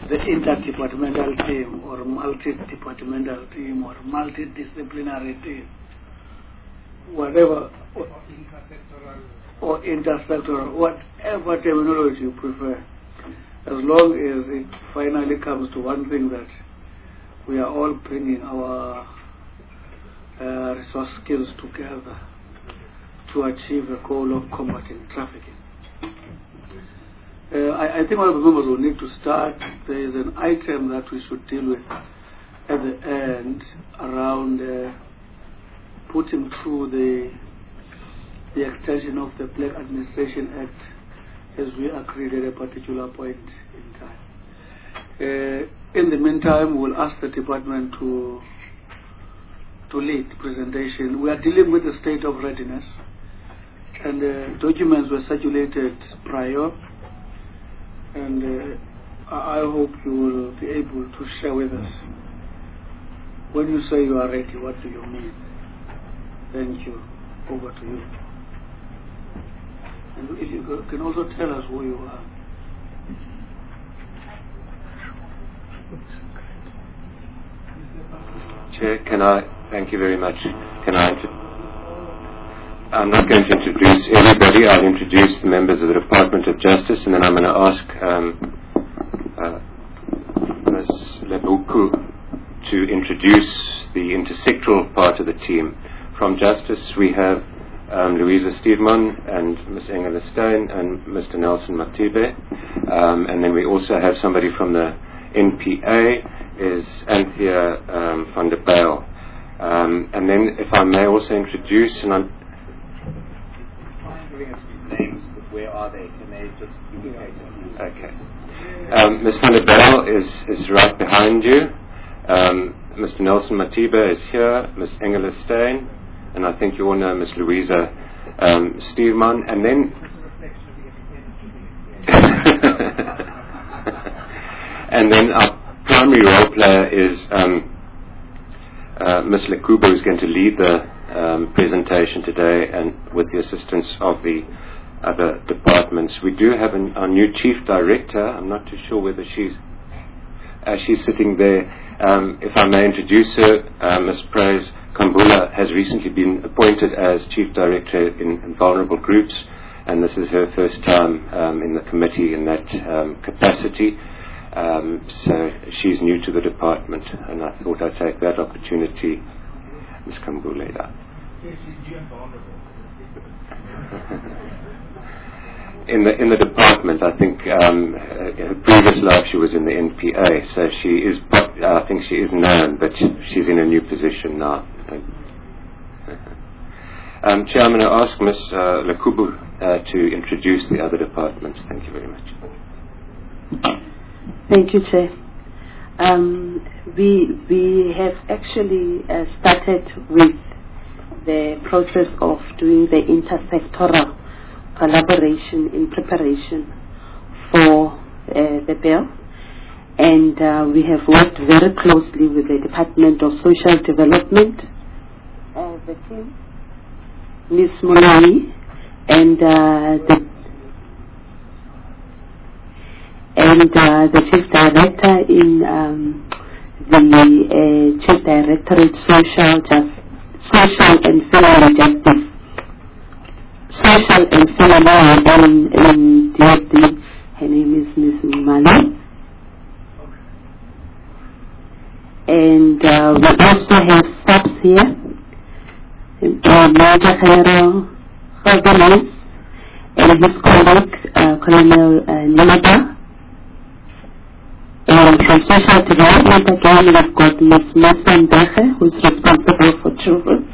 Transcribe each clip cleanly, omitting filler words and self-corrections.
the interdepartmental team or multi-departmental team or multidisciplinary team, whatever, or intersectoral, whatever terminology you prefer, as long as it finally comes to one thing, that we are all bringing our resource skills together to achieve the goal of combating trafficking. I think all the members will need to start. There is an item that we should deal with at the end around putting through the extension of the Black Administration Act as we agreed at a particular point in time. In the meantime, we'll ask the department to lead the presentation. We are dealing with the state of readiness, and documents were circulated prior, and I hope you will be able to share with us. When you say you are ready, what do you mean? Thank you. Over to you. And if you can also tell us who you are. Chair, thank you very much. I'm not going to introduce everybody. I'll introduce the members of the Department of Justice, and then I'm going to ask Ms. Lebuku to introduce the intersectoral part of the team. From Justice, we have Louisa Steedman and Ms. Engela Steyn and Mr. Nelson Matibe. And then we also have somebody from the NPA, is Anthea van der Bijl. And then, if I may also introduce, and I'm names, but where are they? Can they just indicate? Okay. Ms. van der Bijl is right behind you. Mr. Nelson Matiba is here. Ms. Engela Steyn, and I think you all know Ms. Louisa Steedman. And then, and then our primary role player is Ms. Lekubo, who's going to lead the presentation today, and with the assistance of the other departments. We do have our new Chief Director. I'm not too sure whether she's sitting there. If I may introduce her, Ms. Praise Kambula has recently been appointed as Chief Director in Vulnerable Groups, and this is her first time in the committee in that capacity. So she's new to the department, and I thought I'd take that opportunity. Ms. Kambula. In the department, I think her previous life she was in the NPA, so she is. I think she is known, but she's in a new position now. Chair, I'm going to ask Ms. Lekubo to introduce the other departments. Thank you very much. Thank you, Chair. We have actually started with the process of doing the intersectoral collaboration in preparation for the bill, and we have worked very closely with the Department of Social Development, the team, Ms. Moloi, and the Chief Director in the Chief Directorate Social and Family Justice. Social and Family in DFD. Her name is Ms. Mumalo. And we also have subs here. Major General Khazanis and his colleague, Colonel Nimada. And from Social Development again, we've got Ms. Masan Deche, who's responsible for children.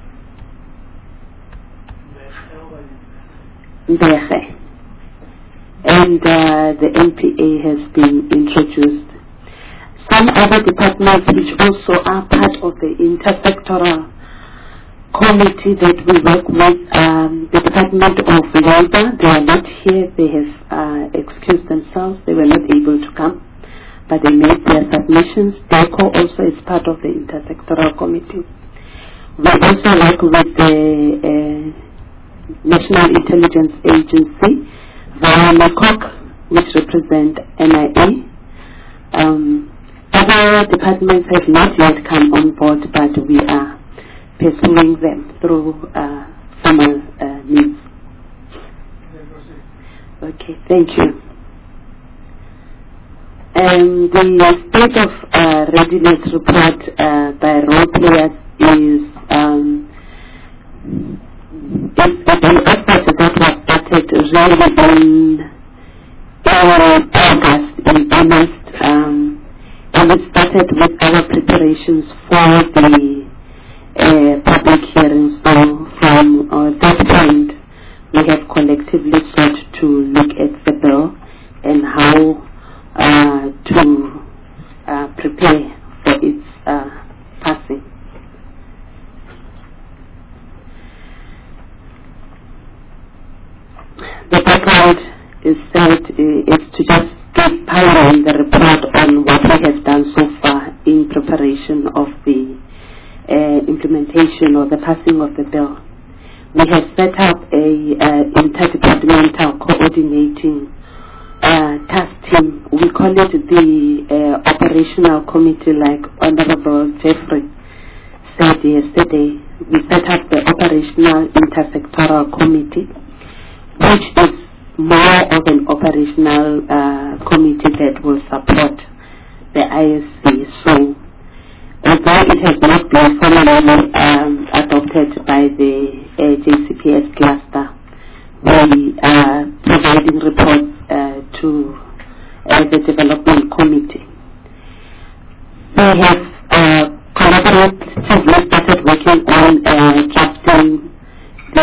And the NPA has been introduced. Some other departments which also are part of the intersectoral committee that we work with, the Department of Labor, they are not here. They have excused themselves. They were not able to come, but they made their submissions. DECO also is part of the intersectoral committee. We also work with the National Intelligence Agency via NACOC, which represent NIA. Other departments have not yet come on board, but we are pursuing them through formal means. Okay, thank you. The state of readiness report by role players is an effort that was started really in August, in earnest, and it started with our preparations for the public hearing. So from that point, we have collectively sought to look at the bill and how to prepare for its passing. The background is to just give power in the report on what we have done so far in preparation of the implementation or the passing of the bill. We have set up a interdepartmental coordinating task team. We call it the operational committee, like Honorable Jeffrey said yesterday. We set up the operational intersectoral committee, which is more of an operational committee that will support the ISC. So, although it has not been formally adopted by the JCPS cluster, we are providing reports to the development committee. We have collaboratively started working on drafting the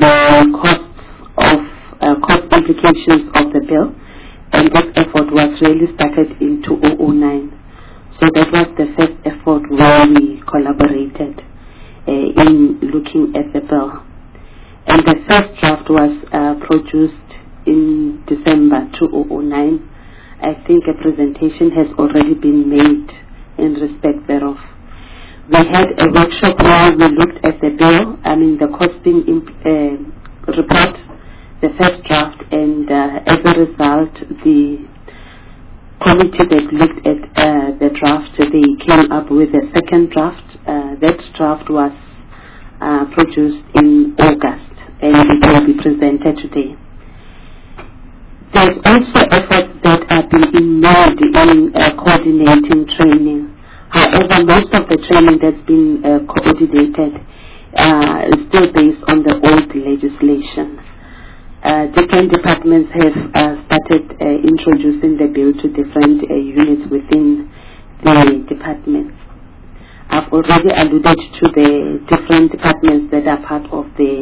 cost implications of the bill, and this effort was really started in 2009. So that was the first effort where we collaborated in looking at the bill. And the first draft was produced in December 2009. I think a presentation has already been made in respect thereof. We had a workshop where we looked at the bill, the costing report, the first draft, and as a result, the committee that looked at the draft, they came up with a second draft. That draft was produced in August, and it will be presented today. There's also efforts that are being made in coordinating training. However, most of the training that's been coordinated is still based on the old legislation. Different departments have started introducing the bill to different units within the departments. I've already alluded to the different departments that are part of this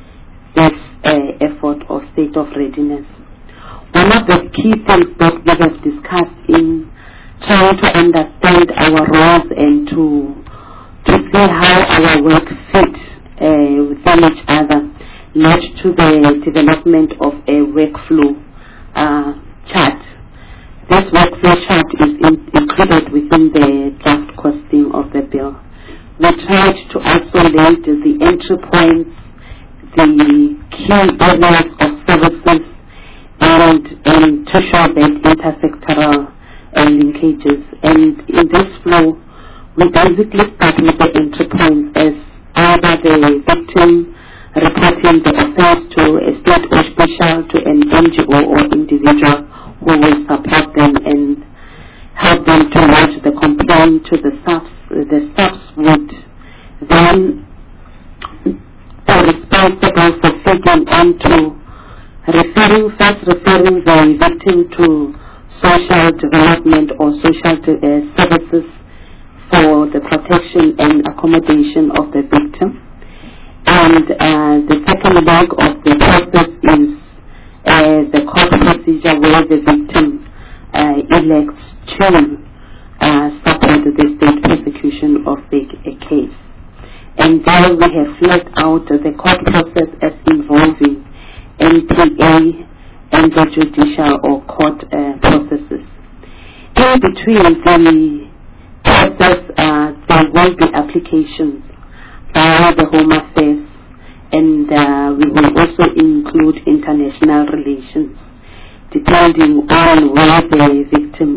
effort of state of readiness. One of the key things that we have discussed in trying to understand our roles and to see how our work fits within each other led to the development of a workflow chart. This workflow chart is included within the draft costing of the bill. We tried to isolate the entry points, the key areas of services, and to show that intersectoral linkages. And in this flow, we basically start with the entry points as either the victim reporting the offense to a state official, to an NGO or individual who will support them and help them to lodge the complaint to the SAFs. The SAFs would then be responsible for feeding onto referring the victim to social development or social services for the protection and accommodation of the victim. And the second leg of the process is the court procedure, where the victim elects to support the state prosecution of the case. And there we have fleshed out the court process as involving NPA and the judicial or court processes. In between the process, there will be applications by the Home Affairs, and we will also include international relations, depending on where the victim is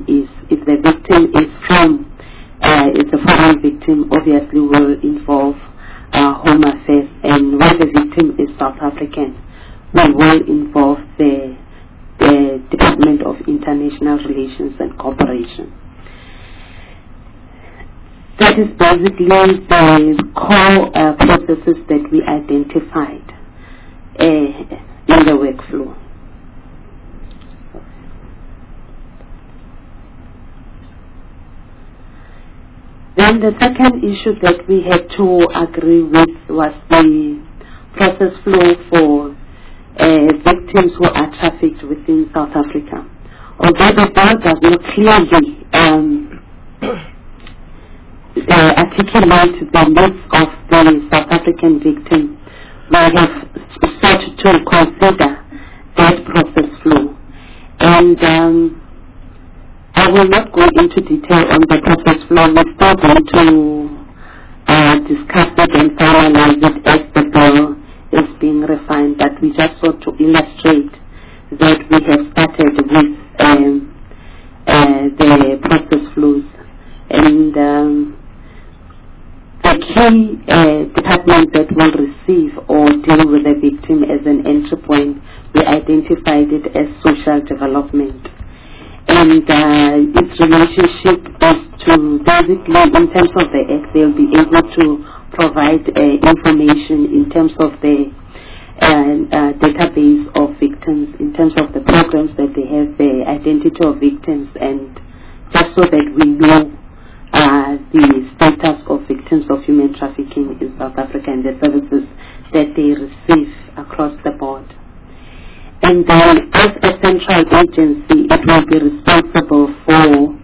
if the victim is from, it's a foreign victim, obviously will involve Home Affairs, and when the victim is South African, we will involve the Department of International Relations and Cooperation. That is basically the core processes that we identified in the workflow. Then the second issue that we had to agree with was the process flow for victims who are trafficked within South Africa. Although the bill does not clearly articulate the needs of the South African victim, we have sought to consider that process flow. And I will not go into detail on the process flow. We're still going to discuss it and finalize it as the bill is being refined, but we just sought to illustrate that we have started with the process flows. And the key department that will receive or deal with the victim as an entry point, we identified it as social development. And its relationship is to basically, in terms of the act, they'll be able to provide information in terms of the database of victims, in terms of the programs that they have, the identity of victims, and just so that we know the status of victims of human trafficking in South Africa and the services that they receive across the board. And then, as a central agency, it will be responsible for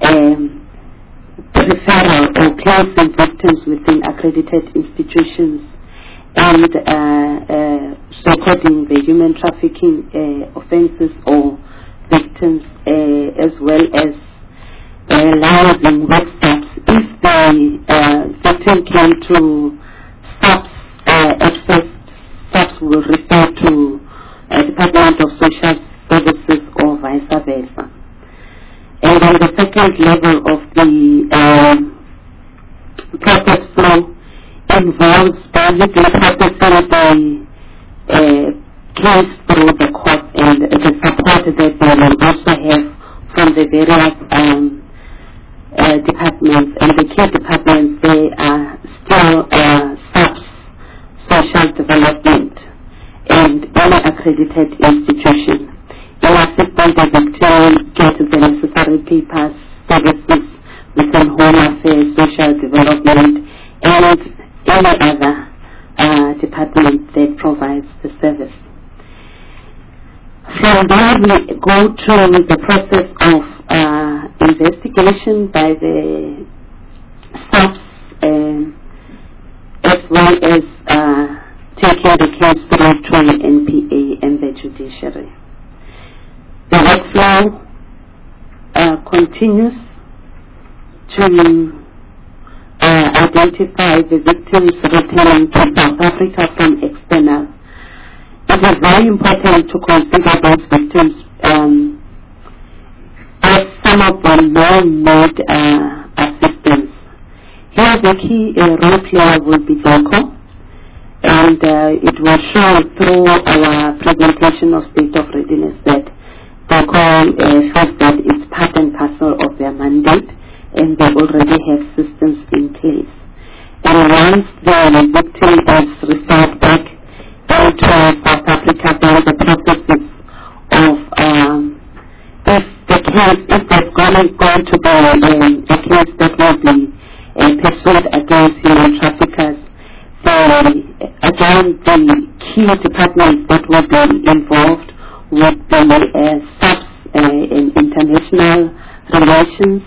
referral or placing victims within accredited institutions and recording the human trafficking offences or victims, as well as liaising with SAPS. If the victim came to SAPS, at first SAPS will refer to Department of Social Services or vice versa. And then the second level of the process flow involves basically processing the case through the court and the support that they will also have from the various departments. And the key departments, they are still SAPS, social development, and any accredited institution. In assisting the victim get the necessary papers, services within Home Affairs, social development, and any other department that provides the service. From there we go to the process of investigation by the SAPS, as well as taking the case through to the NPA and the judiciary. The workflow continues to identify the victims returning to South Africa from external. It is very important to consider those victims as some of them will need assistance. Here the key role player will be DOCO, and it will show through our presentation of state of readiness that DOCO feels that it's part and parcel of their mandate, and they already have systems in place. And once the victim is referred back into South Africa, then the processes of if there's going to be a case that will be pursued against human traffickers, again the key departments that will be involved would be SAPS in international relations,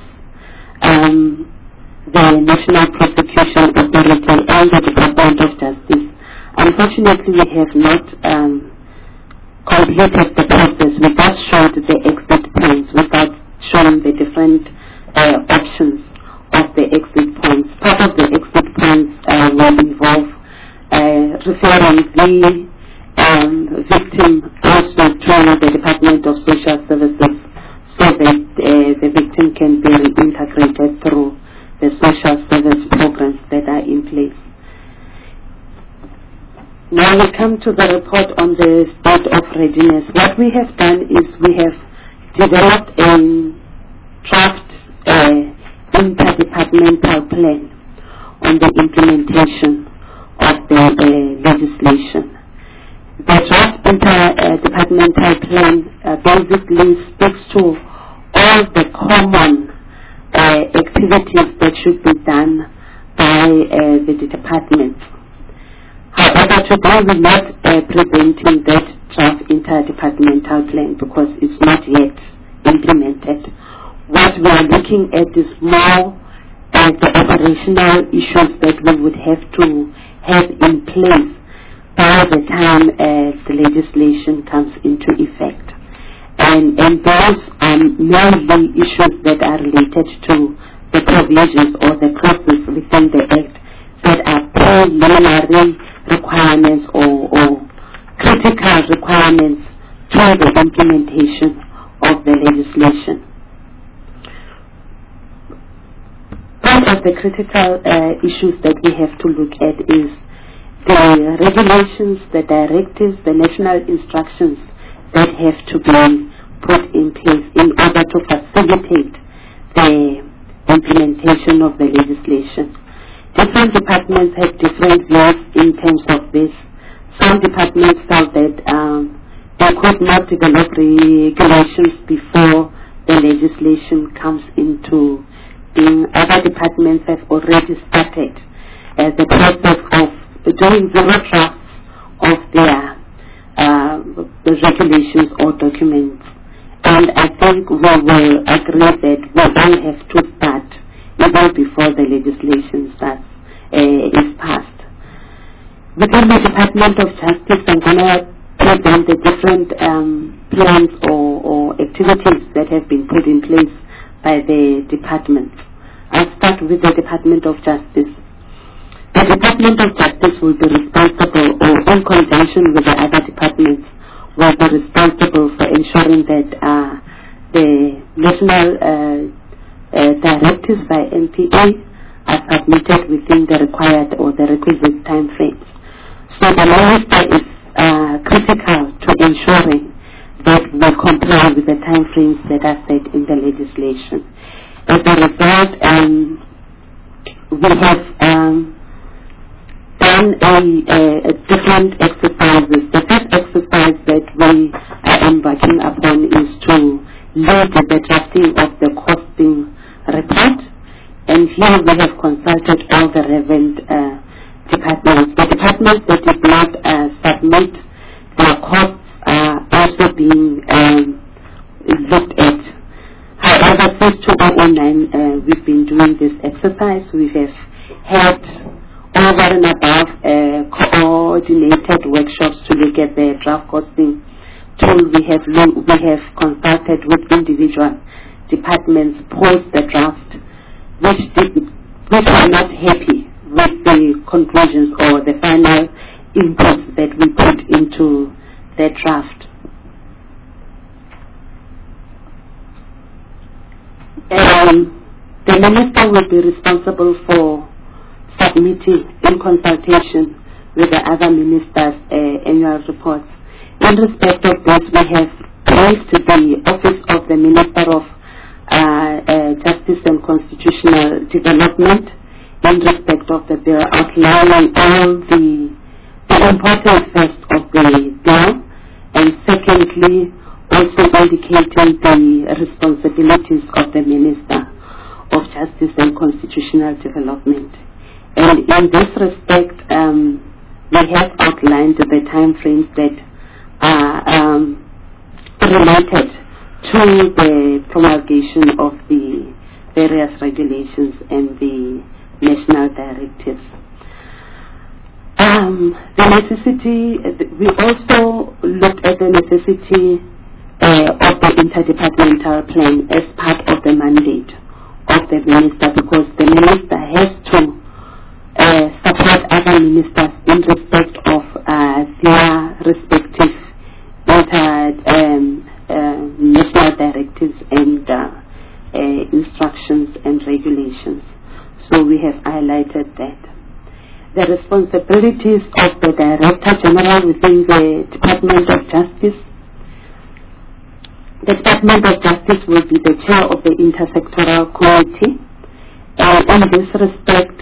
the National Prosecution Authority, and the Department of Justice. Unfortunately, we have not completed the process. We just showed the exit points without showing the different options of the exit points. Part of the exit points will involve referring the victim also to the Department of Social Services so that the victim person can be reintegrated through the social service programs that are in place. Now we come to the report on the state of readiness. What we have done is we have developed a draft interdepartmental plan on the implementation of the legislation. The draft interdepartmental plan basically speaks to all the common activities that should be done by the departments. However, today we're not presenting that draft interdepartmental plan because it's not yet implemented. What we are looking at is more the operational issues that we would have to have in place by the time the legislation comes into effect. And those are mainly issues that are related to the provisions or the clauses within the Act that are preliminary requirements or critical requirements to the implementation of the legislation. Part of the critical issues that we have to look at is the regulations, the directives, the national instructions that have to be put in place in order to facilitate the implementation of the legislation. Different departments have different views in terms of this. Some departments felt that they could not develop regulations before the legislation comes into being. Other departments have already started the process of doing zero drafts of their the regulations or documents. And I think we will agree that we all have to start even before the legislation starts, is passed. Within the Department of Justice, I'm going to present the different plans or activities that have been put in place by the department. I'll start with the Department of Justice. The Department of Justice will be responsible, or in conjunction with the other departments, will be responsible for ensuring that the national directives by NPA are submitted within the required or the requisite time frames. So the minister is critical to ensuring that we comply with the time frames that are set in the legislation. As a result, we have done a different exercises. The first exercise that we are embarking upon is to lead the drafting of the costing report, and here we have consulted all the relevant departments. The departments that did not submit their costs are also being looked at. However, since 2009, we've been doing this exercise. We have had over and above coordinated workshops to look at the draft costing tool. We have consulted with individual departments post the draft, which are not happy with the conclusions or the final inputs that we put into the draft. The minister will be responsible for submitting, in consultation with the other ministers, annual reports. In respect of this, we have placed the Office of the Minister of Justice and Constitutional Development in respect of the bill, outlining all the importance first of the bill, and secondly, also indicating the responsibilities of the Minister of Justice and Constitutional Development. And in this respect, we have outlined the time frames that are related to the promulgation of the various regulations and the national directives. The necessity, we also looked at the necessity of the interdepartmental plan as part of the mandate of the minister, because the minister has to support other ministers in respect of their respective national directives and instructions and regulations. So we have highlighted that. The responsibilities of the Director General within the Department of Justice. The Department of Justice will be the chair of the intersectoral committee. In this respect,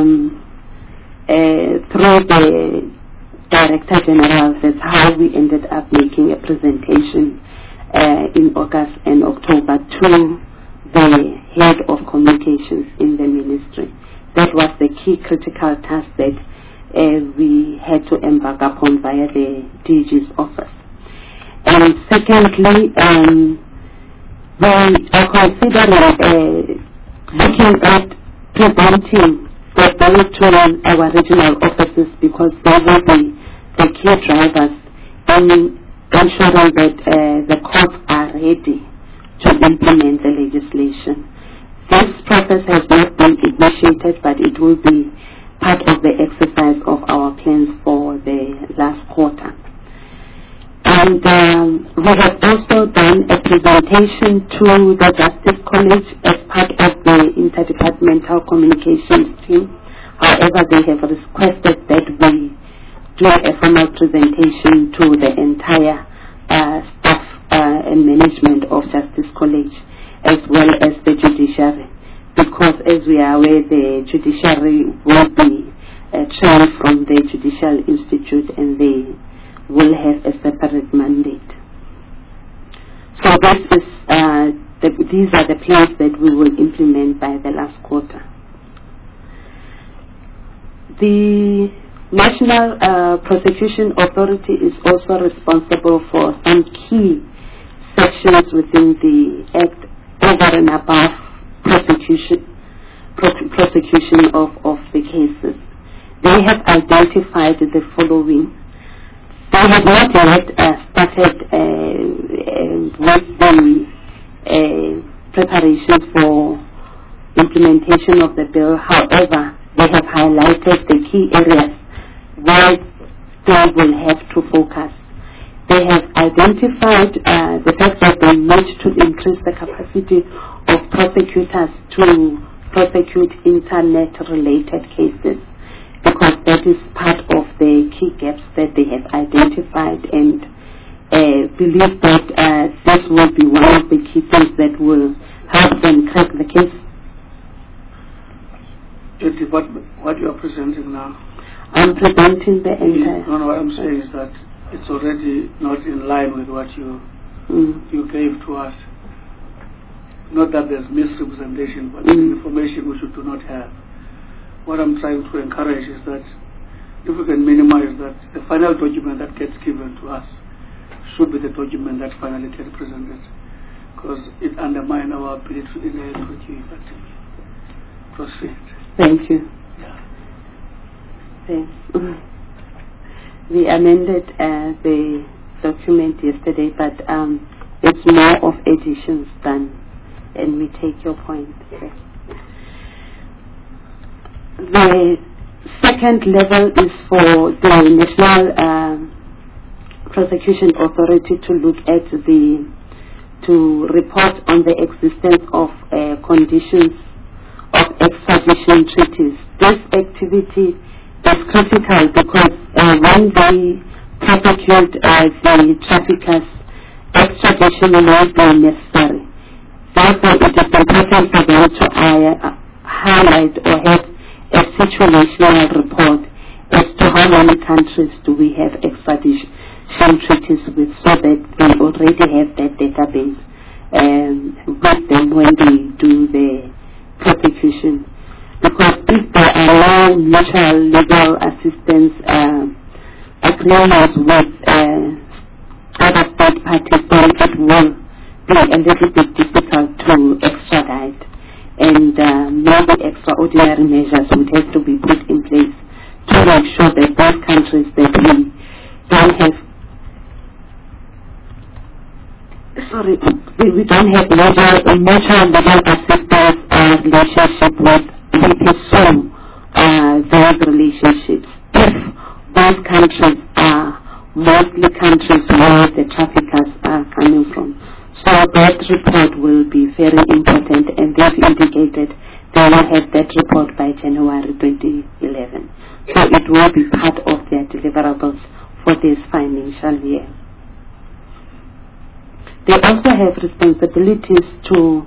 through the Director General, that's how we ended up making a presentation in August and October to the head of communications in the ministry. That was the key critical task that we had to embark upon via the DG's office. And secondly, we are considering looking at presenting the bill to our regional offices, because they will be the key drivers in ensuring that the courts are ready to implement the legislation. This process has not been initiated, but it will be part of the exercise of our plans for the last quarter. And we have also done a presentation to the Justice College as part of the interdepartmental communications team. However, they have requested that we do a formal presentation to the entire staff and management of Justice College, as well as the judiciary, because as we are aware, the judiciary will be trained from the Judicial Institute, and they will have a separate mandate. So this is these are the plans that we will implement by the last quarter. The National Prosecution Authority is also responsible for some key sections within the Act over and above prosecution of the cases. They have identified the following. They have not yet started with the preparation for implementation of the bill. However, they have highlighted the key areas where they will have to focus. They have identified the fact that they need to increase the capacity of prosecutors to prosecute internet-related cases, because that is part of the key gaps that they have identified, and believe that this will be one of the key things that will help them crack the case. What you are presenting now? I'm presenting the entire... No, what I'm saying is that it's already not in line with what you gave to us. Not that there's misrepresentation, but information which we do not have. What I'm trying to encourage is that if we can minimize that, the final document that gets given to us should be the document that finally gets presented, because it undermines our ability to engage with you effectively. Proceed. Thank you. Yeah. Thanks. We amended the document yesterday, but it's more of additions done, and we take your point. The second level is for the National Prosecution Authority to look at to report on the existence of conditions of extradition treaties. This activity is critical because when they prosecute the traffickers, extradition may be necessary. Therefore, it is important for them to highlight or have a situational report as to how many countries do we have extradition treaties with, so that they already have that database with them when they do the prosecution. Because if there are no mutual legal assistance agreements with other state parties, then it will be a little bit difficult to extradite, and maybe extraordinary measures would have to be put in place to make sure that those countries that we don't have we don't have mutual legal assistance relationship with, we pursue those relationships if those countries are mostly countries where the traffickers are coming from. So that report will be very important, and they've indicated they will have that report by January 2011. So it will be part of their deliverables for this financial year. They also have responsibilities to,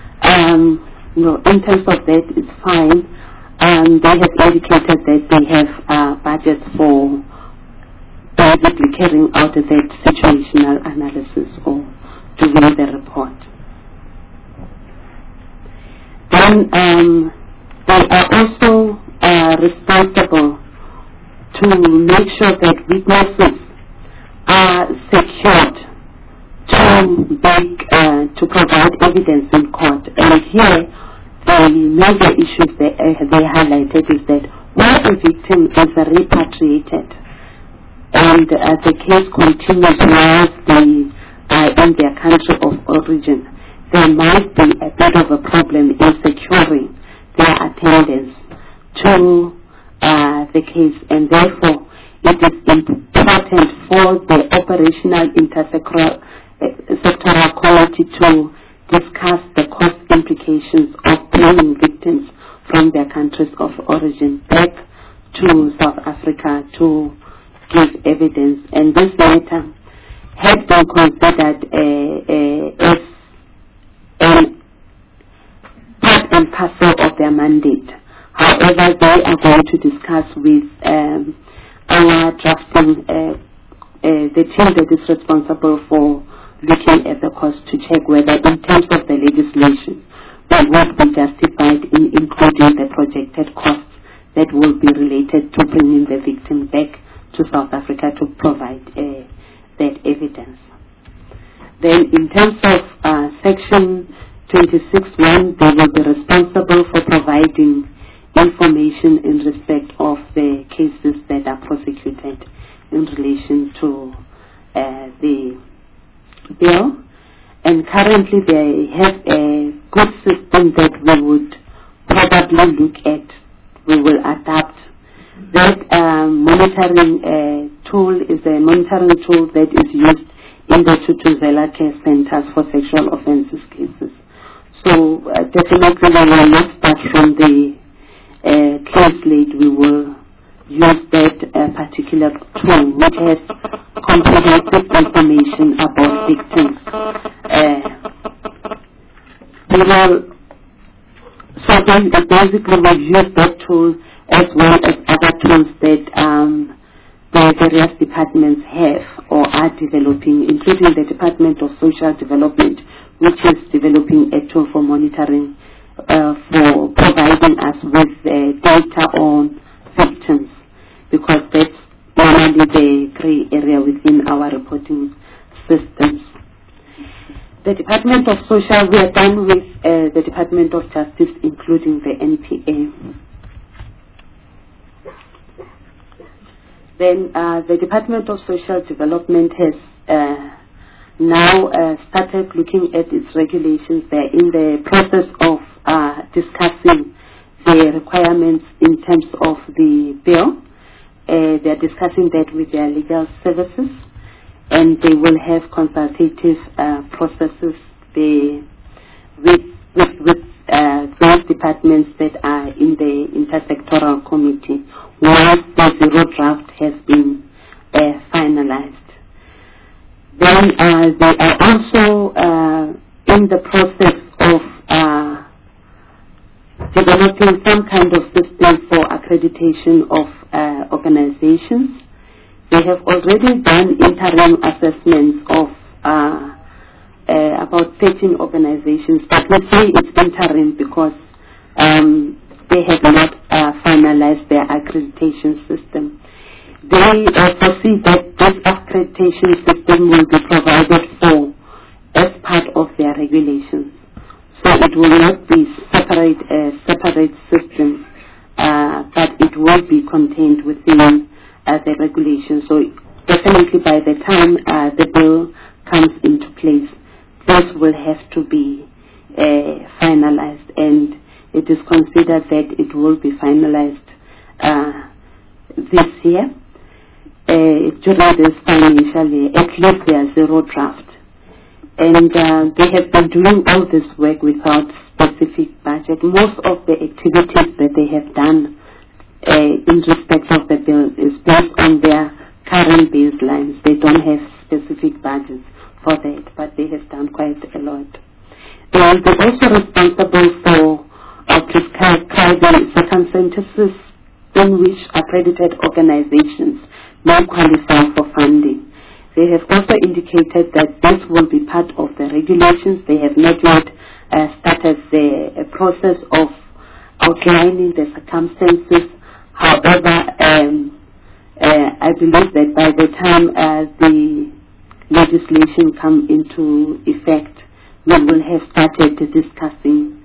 in terms of that, it's fine. They have indicated that they have budgets for basically carrying out that situational analysis or doing the report. Then they are also responsible to make sure that witnesses are secured to provide evidence in court. And here, the major issues they highlighted is that when a victim is repatriated and the case continues whilst they are in their country of origin, there might be a bit of a problem in securing their attendance to the case, and therefore it is important for the operational intersectoral committee to discuss the cost implications of bringing victims from their countries of origin back to South Africa to give evidence. And this matter had been considered as part and parcel of their mandate. However, they are going to discuss with our drafting, the team that is responsible for looking at the cost to check whether in terms of the legislation we would be justified in including the projected costs that will be related to bringing the victim back to South Africa to provide that evidence. Then in terms of section 26.1, they will be responsible for providing information in respect of the cases that are prosecuted in relation to the bill. And currently they have a good system that we would probably look at. We will adapt. That monitoring tool is a monitoring tool that is used in the Thuthuzela care centers for sexual offences cases. So definitely we will not start from the translate. We will use that particular tool which has comprehensive information about victims. We will, so basically we'll use that tool as well as other tools that the various departments have or are developing, including the Department of Social Development, which is developing a tool for monitoring, for providing us with data on victims, because that's normally the grey area within our reporting systems. The Department of Social, we are done with the Department of Justice, including the NPA. Then the Department of Social Development has now started looking at its regulations. They're in the process of discussing the requirements in terms of the bill. They're discussing that with their legal services, and they will have consultative processes with those departments that are in the intersectoral committee once the zero draft has been finalized. Then they are also in the process of developing some kind of system for accreditation of organizations. They have already done interim assessments of about 13 organizations, but let's say it's interim because they have not finalized their accreditation system. They foresee that this accreditation system will be provided for as part of their regulations. So it will not be a separate system, but it will be contained within the regulations. So definitely by the time the bill comes into place, this will have to be finalized, and it is considered that it will be finalized this year. During this financial year, at least there are zero draft. And they have been doing all this work without specific budget. Most of the activities that they have done in respect of the bill is based on their current baselines. They don't have specific budgets for that, but they have done quite a lot. They will be also responsible for prescribing circumstances in which accredited organizations may qualify for funding. They have also indicated that this will be part of the regulations. They have not yet started the process of outlining the circumstances. However, I believe that by the time the legislation comes into effect, we will have started discussing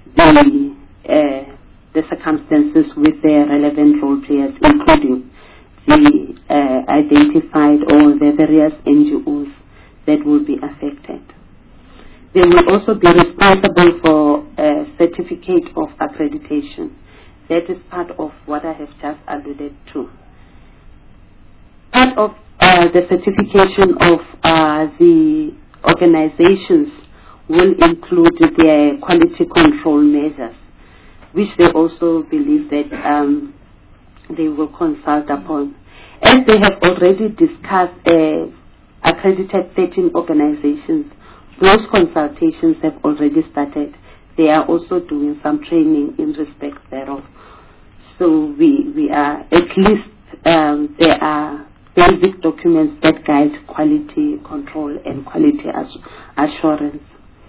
the circumstances with the relevant role players, including the identified or the various NGOs that will be affected. They will also be responsible for a certificate of accreditation. That is part of what I have just alluded to. Part of the certification of the organizations will include their quality control measures, which they also believe that they will consult upon. As they have already discussed accredited 13 organizations, those consultations have already started. They are also doing some training in respect thereof. So we are, at least there are basic documents that guide quality control and quality assurance.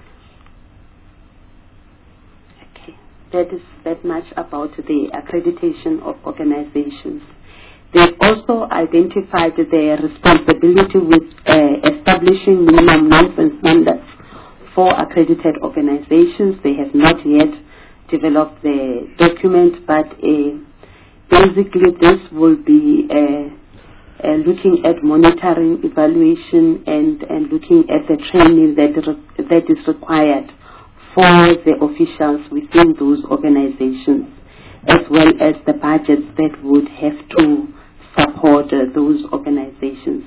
Okay, that is that much about the accreditation of organizations. They've also identified their responsibility with establishing minimum norms and standards for accredited organizations. They have not yet developed the document, but basically this will be looking at monitoring, evaluation, and looking at the training that is required for the officials within those organizations, as well as the budgets that would have to support those organizations.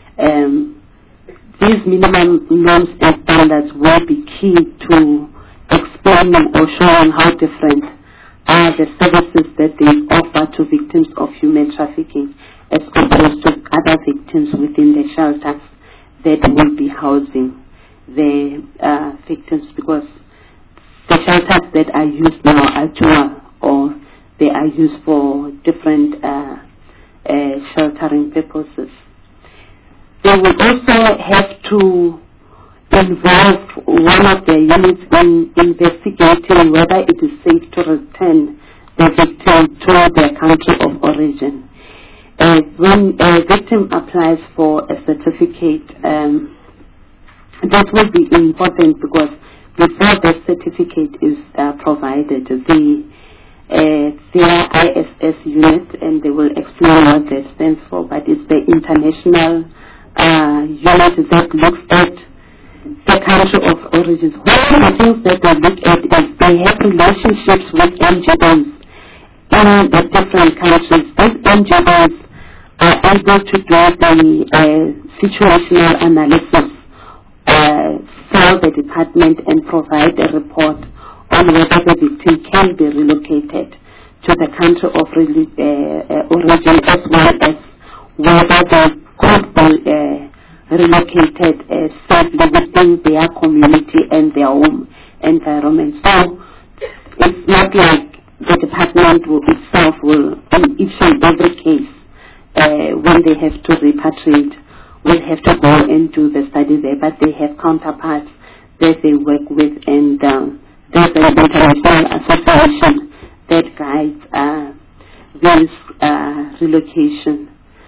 These minimum norms and standards will be key to explaining or showing how different are the services that they offer to victims of human trafficking as opposed to other victims within the shelters that will be housing the victims, because the shelters that are used now are dual, or they are used for different sheltering purposes. They will also have to involve one of the units in investigating whether it is safe to return the victim to their country of origin. When a victim applies for a certificate, that will be important, because before the certificate is provided, their ISS unit, and they will explain what that stands for, but it's the international unit that looks at the country of origins. One of the things that they look at is they have relationships with NGOs in the different countries. These NGOs are able to do the situational analysis for the department and provide a report on whether the victim can be relocated to the country of origin, as well as whether they could be relocated safely within their community and their home environment. So it's not like the department itself will, in each and every case, when they have to repatriate, will have to go and do the study there, but they have counterparts that they work with, and there's an international association that guides this relocation.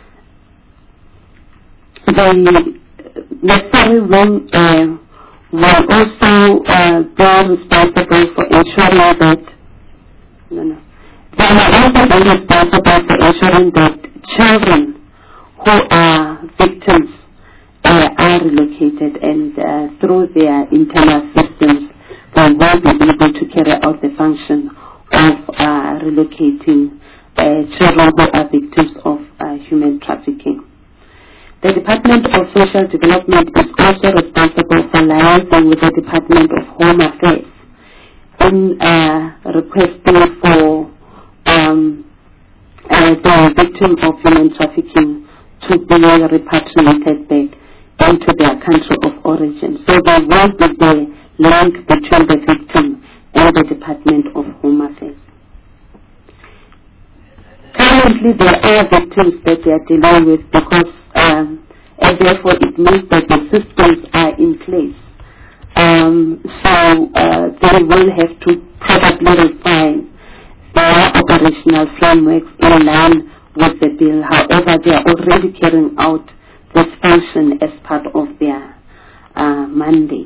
The necessary wing will also be responsible for ensuring that they will also be responsible for ensuring that children who are victims are relocated, and through their internal systems they will be able to carry out the function of relocating children who are victims of human trafficking. The Department of Social Development is also responsible for liaising with the Department of Home Affairs in requesting for the victim of human trafficking to be repatriated back into their country of origin. So there will be the link between the victim and the Department of Home Affairs. Currently, there are victims that they are dealing with because, and therefore it means that the systems are in place. So they will have to probably refine their operational frameworks in line with the bill. However, they are already carrying out this function as part of their mandate.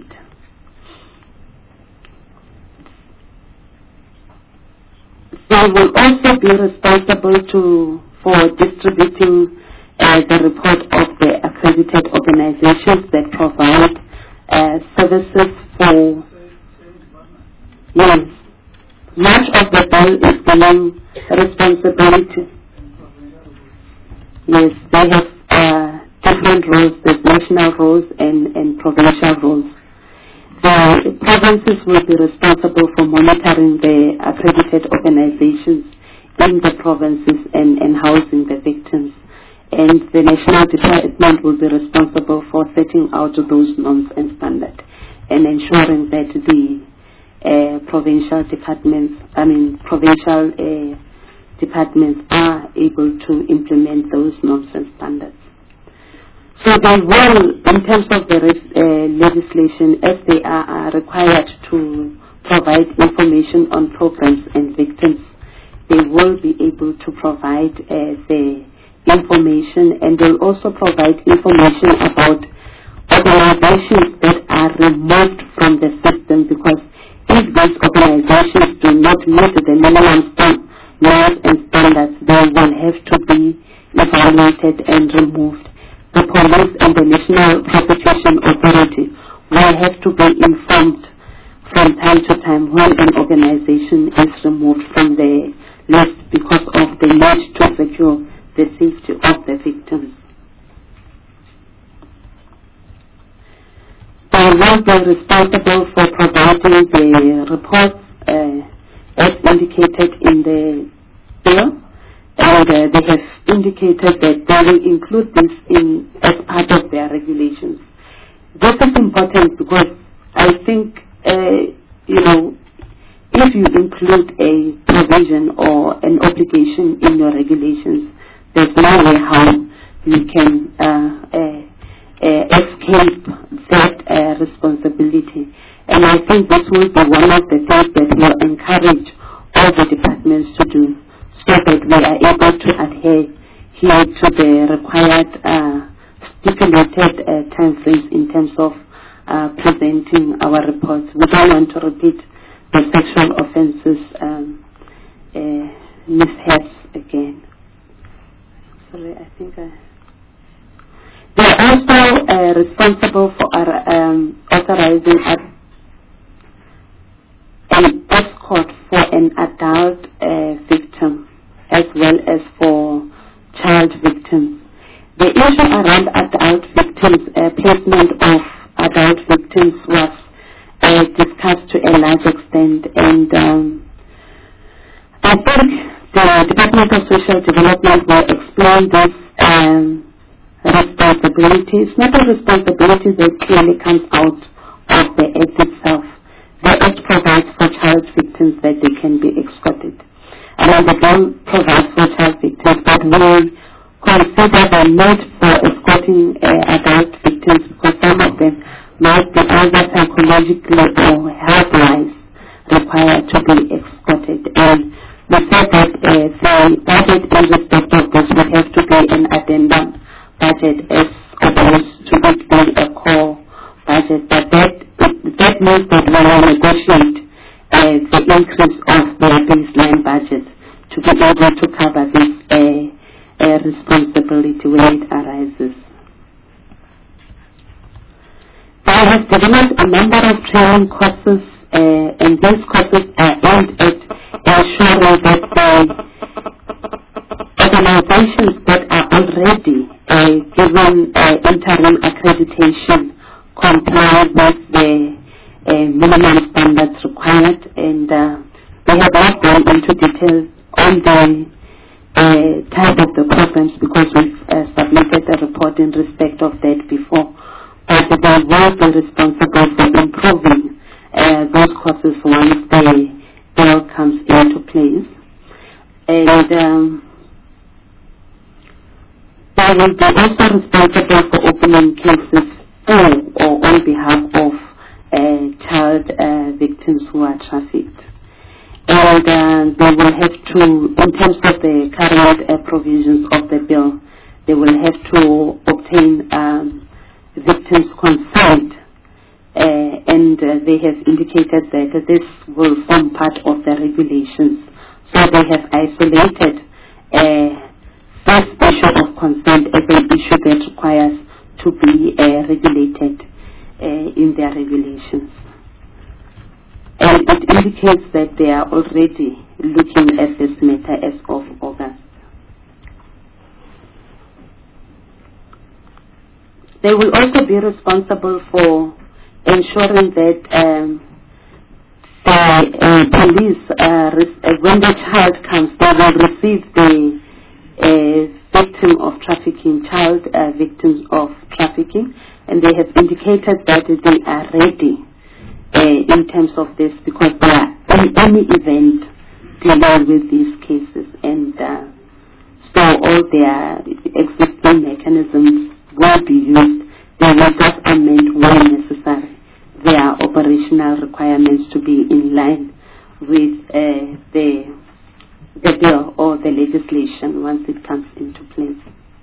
They will also be responsible for distributing the report of the accredited organizations that provide services for. Yes, much of the bill is giving responsibility. Yes, they have different roles. There's national roles and provincial roles. The provinces will be responsible for monitoring the accredited organizations in the provinces and housing the victims. And the national department will be responsible for setting out those norms and standards and ensuring that the provincial departments are able to implement those norms and standards. So they will, in terms of the legislation, as they are required to provide information on programs and victims, they will be able to provide the information, and they'll also provide information about organizations that are removed from the system, because if these organizations do not meet the minimum laws and standards, they will have to be evaluated and removed. The police and the National Prosecution Authority will have to be informed from time to time when an organization is removed from the list because of the need to secure the safety of the victims. They will be responsible for providing the reports as indicated in the bill. And they have indicated that they will include this as part of their regulations. This is important because I think, if you include a provision or an obligation in your regulations, there's no way how you can escape that responsibility. And I think this will be one of the things that will encourage all the departments to do, so that we are able to adhere here to the required stipulated time frames in terms of presenting our reports. We don't want to repeat the sexual offences mishaps again. Sorry, I think they are also responsible for authorizing an escort for an adult victim as well as for child victims. The issue around adult victims, placement of adult victims was discussed to a large extent, and I think the Department of Social Development will explain this responsibility. It's not a responsibility that clearly comes out of the Act itself. The Act provides for child victims that they can be escorted. And the bill provides for child victims, but we consider the need for escorting adult victims because some of them might be either psychologically or health-wise required to be escorted. And we said that the budget in respect of this would have to be an addendum budget as opposed to it being a core budget. But that means that we will negotiate the increase of the baseline budget to be able to cover this responsibility when it arises. They have developed a number of training courses, and these courses are aimed at ensuring that the organizations that are already given current accreditation comply with the minimum standards required, and we have not gone into detail on the type of the programs because we've submitted a report in respect of that before. But they will be responsible for improving those courses once the bill comes into place. And they will be also responsible for opening cases for or on behalf of child victims who are trafficked. And they will have to, in terms of the current provisions of the bill, they will have to obtain victims' consent, and they have indicated that this will form part of the regulations. So they have isolated this issue of consent as an issue that requires to be regulated in their regulations. And it indicates that they are already looking at this matter as of August. They will also be responsible for ensuring that the police, when the child comes, they will receive the victim of trafficking, child victims of trafficking, and they have indicated that they are ready in terms of this because they are in any event dealing with these cases, and so all their existing mechanisms will be used. They will just amend when necessary their operational requirements to be in line with the bill or the legislation once it comes into place.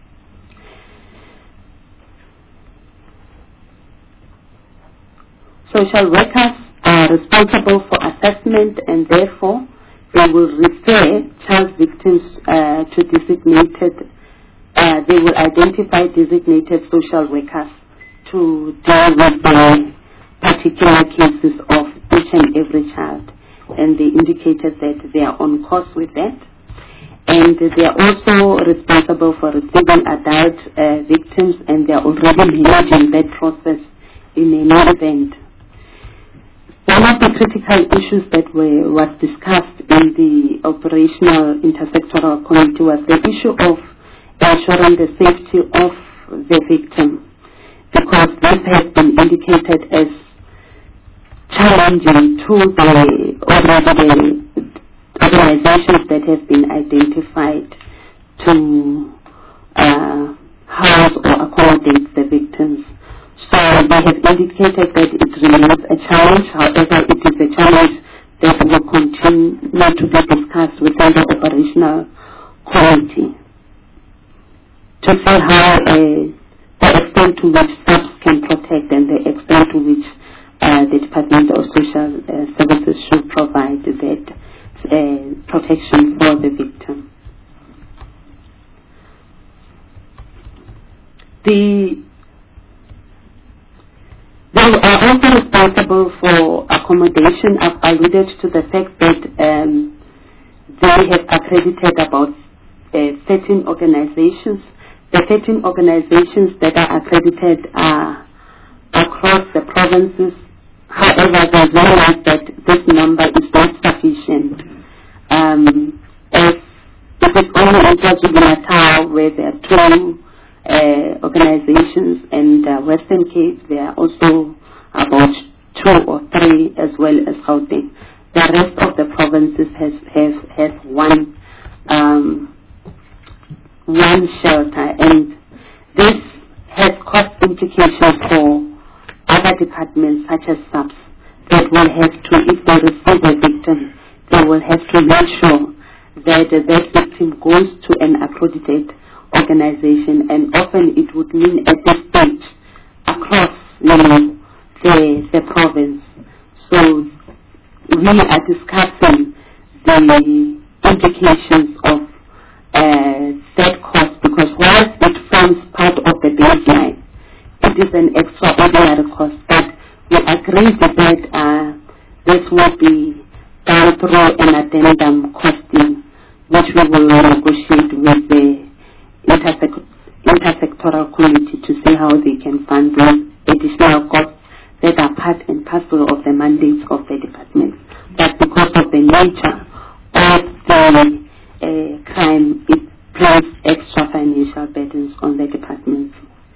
Social workers are responsible for assessment, and therefore they will refer child victims to designated, they will identify designated social workers to deal with the particular cases of each and every child. And they indicated that they are on course with that. And they are also responsible for receiving adult victims, and they are already managing that process in any event. One of the critical issues that was discussed in the operational intersectoral committee was the issue of ensuring the safety of the victim, because this has been indicated as challenging to the organizations that have been identified to house or accommodate the victims. So they have indicated that it remains a challenge. However, it is a challenge that will continue to be discussed within the operational committee to see how the extent to which SAPS can protect and the extent to which the Department of Social Services should provide that protection for the victim. They are also responsible for accommodation. I've alluded to the fact that they have accredited about 13 organizations. The 13 organizations that are accredited are across the provinces. However, they realize that this number is not sufficient. As it is only in KwaZulu-Natal where there are 2 organizations, and Western Cape there are also about 2 or 3, as well as Gauteng. The rest of the provinces has one shelter, and this has cost implications for other departments such as SAPS that will have to, if they receive a victim, they will have to make sure that that victim goes to an accredited organization, and often it would mean at this stage across the province. So we are discussing the implications of that cost, because whilst it forms part of the baseline, it is an extraordinary cost. But we agree that this will be done through an addendum costing, which we will negotiate with the intersectoral committee to see on how they can fund those additional costs that are part and parcel of the mandates of the department. But because of the nature of the crime, it placed extra financial burdens on the department.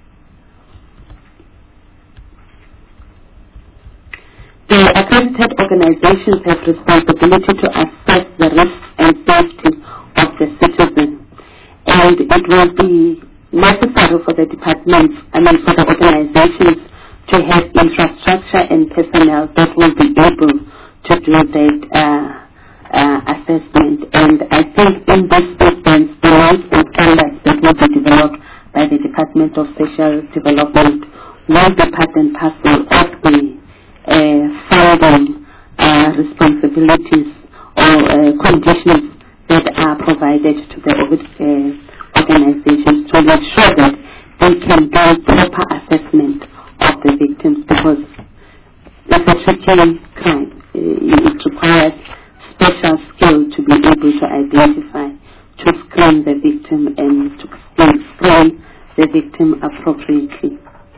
The accredited organizations have responsibility to assess the risks and safety of the citizen, and it will be necessary for the departments, for the organizations to have infrastructure and personnel that will be able to do that assessment. And I think in this instance, the rules and standards that will be developed by the Department of Social Development will be part and parcel of the funding responsibilities or conditions that are provided to the organizations to make sure that they can do proper assessment of the victims, because it's a tricky crime. It requires special skill to be able to identify, to screen the victim and to screen the victim appropriately.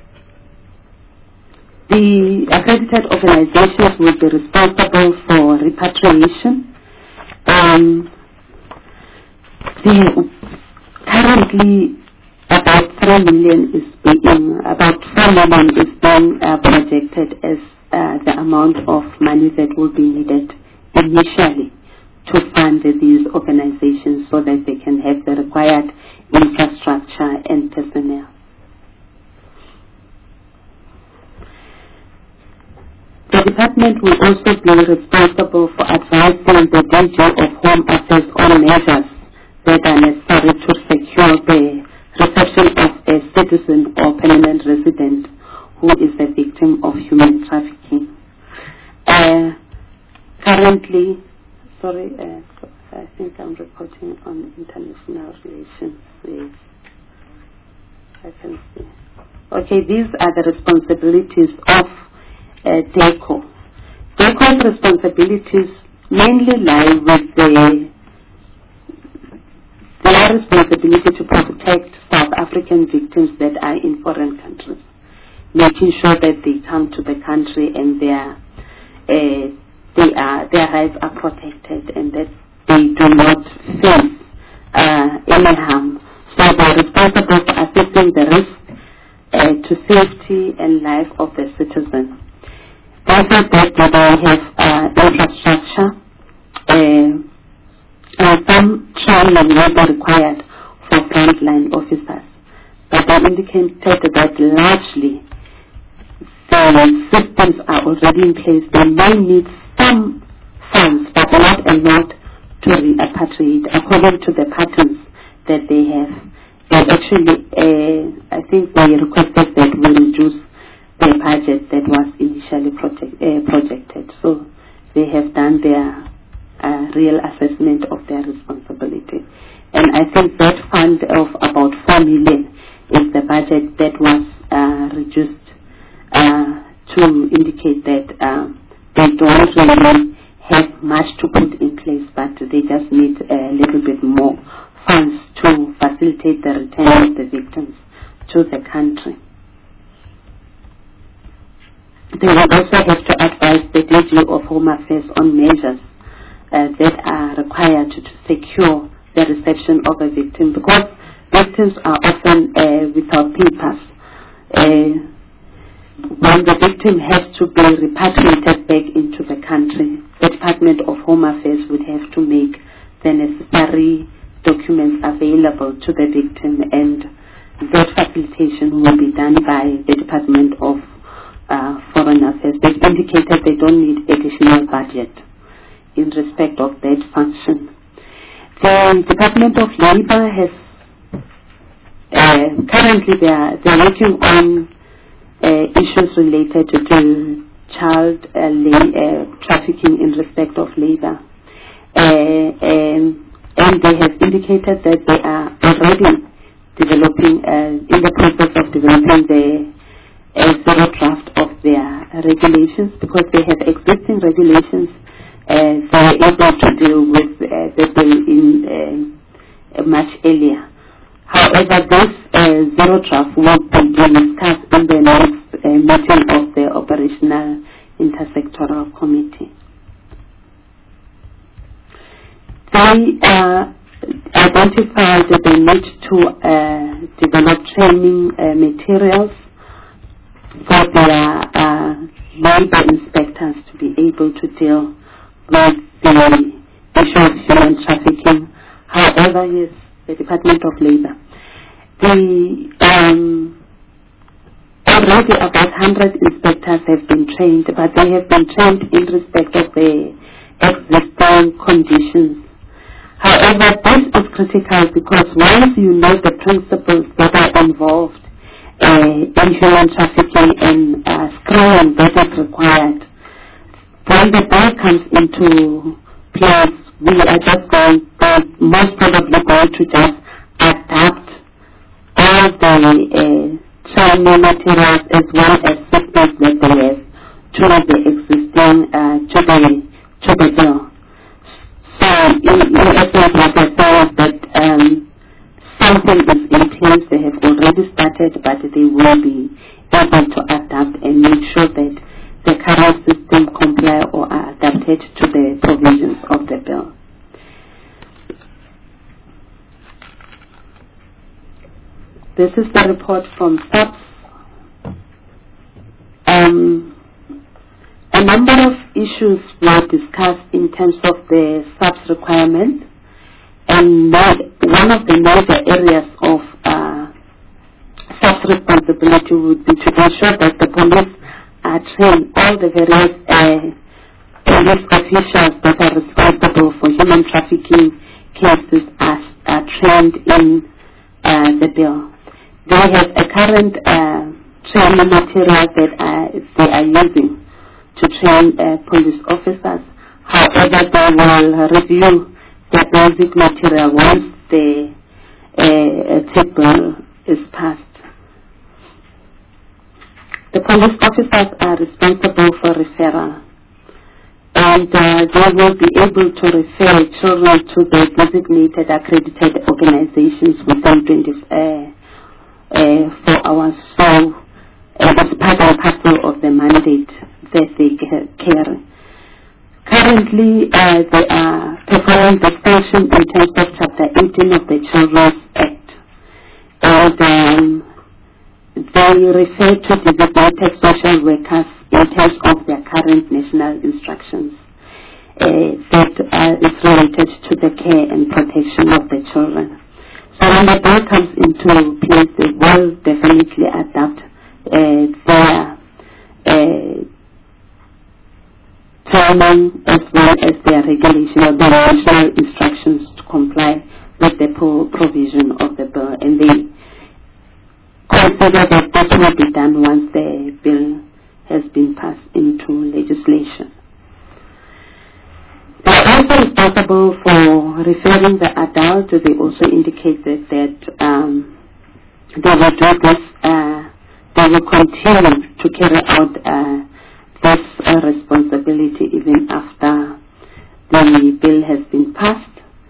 The accredited organizations will be responsible for repatriation. Currently, about 4 million is being projected as the amount of money that will be needed initially to fund these organizations so that they can have the required infrastructure and personnel. The department will also be responsible for advising the DG of Home Affairs on measures that are necessary to secure the reception of a citizen or permanent resident who is a victim of human trafficking. Currently, I think I'm reporting on international relations. Yes. I can see. Okay, these are the responsibilities of DECO. DECO's responsibilities mainly lie with their responsibility to protect South African victims that are in foreign countries, making sure that they come to the country and their rights are protected and that they do not face any harm. So they are responsible for assessing the risk to safety and life of the citizen. Also, that they have infrastructure, some training will be required for frontline officers. But they indicated that largely the systems are already in place. They may need some funds, but not a lot to repatriate according to the patterns that they have. They actually, I think they requested that we reduce the budget that was initially projected. So they have done their real assessment of their responsibility. And I think that fund of about 4 million is the budget that was reduced to indicate that they don't really have much to put in place, but they just need a little bit more funds to facilitate the return of the victims to the country. They will also have to advise the DG of Home Affairs on measures that are required to secure the reception of a victim, because victims are often without papers. When the victim has to be repatriated back into the country, the Department of Home Affairs would have to make the necessary documents available to the victim, and that facilitation will be done by the Department of Foreign Affairs. They indicated they don't need additional budget in respect of that function. The Department of Labor has currently they're working on issues related to child trafficking in respect of labor, and they have indicated that they are already developing in the process of developing the zero draft of their regulations, because they have existing regulations. They are able to deal with the bill in much earlier. However, this zero draft will be will discuss in the next meeting of the Operational Intersectoral Committee. They identified the need to develop training materials for their labor inspectors to be able to deal with the issue of human trafficking. However, yes, the Department of Labor, already about 100 inspectors have been trained, but they have been trained in respect of the existing conditions. However, this is critical because once you know the principles that are involved in human trafficking and screening that is required, when the bill comes into place, we are just most probably going to just adapt all the training materials as well as systems that they have to the existing to the bill. So in essence, what I say is that something is in place. They have already started, but they will be able to adapt and make sure that the current system comply or are adapted to the provisions of the bill. This is the report from SAPS. A number of issues were discussed in terms of the SAPS requirements, and one of the major areas of SAPS responsibility would be to ensure that the police are trained, all the various police officials that are responsible for human trafficking cases are trained in the bill. They have a current training material that they are using to train police officers. However, they will review the basic material once the TIP bill is passed. The police officers are responsible for referral, and they will be able to refer children to the designated accredited organizations within 24 hours. So it's part and parcel of the mandate that they carry. Currently, they are performing the function in terms of Chapter 18 of the Children's Act, and they refer to designated social workers in terms of their current national instructions that is related to the care and protection of the children. So when the bill comes into place, they will definitely adapt their training as well as their regulation or their national instructions to comply with the provision of the bill, and they consider that this will be done once the bill has been passed into legislation. They are also responsible for referring the adult. They also indicated that they will do this, they will continue to carry out this responsibility even after the bill has been passed.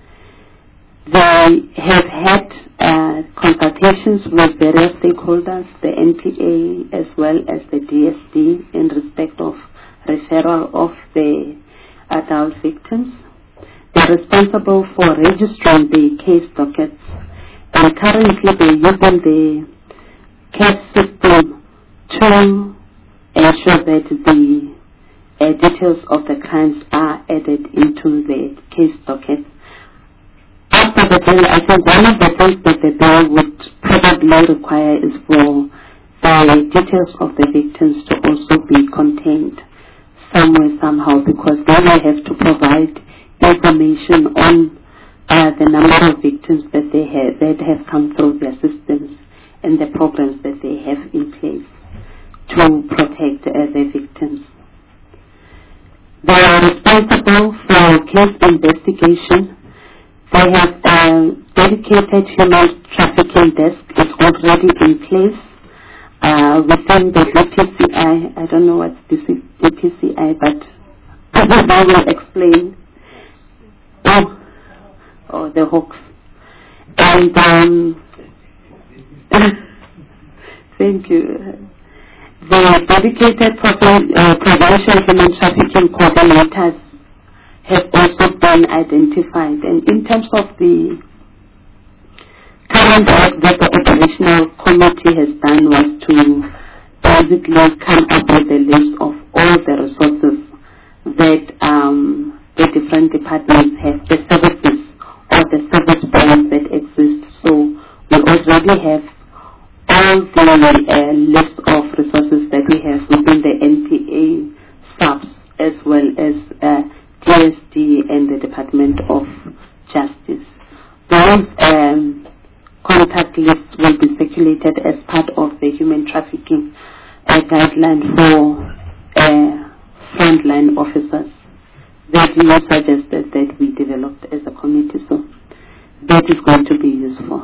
They have had consultations with various stakeholders, the NPA as well as the DSD, in respect of referral of the adult victims. They are responsible for registering the case dockets, and currently they are using the case system to ensure that the details of the crimes are added into the case docket. After the bill, I think one of the things that the bill would probably require is for the details of the victims to also be contained somewhere, somehow, because they will have to provide information on the number of victims that they have come through their systems and the programs that they have in place to protect the victims. They are responsible for case investigation. They have dedicated human trafficking desk is already in place within the DPCI. I don't know what's DPCI, but I will explain. The Hawks. And Thank you. The dedicated provincial human trafficking coordinators have also been identified. And in terms of the current work that the operational committee has done was to basically come up with a list of all the resources that the different departments have, the services or the service plans that exist. So we already have all the list of resources that we have within the NPA subs as well as DSD and the Department of Justice. Those contact lists will be circulated as part of the human trafficking guideline for frontline officers that you suggested that we developed as a committee. So that is going to be useful.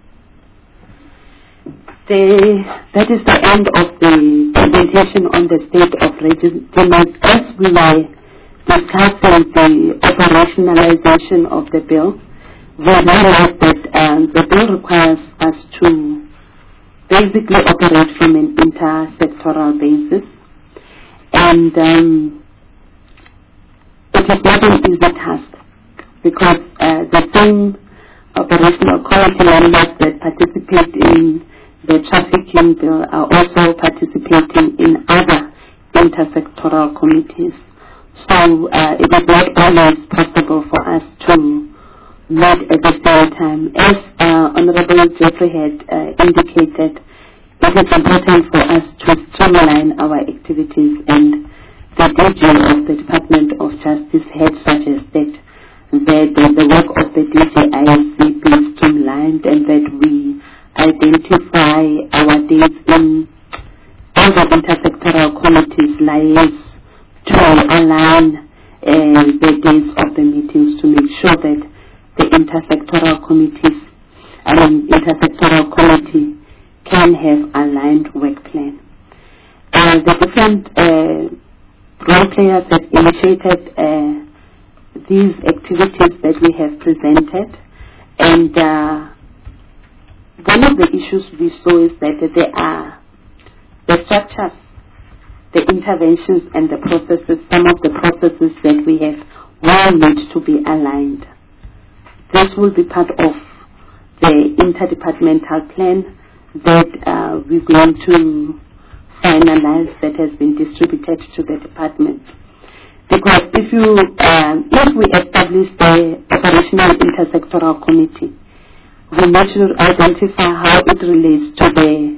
That is the end of the presentation on the state of readiness. As we were discussing the operationalization of the bill, we realized that the bill requires us to basically operate from an intersectoral basis, and it is not an easy task because the same operational quality members that participate in the trafficking bill are also participating in other intersectoral committees. So it is not always possible for us to meet at the same time. As Honorable Jeffrey had indicated, it is important for us to streamline our activities, and the DG of the Department of Justice had suggested that the work of the DGIC be streamlined and that we identify our dates in all the intersectoral committees liaise to align the dates of the meetings to make sure that the intersectoral committee can have aligned work plan. The different role players have initiated these activities that we have presented, and one of the issues we saw is that there are the structures, the interventions and the processes, some of the processes that we have will need to be aligned. This will be part of the interdepartmental plan that we're going to finalize, that has been distributed to the department. Because if we establish the operational intersectoral committee, we need to identify how it relates to the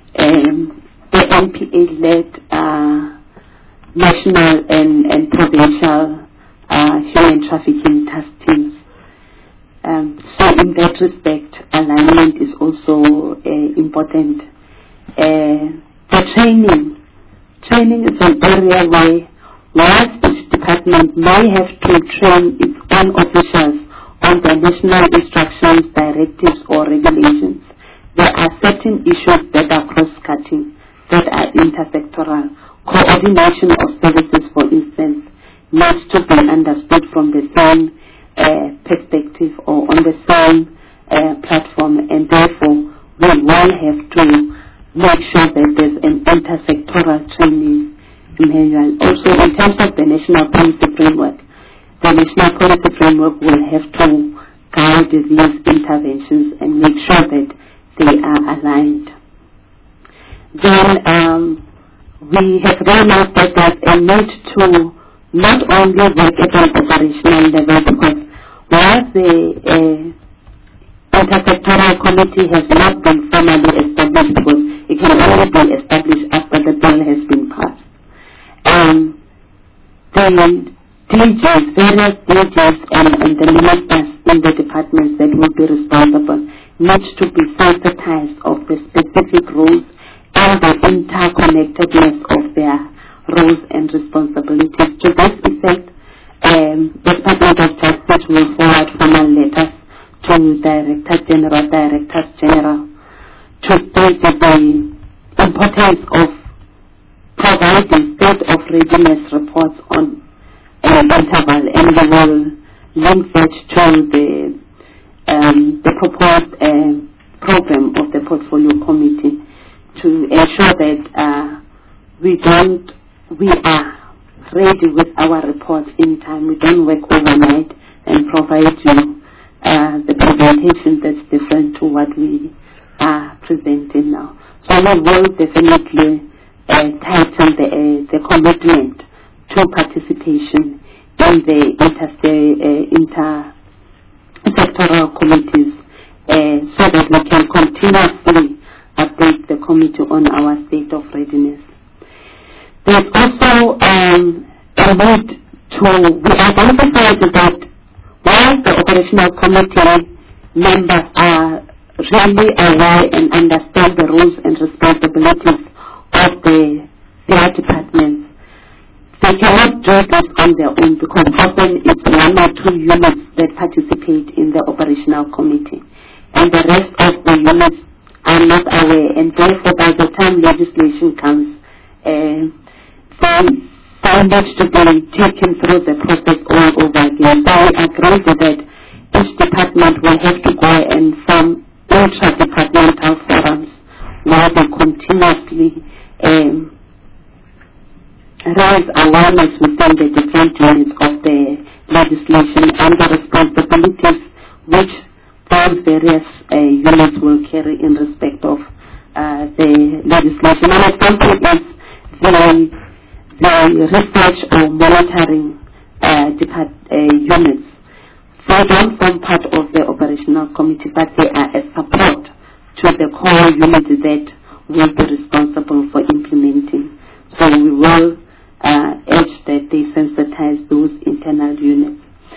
NPA-led national and provincial human trafficking task teams. So in that respect, alignment is also important. The training is an area where whilst each department may have to train its own officials on the national instructions, directives or regulations, there are certain issues that are cross-cutting, that are intersectoral. Coordination of services, for instance, needs to be understood from the same perspective or on the same platform, and therefore we will have to make sure that there's an intersectoral training manual. Also, in terms of the national policy framework, the national policy framework will have to guide these interventions and make sure that they are aligned. Then we have realized that there's a need to not only work at an operational level, because while the intersectoral committee has not been formally established, because it can only be established after the bill has been passed. The DGs, various DGs and the ministers in the departments that will be responsible need to be sensitized of the specific roles and the interconnectedness of their roles and responsibilities. To this effect, the Department of Justice will forward formal letters to Directors General to state the importance of providing state of readiness reports on an interval, and we will link that to the proposed program of the portfolio committee to ensure that we are ready with our reports in time. We don't work overnight and provide you the presentation that's different to what we are presenting now. So we will definitely tighten the commitment to participation in the intersectoral committees so that we can continuously update the committee on our state of readiness. There's also a need we identified that while the operational committee members are really aware and understand the roles and responsibilities of their departments, they cannot do this on their own because often it's 1 or 2 units that participate in the operational committee, and the rest of the units are not aware, and therefore by the time legislation comes, they need to be taken through the process all over again. So we agree that each department will have to go and form intra-departmental forums where they continuously raise awareness within the different units of the legislation and the responsibilities which those various units will carry in respect of the legislation. An example is the research or monitoring units. They don't form part of the operational committee, but they are a support to the core unit that will be responsible for implementing. So we will urge that they sensitize those internal units.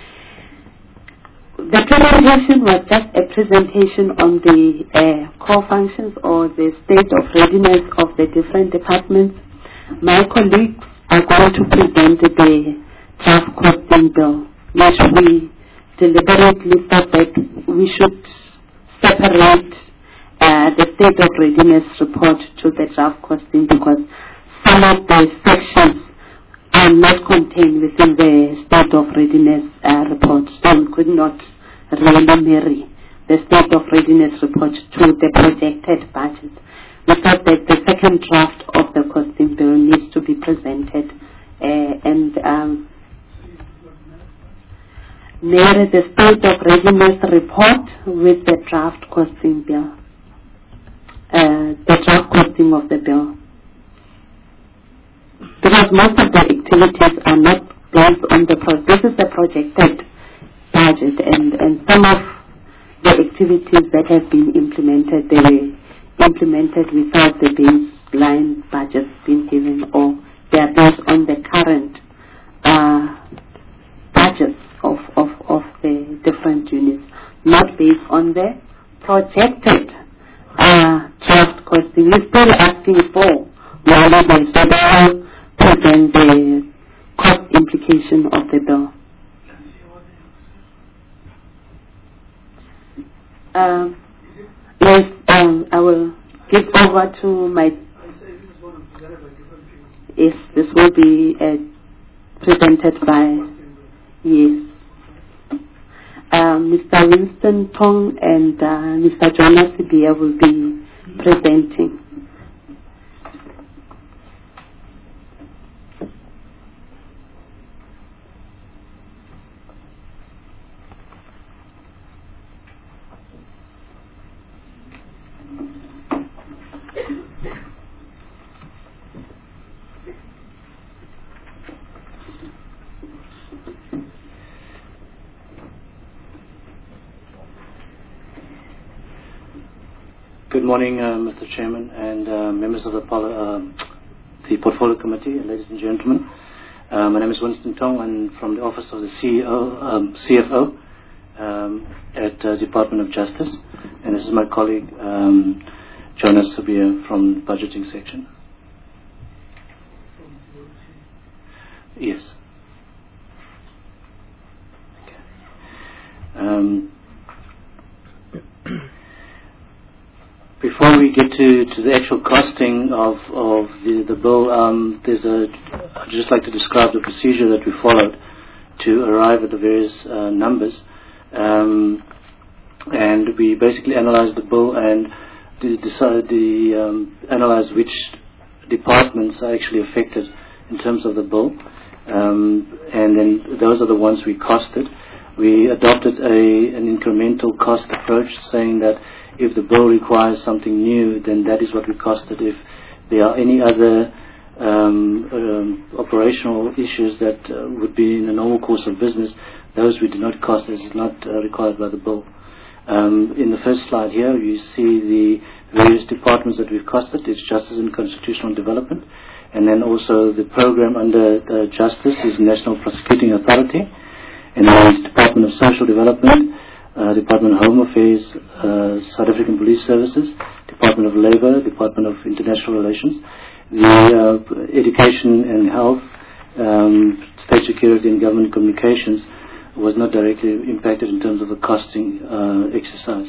The presentation was just a presentation on the core functions or the state of readiness of the different departments. My colleagues are going to present the draft costing bill, which we deliberately thought that we should separate the state of readiness report to the draft costing because some of the sections are not contained within the state of readiness report, so we could not really marry the state of readiness report to the projected budget. We thought that the second draft of the costing bill needs to be presented and marry the state of readiness report with the draft costing bill, the draft costing of the bill. Because most of the activities are not based on this is the projected budget, and some of the activities that have been implemented, they were implemented without the baseline budgets being given, or they are based on the current budgets of the different units, not based on the projected draft costing. We're still asking for knowledge, so they will present the cost implication of the bill. Yes, I will give over to my. Yes, this will be presented by. Yes, Mr. Winston Tong and Mr. Jonas Sibia will be presenting. Good morning, Mr. Chairman and members of the Portfolio Committee, ladies and gentlemen. My name is Winston Tong. I'm from the Office of the CFO at Department of Justice, and this is my colleague Jonas Sabia from the Budgeting Section. Yes. Okay. Before we get to the actual costing of the bill, I'd just like to describe the procedure that we followed to arrive at the various numbers. And we basically analyzed the bill and analyze which departments are actually affected in terms of the bill, and then those are the ones we costed. We adopted an incremental cost approach, saying that if the bill requires something new, then that is what we costed. If there are any other operational issues that would be in the normal course of business, those we do not cost, as is not required by the bill. In the first slide here, you see the various departments that we've costed. It's Justice and Constitutional Development, and then also the program under Justice is National Prosecuting Authority, and then it's Department of Social Development, Department of Home Affairs, South African Police Services, Department of Labour, Department of International Relations, the Education and Health, State Security and Government Communications was not directly impacted in terms of the costing exercise.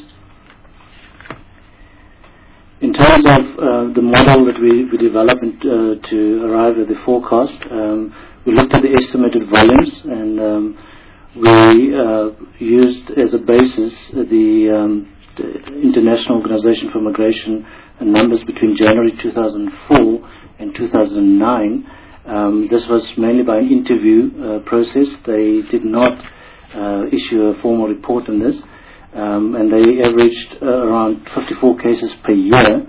In terms of the model that we developed to arrive at the forecast, we looked at the estimated volumes, and we used as a basis the International Organization for Migration and numbers between January 2004 and 2009. This was mainly by an interview process. They did not issue a formal report on this, and they averaged around 54 cases per year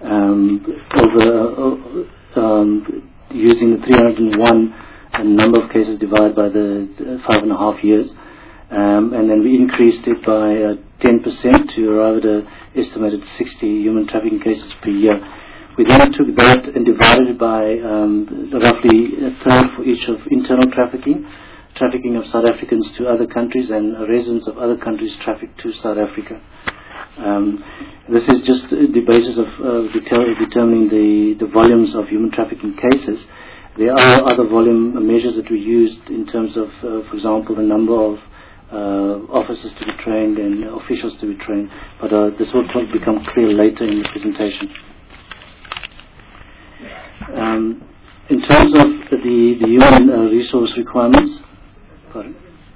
using the 301 number of cases divided by the 5.5 years, and then we increased it by 10% to arrive at an estimated 60 human trafficking cases per year. We then took that and divided it by roughly a third for each of internal trafficking of South Africans to other countries, and residents of other countries trafficked to South Africa. This is just the basis of determining the volumes of human trafficking cases. There are other volume measures that we used in terms of, for example, the number of officers to be trained and officials to be trained, but this will become clear later in the presentation. In terms of the human resource requirements, pardon?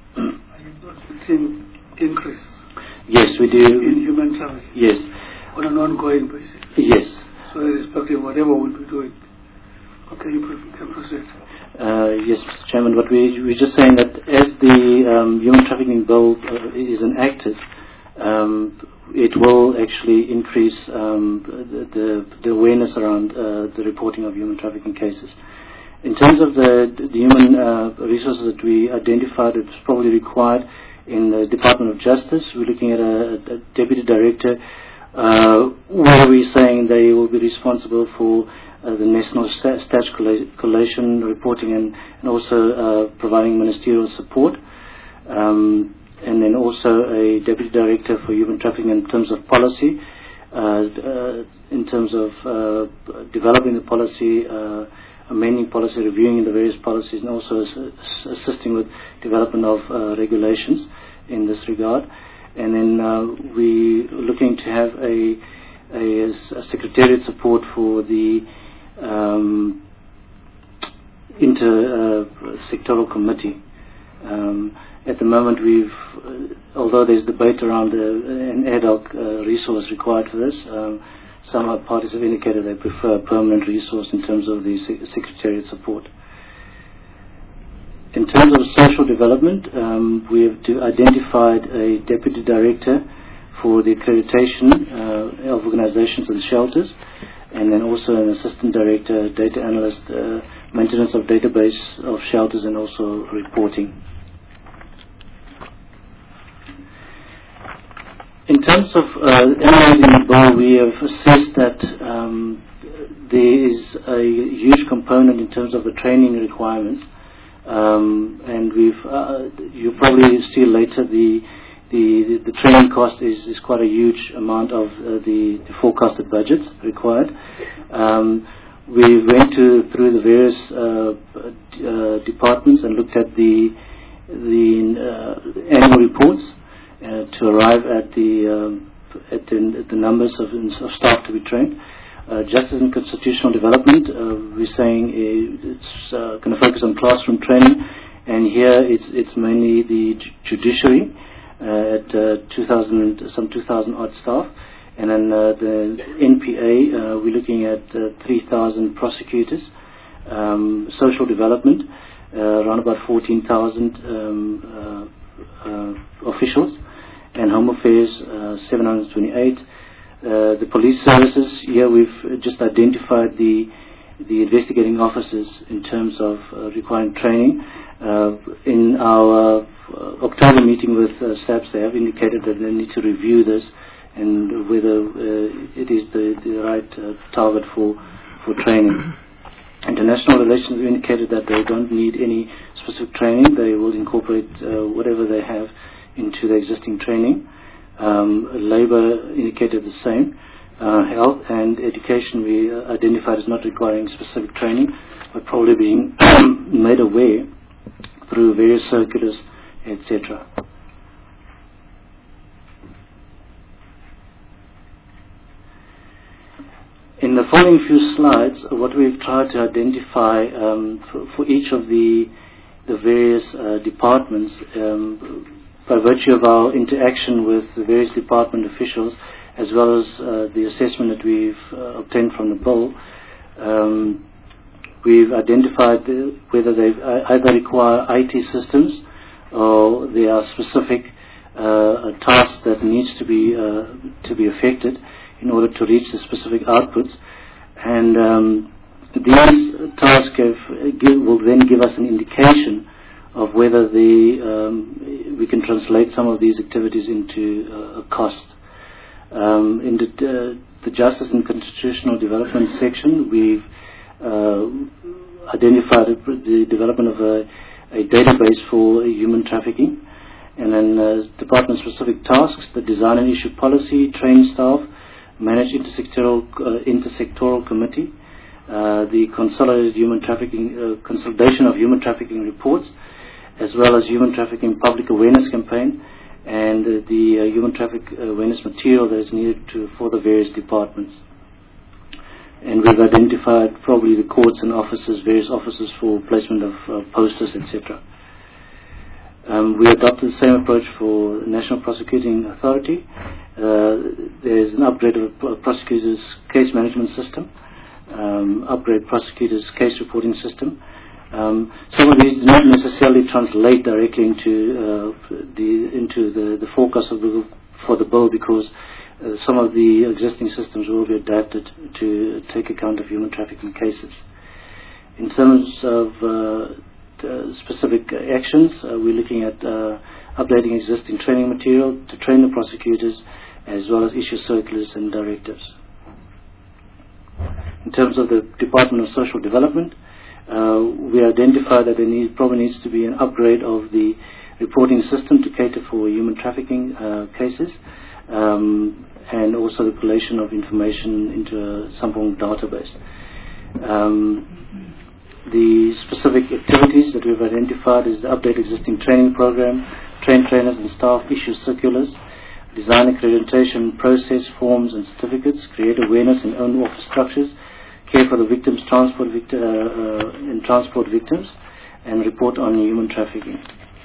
Increase. Yes, we do. In human trafficking. Yes. On an ongoing basis. Yes. So irrespective of whatever we'll be doing. Okay, you can proceed. Yes, Mr. Chairman, but we're just saying that as the human trafficking bill is enacted, it will actually increase the awareness around the reporting of human trafficking cases. In terms of the human resources that we identified, it's probably required in the Department of Justice. We're looking at a deputy director, where we're saying they will be responsible for the national stats collation, reporting, and also providing ministerial support. And then also a deputy director for human trafficking in terms of policy, in terms of developing the policy, amending policy, reviewing the various policies, and also assisting with development of regulations in this regard. And then we're looking to have a secretariat support for the inter-sectoral committee. At the moment, although there's debate around an ad hoc resource required for this, some parties have indicated they prefer a permanent resource in terms of the secretariat support. In terms of social development, we have identified a deputy director for the accreditation of organizations and shelters, and then also an assistant director, data analyst, maintenance of database of shelters, and also reporting. In terms of analyzing the bill, we have assessed that there is a huge component in terms of the training requirements, and you'll probably see later the training cost is quite a huge amount of the forecasted budgets required. We went through the various departments and looked at the annual reports to arrive at the numbers of staff to be trained. Justice and Constitutional Development, we're saying it's going to focus on classroom training, and here it's mainly the judiciary at some 2,000 odd staff, And then the NPA, we're looking at 3,000 prosecutors. Social development, around about 14,000 officials. And Home Affairs, 728. The police services, here we've just identified the investigating officers in terms of requiring training. In our October meeting with SAPS, they have indicated that they need to review this and whether it is the right target for training. International relations indicated that they don't need any specific training. They will incorporate whatever they have into the existing training. Labor indicated the same. Health and education we identified as not requiring specific training, but probably being made aware through various circulars, etc. In the following few slides, what we've tried to identify for each of the various departments, by virtue of our interaction with the various department officials, as well as the assessment that we've obtained from the bill, we've identified whether they either require IT systems or there are specific tasks that needs to be affected in order to reach the specific outputs. And these tasks will then give us an indication of whether we can translate some of these activities into a cost. In the Justice and Constitutional Development section, we've identified the development of a database for human trafficking, and then department-specific tasks, the design and issue policy, train staff, manage intersectoral committee, the consolidated human trafficking consolidation of human trafficking reports, as well as human trafficking public awareness campaign, and the human traffic awareness material that is needed for the various departments. And we've identified probably the courts and offices, various offices for placement of posters, etc. We adopted the same approach for the National Prosecuting Authority. There's an upgrade of prosecutors' case management system, upgrade prosecutors' case reporting system. Some of these do not necessarily translate directly into the forecast for the bill, because some of the existing systems will be adapted to take account of human trafficking cases. In terms of specific actions, we're looking at updating existing training material to train the prosecutors, as well as issue circulars and directives. In terms of the Department of Social Development, we identified that there probably needs to be an upgrade of the reporting system to cater for human trafficking cases, and also the collation of information into some form of database. The specific activities that we've identified is the update existing training program, train trainers and staff, issue circulars, design accreditation process, forms and certificates, create awareness in own office structures, care for the victims, transport victims, and report on human trafficking.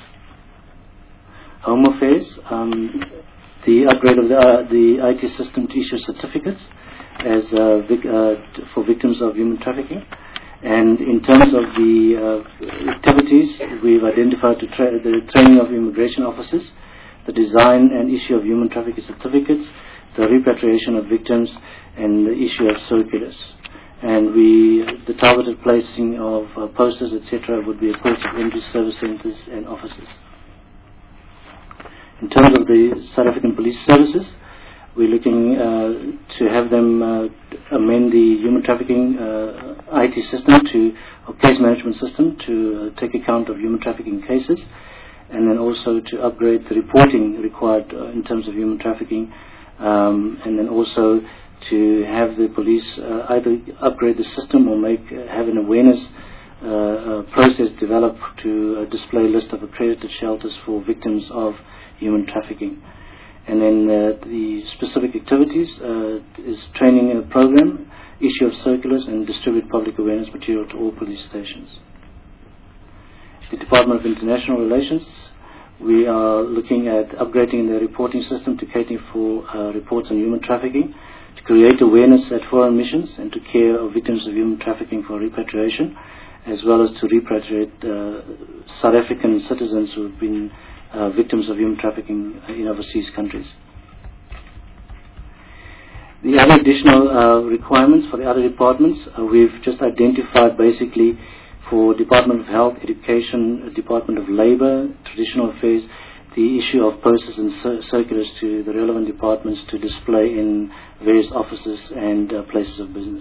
Home Affairs, the upgrade of the IT system to issue certificates as for victims of human trafficking. And in terms of the activities, we've identified the training of immigration officers, the design and issue of human trafficking certificates, the repatriation of victims, and the issue of circulars. And the targeted placing of posters, etc., would be at ports of entry, service centres, and offices. In terms of the South African Police Services, we're looking to have them amend the human trafficking IT system or case management system to take account of human trafficking cases, and then also to upgrade the reporting required in terms of human trafficking, and then also to have the police either upgrade the system or have an awareness process developed to display a list of accredited shelters for victims of human trafficking. And then the specific activities is training a program, issue of circulars, and distribute public awareness material to all police stations. The Department of International Relations, We are looking at upgrading the reporting system to cater for reports on human trafficking, to create awareness at foreign missions and to care of victims of human trafficking for repatriation, as well as to repatriate South African citizens who have been victims of human trafficking in overseas countries. The other additional requirements for the other departments, we've just identified basically for Department of Health, Education, Department of Labour, Traditional Affairs, the issue of posters and circulars to the relevant departments to display in various offices and places of business.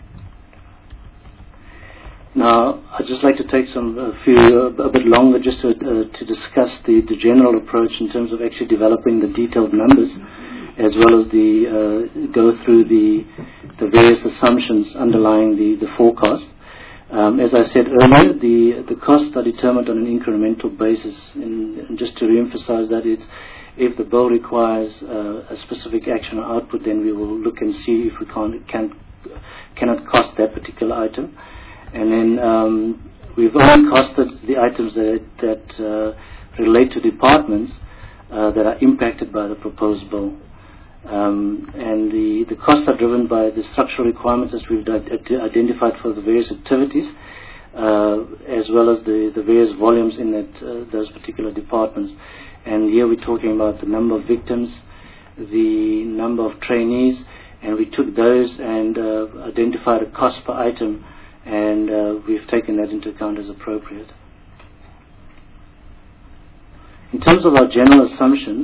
Now, I'd just like to take a bit longer just to discuss the general approach in terms of actually developing the detailed numbers, as well as go through the various assumptions underlying the forecast. As I said earlier, the costs are determined on an incremental basis, and just to re-emphasize that, if the bill requires a specific action or output, then we will look and see if we cannot cost that particular item. And then we've only costed the items that relate to departments that are impacted by the proposed bill. And the costs are driven by the structural requirements that we've identified for the various activities, as well as the various volumes in those particular departments. And here we're talking about the number of victims, the number of trainees, and we took those and identified a cost per item, and we've taken that into account as appropriate. In terms of our general assumptions,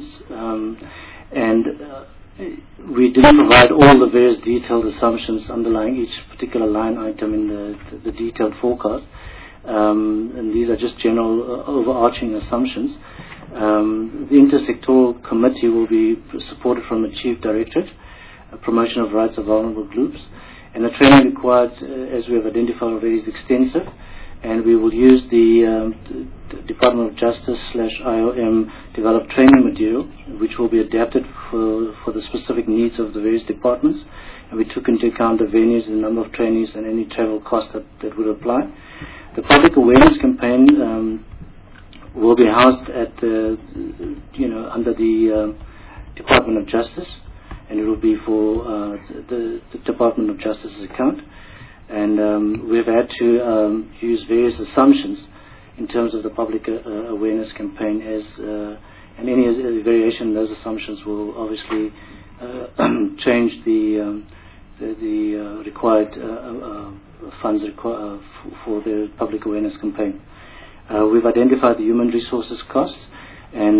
we didn't provide all the various detailed assumptions underlying each particular line item in the detailed forecast, and these are just general overarching assumptions. The intersectoral committee will be supported from the Chief Directorate, promotion of rights of vulnerable groups, and the training required, as we have identified already, is extensive, and we will use the Department of Justice /IOM developed training material, which will be adapted for the specific needs of the various departments, and we took into account the venues, the number of trainees, and any travel costs that would apply. The public awareness campaign will be housed at under the Department of Justice, and it will be for the Department of Justice's account. And we've had to use various assumptions in terms of the public awareness campaign, and any variation in those assumptions will obviously change the required funds for the public awareness campaign. We've identified the human resources costs, and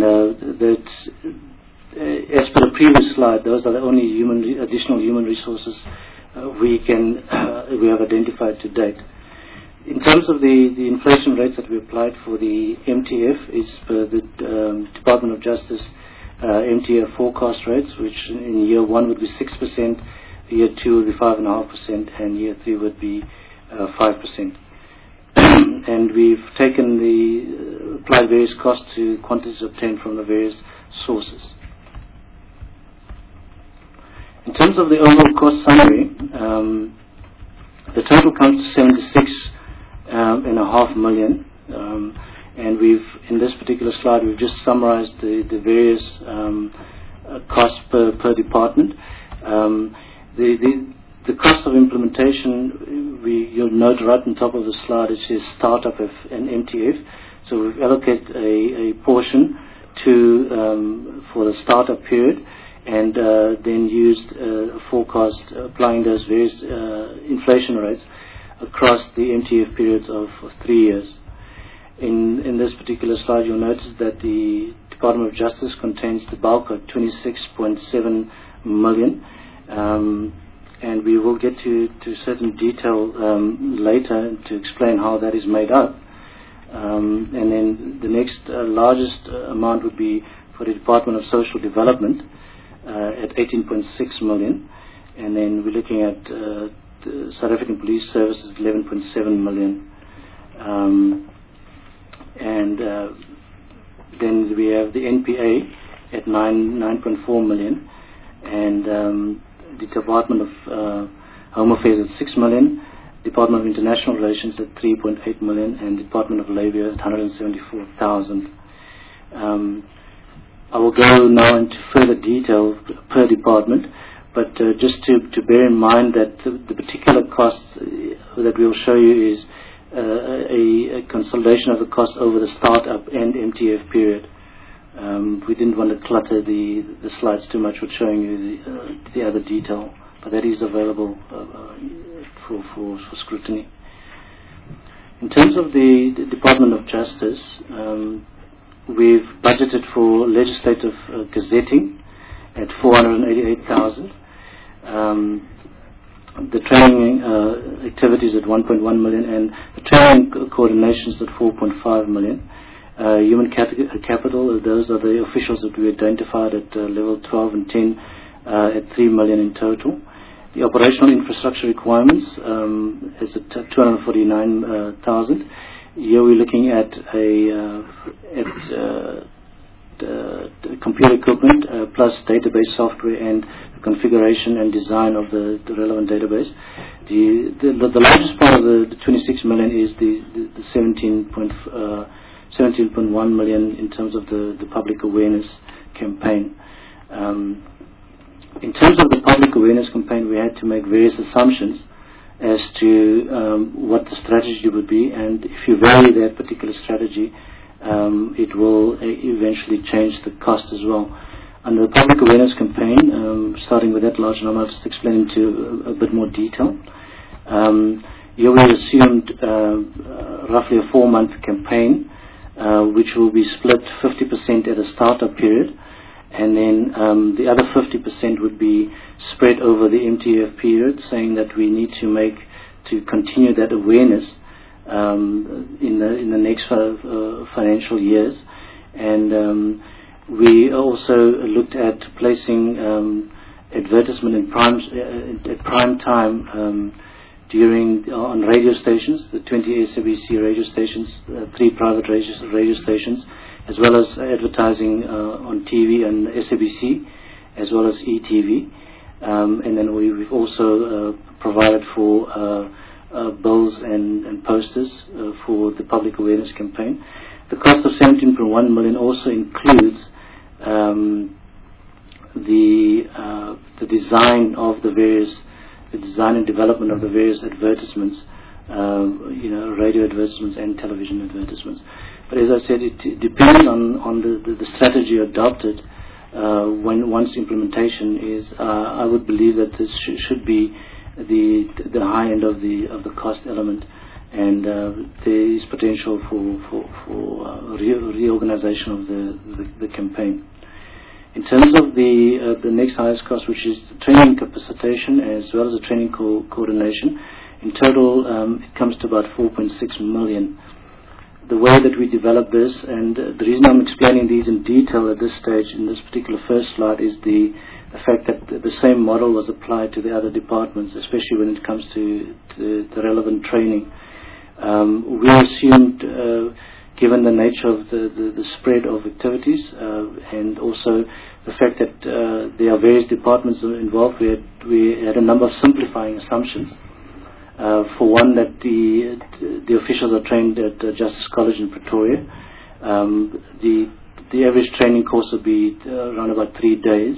as per the previous slide, those are the only additional human resources we have identified to date. In terms of the inflation rates that we applied for the MTF, is per the Department of Justice MTF forecast rates, which in year 1 would be 6%, year 2 would be 5.5%, and year 3 would be 5%. And we've applied various costs to quantities obtained from the various sources. In terms of the overall cost summary, the total comes to 76.5 million, and in this particular slide, we've just summarized the various costs per department. The cost of implementation, you'll note right on top of the slide, it says startup of an MTF. So we've allocated a portion for the startup period, and then used a forecast applying those various inflation rates across the MTF periods of 3 years. In this particular slide, you'll notice that the Department of Justice contains the bulk of 26.7 million, and we will get to certain detail later to explain how that is made up. And then the next largest amount would be for the Department of Social Development, at 18.6 million, and then we're looking at the South African Police Services 11.7 million, and then we have the NPA at 9.4 million, and the Department of Home Affairs at 6 million, Department of International Relations at 3.8 million, and Department of Labor at 174,000. I will go now into further detail per department, but just to bear in mind that the particular costs that we will show you is a consolidation of the cost over the start-up and MTF period. We didn't want to clutter the slides too much with showing you the other detail, but that is available for scrutiny. In terms of the Department of Justice, we've budgeted for legislative gazetting at 488,000. The training activities at 1.1 million, and the training coordinations at 4.5 million. Human capital, those are the officials that we identified at level 12 and 10 at 3 million in total. The operational infrastructure requirements is at 249,000. Here we're looking at computer equipment plus database software and the configuration and design of the relevant database. The largest part of the 26 million is the 17.1 million in terms of the public awareness campaign. In terms of the public awareness campaign, we had to make various assumptions as to what the strategy would be, and if you vary that particular strategy, it will eventually change the cost as well. Under the public awareness campaign, starting with that large number, I'll just explain into a bit more detail. Here we assumed roughly a 4-month campaign, which will be split 50% at a startup period, and then the other 50% would be spread over the MTF period, saying that we need to continue that awareness in the next financial years. And we also looked at placing advertisement in prime time on radio stations, the 20 SABC radio stations, 3 private radio stations, as well as advertising on TV and SABC, as well as ETV. And then we've also provided for bills and posters for the public awareness campaign. The cost of 17.1 million also includes the design of the design and development of the various advertisements, radio advertisements and television advertisements. But as I said, it depends on the strategy adopted. Once implementation is, I would believe that this should be the high end of the cost element, and there is potential for reorganization of the campaign. In terms of the next highest cost, which is the training capacitation as well as the training coordination, in total it comes to about 4.6 million. The way that we develop this, and the reason I'm explaining these in detail at this stage in this particular first slide, is the fact that the same model was applied to the other departments, especially when it comes to the relevant training. We assumed, given the nature of the spread of activities and also the fact that there are various departments involved, we had a number of simplifying assumptions. For one, that the officials are trained at Justice College in Pretoria. The average training course would be around about 3 days,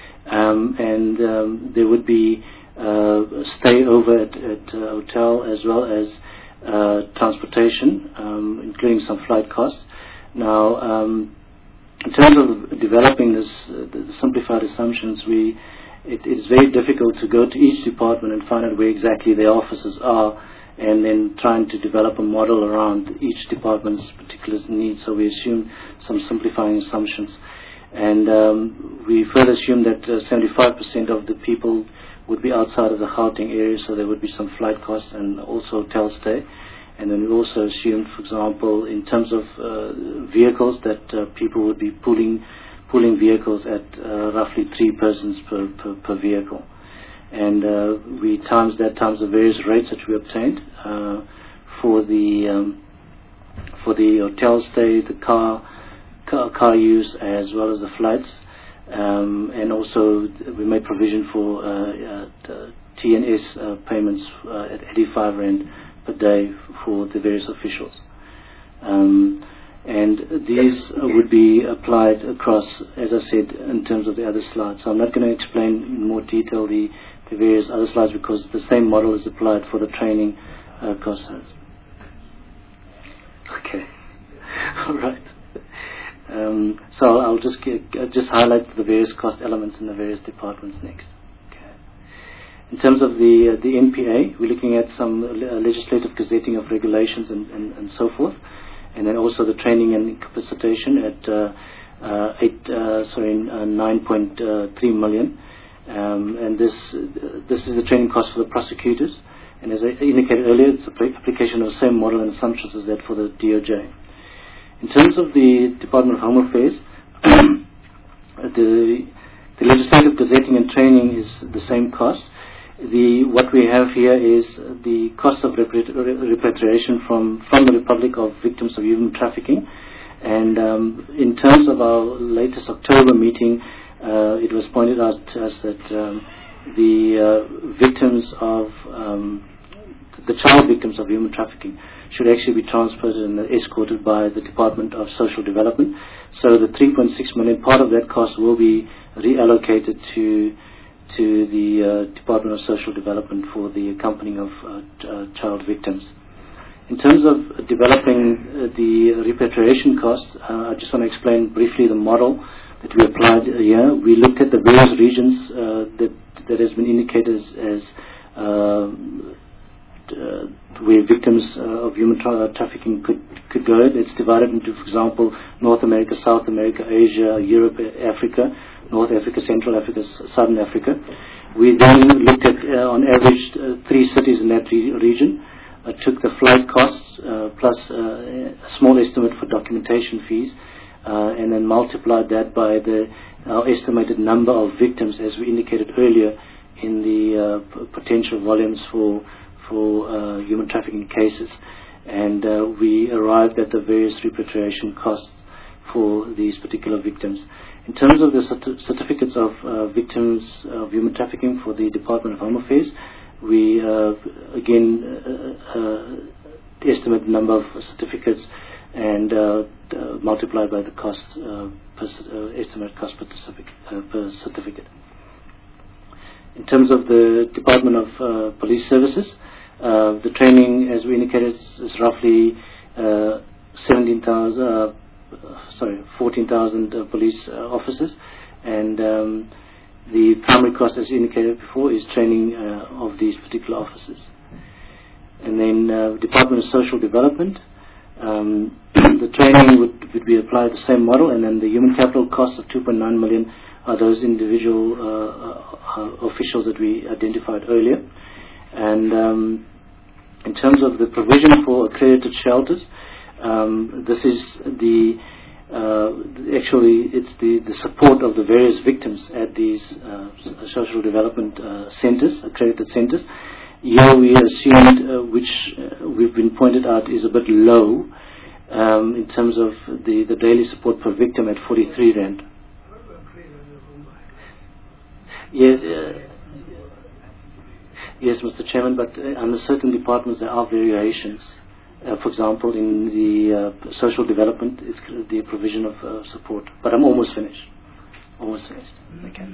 and there would be stay over at a hotel as well as transportation, including some flight costs. Now, in terms of developing the simplified assumptions, it is very difficult to go to each department and find out where exactly their offices are, and then trying to develop a model around each department's particular needs. So we assume some simplifying assumptions, and we further assume that 75% of the people would be outside of the Gauteng area, so there would be some flight costs and also hotel stay. And then we also assumed, for example, in terms of vehicles, that people would be pooling vehicles at roughly 3 persons per vehicle. And we times the various rates that we obtained for the hotel stay, the car use, as well as the flights. And also we made provision for TNS payments at 85 Rand per day for the various officials. And these would be applied across, as I said, in terms of the other slides. So I'm not going to explain in more detail the various other slides because the same model is applied for the training costs. Okay. All right. So I'll just highlight the various cost elements in the various departments next. Okay. In terms of the NPA, we're looking at some legislative gazetting of regulations and so forth, and then also the training and capacitation at 9.3 million, and this is the training cost for the prosecutors. And as I indicated earlier, it's the application of the same model and assumptions as that for the DOJ. In terms of the Department of Home Affairs, the legislative gazetting and training is the same cost. What we have here is the cost of repatriation from the Republic of victims of human trafficking. And in terms of our latest October meeting, it was pointed out to us that the victims of the child victims of human trafficking should actually be transferred and escorted by the Department of Social Development. So the 3.6 million, part of that cost will be reallocated to the Department of Social Development for the accompanying of child victims. In terms of developing the repatriation costs, I just want to explain briefly the model that we applied here. We looked at the various regions that has been indicated as where victims of human trafficking could go. It's divided into, for example, North America, South America, Asia, Europe, Africa, North Africa, Central Africa, Southern Africa. We then looked at, on average, 3 cities in that region, took the flight costs plus a small estimate for documentation fees, and then multiplied that by our estimated number of victims, as we indicated earlier, in the potential volumes for human trafficking cases, and we arrived at the various repatriation costs for these particular victims. In terms of the certificates of victims of human trafficking for the Department of Home Affairs, we again estimate the number of certificates and multiply by the cost estimate cost per certificate. In terms of the Department of Police Services, the training, as we indicated, is roughly 14,000 police officers, and the primary cost, as indicated before, is training of these particular officers. And then Department of Social Development, the training would be applied the same model, and then the human capital costs of 2.9 million are those individual officials that we identified earlier. And in terms of the provision for accredited shelters, this is it's the support of the various victims at these social development centers, accredited centers. Here we assumed, which we've been pointed out is a bit low in terms of the daily support per victim at 43 Rand. Yes, yes, Mr. Chairman, but under certain departments there are variations. For example, in the social development, it's the provision of support. But I'm almost finished. Almost finished. Okay.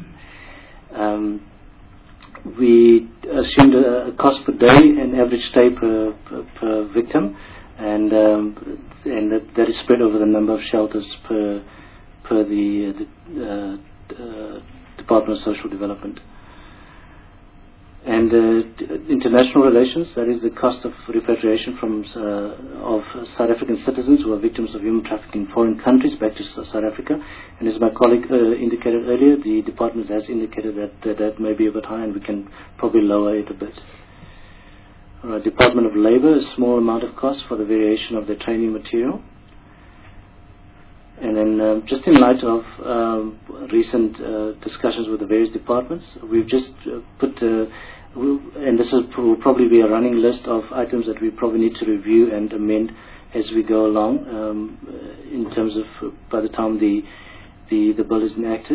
We assumed a cost per day and average stay per victim, and that is spread over the number of shelters per the Department of Social Development. And international relations, that is the cost of repatriation from of South African citizens who are victims of human trafficking in foreign countries back to South Africa. And as my colleague indicated earlier, the department has indicated that may be a bit high, and we can probably lower it a bit. All right, Department of Labour, a small amount of cost for the variation of the training material. And then just in light of recent discussions with the various departments, we've just put, and this will probably be a running list of items that we probably need to review and amend as we go along, in terms of by the time the bill is enacted.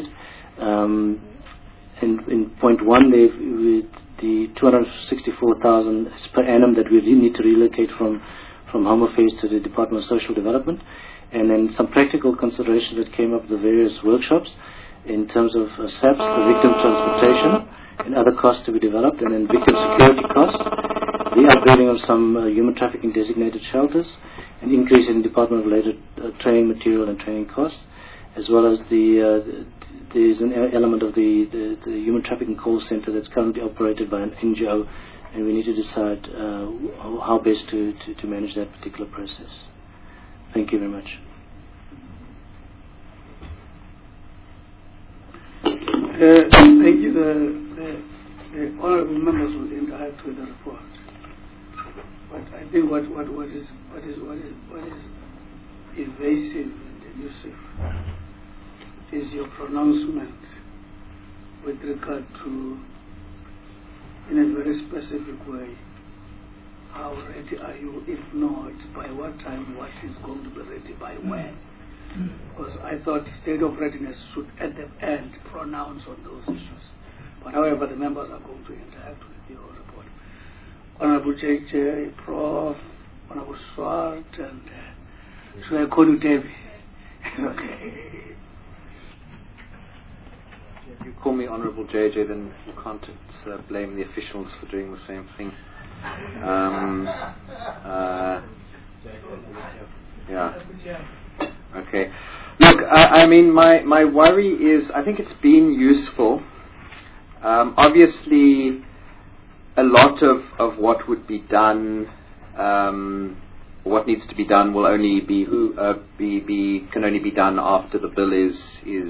In point 1, the 264,000 per annum that we really need to relocate from Home Affairs to the Department of Social Development. and then some practical considerations that came up at the various workshops in terms of SAPs, the victim transportation, and other costs to be developed, and then victim security costs, the upgrading of some human trafficking designated shelters, an increase in department-related training material and training costs, as well as there's an element of the human trafficking call center that's currently operated by an NGO, and we need to decide how best to manage that particular process. Thank you very much. Thank you. The honourable members will interact with the report. But I think what is evasive and elusive is your pronouncement with regard to, in a very specific way, how ready are you? If not, by what time? What is going to be ready by when? Because I thought state of readiness should at the end pronounce on those issues. But however, the members are going to interact with your report. Honorable JJ, Prof, Honorable Swart, and should I call you Debbie? Okay. If you call me Honorable JJ, then you can't blame the officials for doing the same thing. Yeah. Okay. Look, I mean, my worry is, I think it's been useful. Obviously, a lot of what would be done, what needs to be done, will only can only be done after the bill is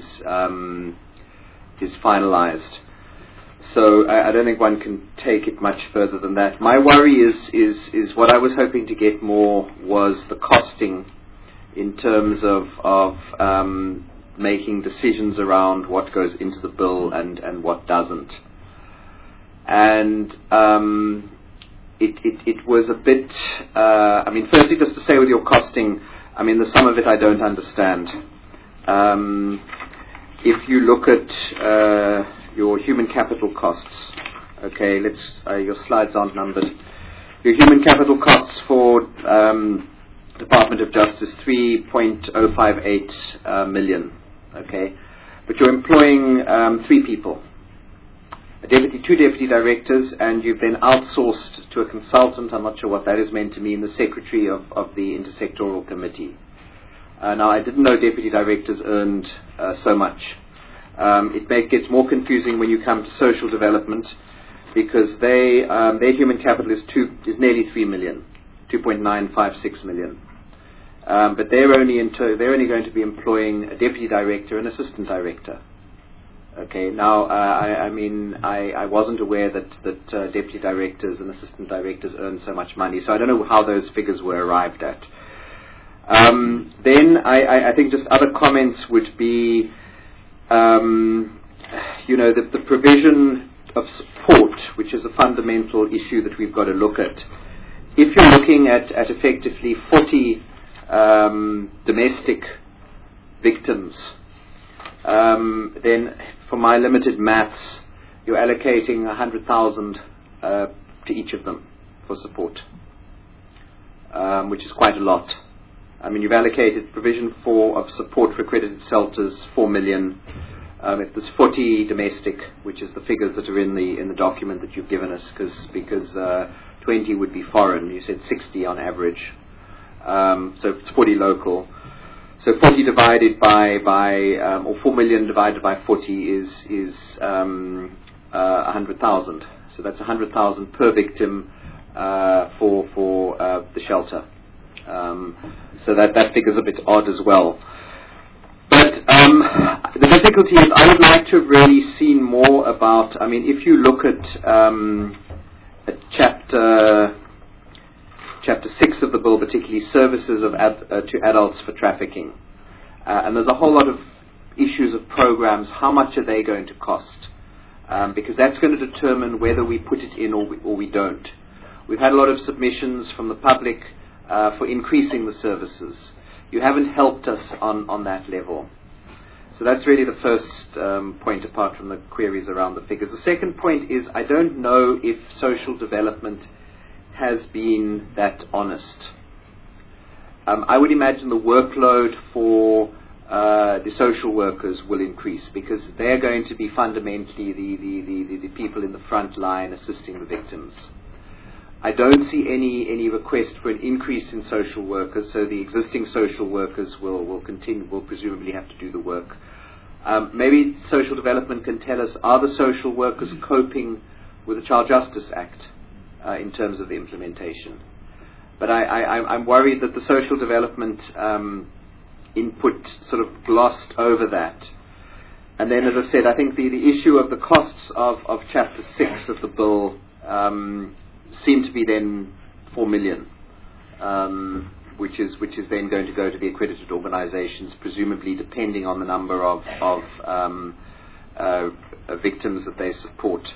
finalized. So I don't think one can take it much further than that. My worry is what I was hoping to get more was the costing in terms of making decisions around what goes into the bill and what doesn't. And it was a bit, I mean, firstly, just to say with your costing, I mean, the sum of it I don't understand. If you look at your human capital costs, okay, your slides aren't numbered. Your human capital costs for Department of Justice, 3.058 million, okay, but you're employing 3 people, two deputy directors, and you've then outsourced to a consultant. I'm not sure what that is meant to mean, the secretary of the intersectoral committee. Now, I didn't know deputy directors earned so much. It gets more confusing when you come to social development, because their human capital is nearly 3 million, 2.956 million. But they're only going to be employing a deputy director and assistant director. Okay. Now, I mean, I wasn't aware that deputy directors and assistant directors earn so much money, so I don't know how those figures were arrived at. Then I think just other comments would be, the provision of support, which is a fundamental issue that we've got to look at. If you're looking at effectively 40 domestic victims, then for my limited maths, you're allocating 100,000 to each of them for support, which is quite a lot. I mean, you've allocated provision of support for accredited shelters, 4 million. If there's 40 domestic, which is the figures that are in the document that you've given us, because 20 would be foreign. You said 60 on average, so it's 40 local. So 40 divided by or 4 million divided by 40 is 100,000. So that's 100,000 per victim for the shelter. So that figure's a bit odd as well. But the difficulty is, I would like to have really seen more about. I mean, if you look at chapter 6 of the bill, particularly services to adults for trafficking, and there's a whole lot of issues of programs. How much are they going to cost? Because that's going to determine whether we put it in or we don't. We've had a lot of submissions from the public for increasing the services. You haven't helped us on that level. So that's really the first point, apart from the queries around the figures. The second point is, I don't know if social development has been that honest. I would imagine the workload for the social workers will increase, because they're going to be fundamentally the people in the front line assisting the victims. I don't see any request for an increase in social workers, so the existing social workers will presumably have to do the work. Maybe social development can tell us, are the social workers coping with the Child Justice Act in terms of the implementation? But I'm worried that the social development input sort of glossed over that. And then, as I said, I think the issue of the costs of Chapter 6 of the bill seem to be then 4 million, which is then going to go to the accredited organizations, presumably depending on the number of victims that they support.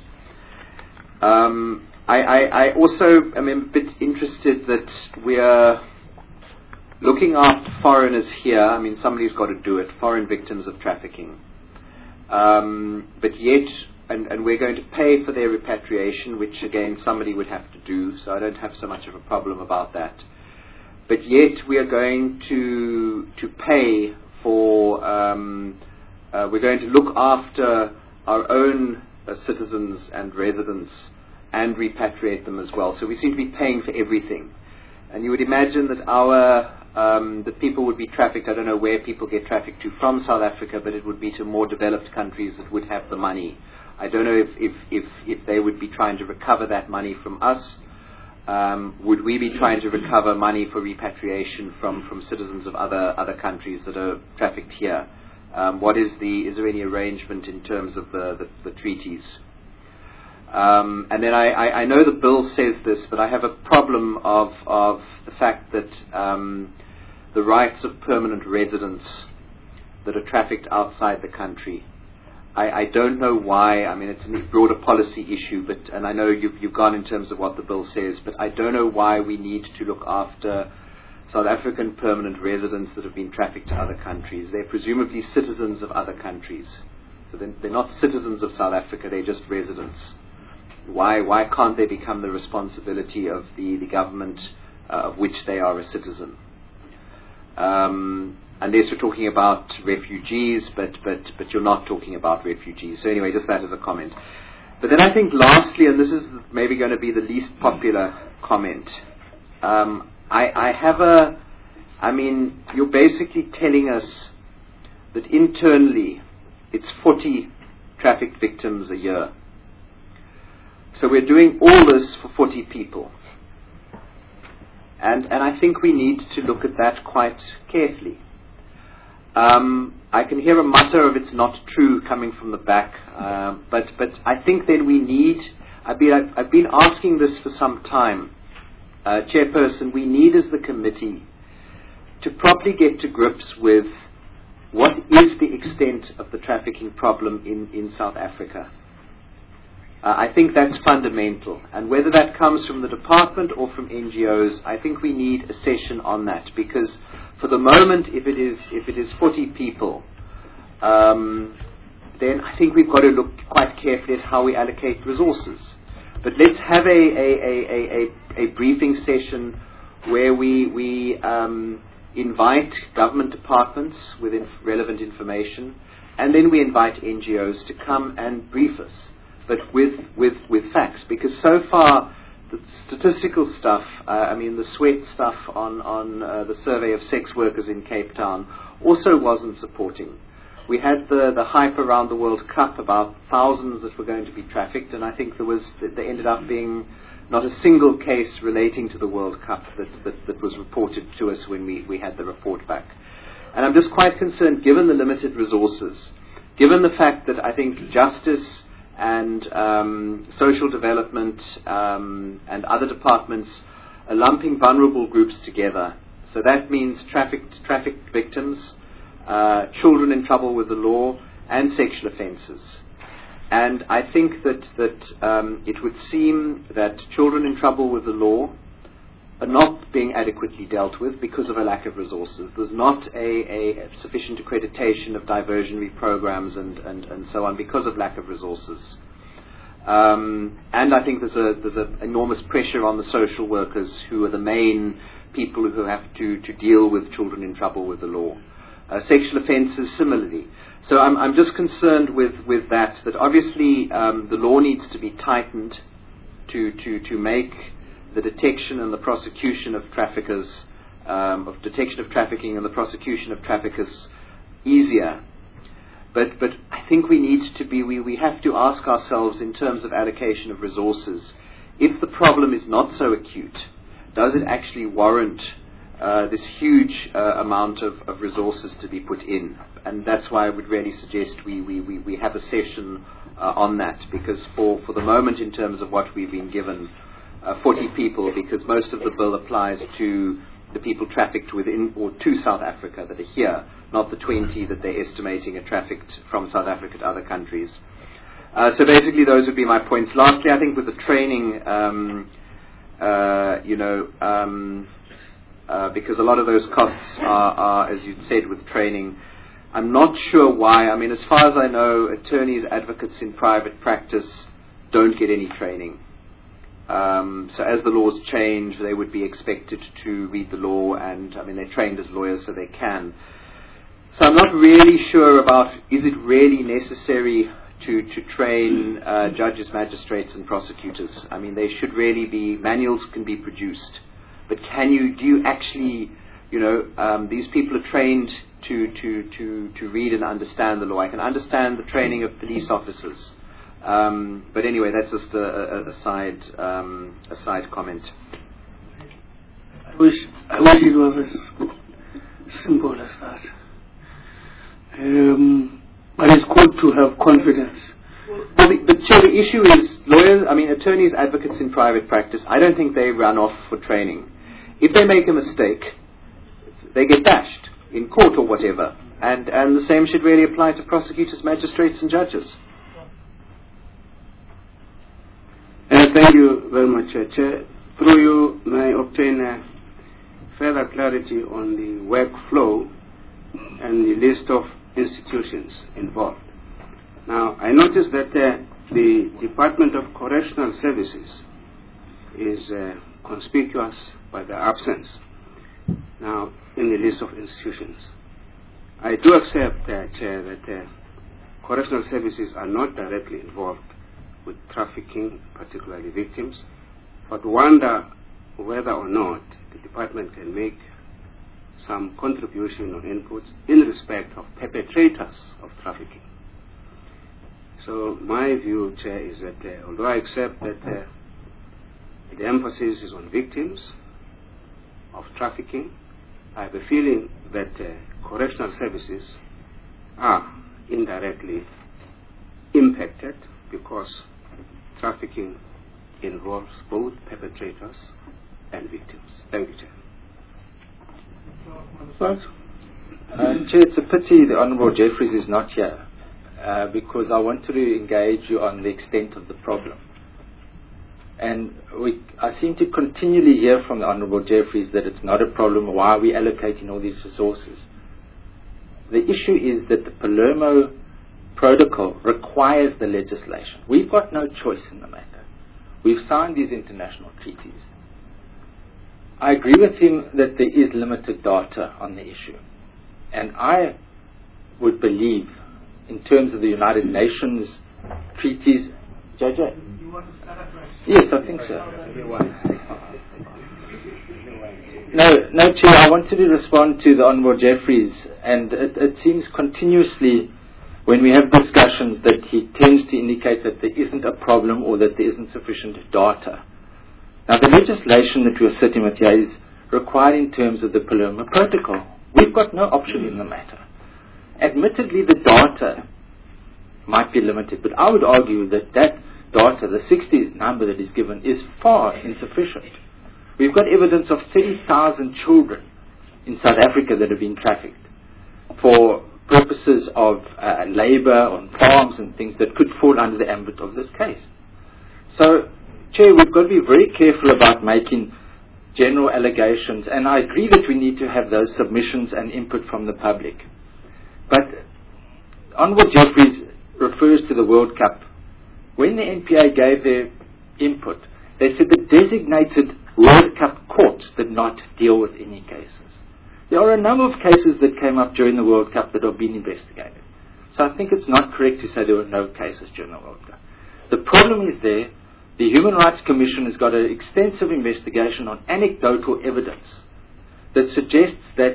I also am a bit interested that we are looking after foreigners here. I mean, somebody's got to do it, foreign victims of trafficking. But yet, and we're going to pay for their repatriation, which again somebody would have to do, so I don't have so much of a problem about that. But yet we are going to pay for, we're going to look after our own citizens and residents and repatriate them as well. So we seem to be paying for everything. And you would imagine that the people would be trafficked. I don't know where people get trafficked to from South Africa, but it would be to more developed countries that would have the money. I don't know if they would be trying to recover that money from us. Would we be trying to recover money for repatriation from citizens of other countries that are trafficked here? Is there any arrangement in terms of the treaties? And then I know the bill says this, but I have a problem of the fact that the rights of permanent residents that are trafficked outside the country. I don't know why. I mean, it's a broader policy issue, and I know you've gone in terms of what the bill says, but I don't know why we need to look after South African permanent residents that have been trafficked to other countries. They're presumably citizens of other countries. So they're not citizens of South Africa, they're just residents. Why can't they become the responsibility of the government of which they are a citizen? Unless we're talking about refugees, but you're not talking about refugees. So anyway, just that as a comment. But then I think lastly, and this is maybe going to be the least popular comment, you're basically telling us that internally it's 40 trafficked victims a year. So we're doing all this for 40 people. And I think we need to look at that quite carefully. I can hear a mutter of it's not true coming from the back, but I think then we need, I've been asking this for some time, Chairperson, we need as the committee to properly get to grips with what is the extent of the trafficking problem in South Africa. I think that's fundamental, and whether that comes from the department or from NGOs, I think we need a session on that, because for the moment, if it is 40 people, then I think we've got to look quite carefully at how we allocate resources. But let's have a briefing session where we invite government departments with relevant information, and then we invite NGOs to come and brief us, but with facts, because so far the statistical stuff, the sweat stuff on the survey of sex workers in Cape Town also wasn't supporting. We had the hype around the World Cup about thousands that were going to be trafficked, and I think there ended up being not a single case relating to the World Cup that was reported to us when we had the report back. And I'm just quite concerned, given the limited resources, given the fact that I think justice and social development and other departments are lumping vulnerable groups together. So that means trafficked victims, children in trouble with the law, and sexual offences. And I think that it would seem that children in trouble with the law are not being adequately dealt with because of a lack of resources. There's not a sufficient accreditation of diversionary programs and so on because of lack of resources. And I think there's an enormous pressure on the social workers who are the main people who have to deal with children in trouble with the law. Sexual offences similarly. So I'm just concerned with that obviously the law needs to be tightened to make the detection and the prosecution of traffickers, of detection of trafficking and the prosecution of traffickers easier. But I think we have to ask ourselves in terms of allocation of resources, if the problem is not so acute, does it actually warrant this huge amount of resources to be put in? And that's why I would really suggest we have a session on that, because for the moment, in terms of what we've been given, 40 people, because most of the bill applies to the people trafficked within or to South Africa that are here, not the 20 that they're estimating are trafficked from South Africa to other countries. So basically those would be my points. Lastly, I think with the training, because a lot of those costs are, as you said, with training. I'm not sure why. I mean, as far as I know, attorneys, advocates in private practice don't get any training. So as the laws change, they would be expected to read the law, and I mean, they're trained as lawyers, so they can. So I'm not really sure about, is it really necessary to train judges, magistrates and prosecutors? I mean, they should really be, manuals can be produced, but do you actually, these people are trained to read and understand the law. I can understand the training of police officers. But anyway, that's just a side comment. I wish it was as simple as that. But it's good to have confidence. Well, the issue is lawyers, attorneys, advocates in private practice, I don't think they run off for training. If they make a mistake, they get bashed in court or whatever. And the same should really apply to prosecutors, magistrates and judges. Thank you very much, Chair. Through you, may I obtain further clarity on the workflow and the list of institutions involved. Now, I noticed that the Department of Correctional Services is conspicuous by the absence now in the list of institutions. I do accept, Chair, that correctional services are not directly involved with trafficking, particularly victims, but wonder whether or not the department can make some contribution or inputs in respect of perpetrators of trafficking. So my view, Chair, is that although I accept that the emphasis is on victims of trafficking, I have a feeling that correctional services are indirectly impacted because trafficking involves both perpetrators and victims. Thank you, Chair. Chair, it's a pity the Honourable Jeffries is not here because I wanted to engage you on the extent of the problem. And I seem to continually hear from the Honourable Jeffries that it's not a problem. Why are we allocating all these resources? The issue is that the Palermo Protocol requires the legislation. We've got no choice in the matter. We've signed these international treaties. I agree with him that there is limited data on the issue. And I would believe, in terms of the United Nations treaties... JJ? You want to start up, right? Yes, I think so. No, Chair, I wanted to respond to the Honourable Jeffries, and it seems continuously, when we have discussions, that he tends to indicate that there isn't a problem or that there isn't sufficient data. Now, the legislation that we are sitting with here is required in terms of the Palermo Protocol. We've got no option in the matter. Admittedly, the data might be limited, but I would argue that data, the 60 number that is given, is far insufficient. We've got evidence of 30,000 children in South Africa that have been trafficked for purposes of labour on farms and things that could fall under the ambit of this case. So, Chair, we've got to be very careful about making general allegations, and I agree that we need to have those submissions and input from the public. But Honourable Jeffries refers to the World Cup. When the NPA gave their input, they said the designated World Cup courts did not deal with any cases. There are a number of cases that came up during the World Cup that are being investigated. So I think it's not correct to say there were no cases during the World Cup. The problem is there. The Human Rights Commission has got an extensive investigation on anecdotal evidence that suggests that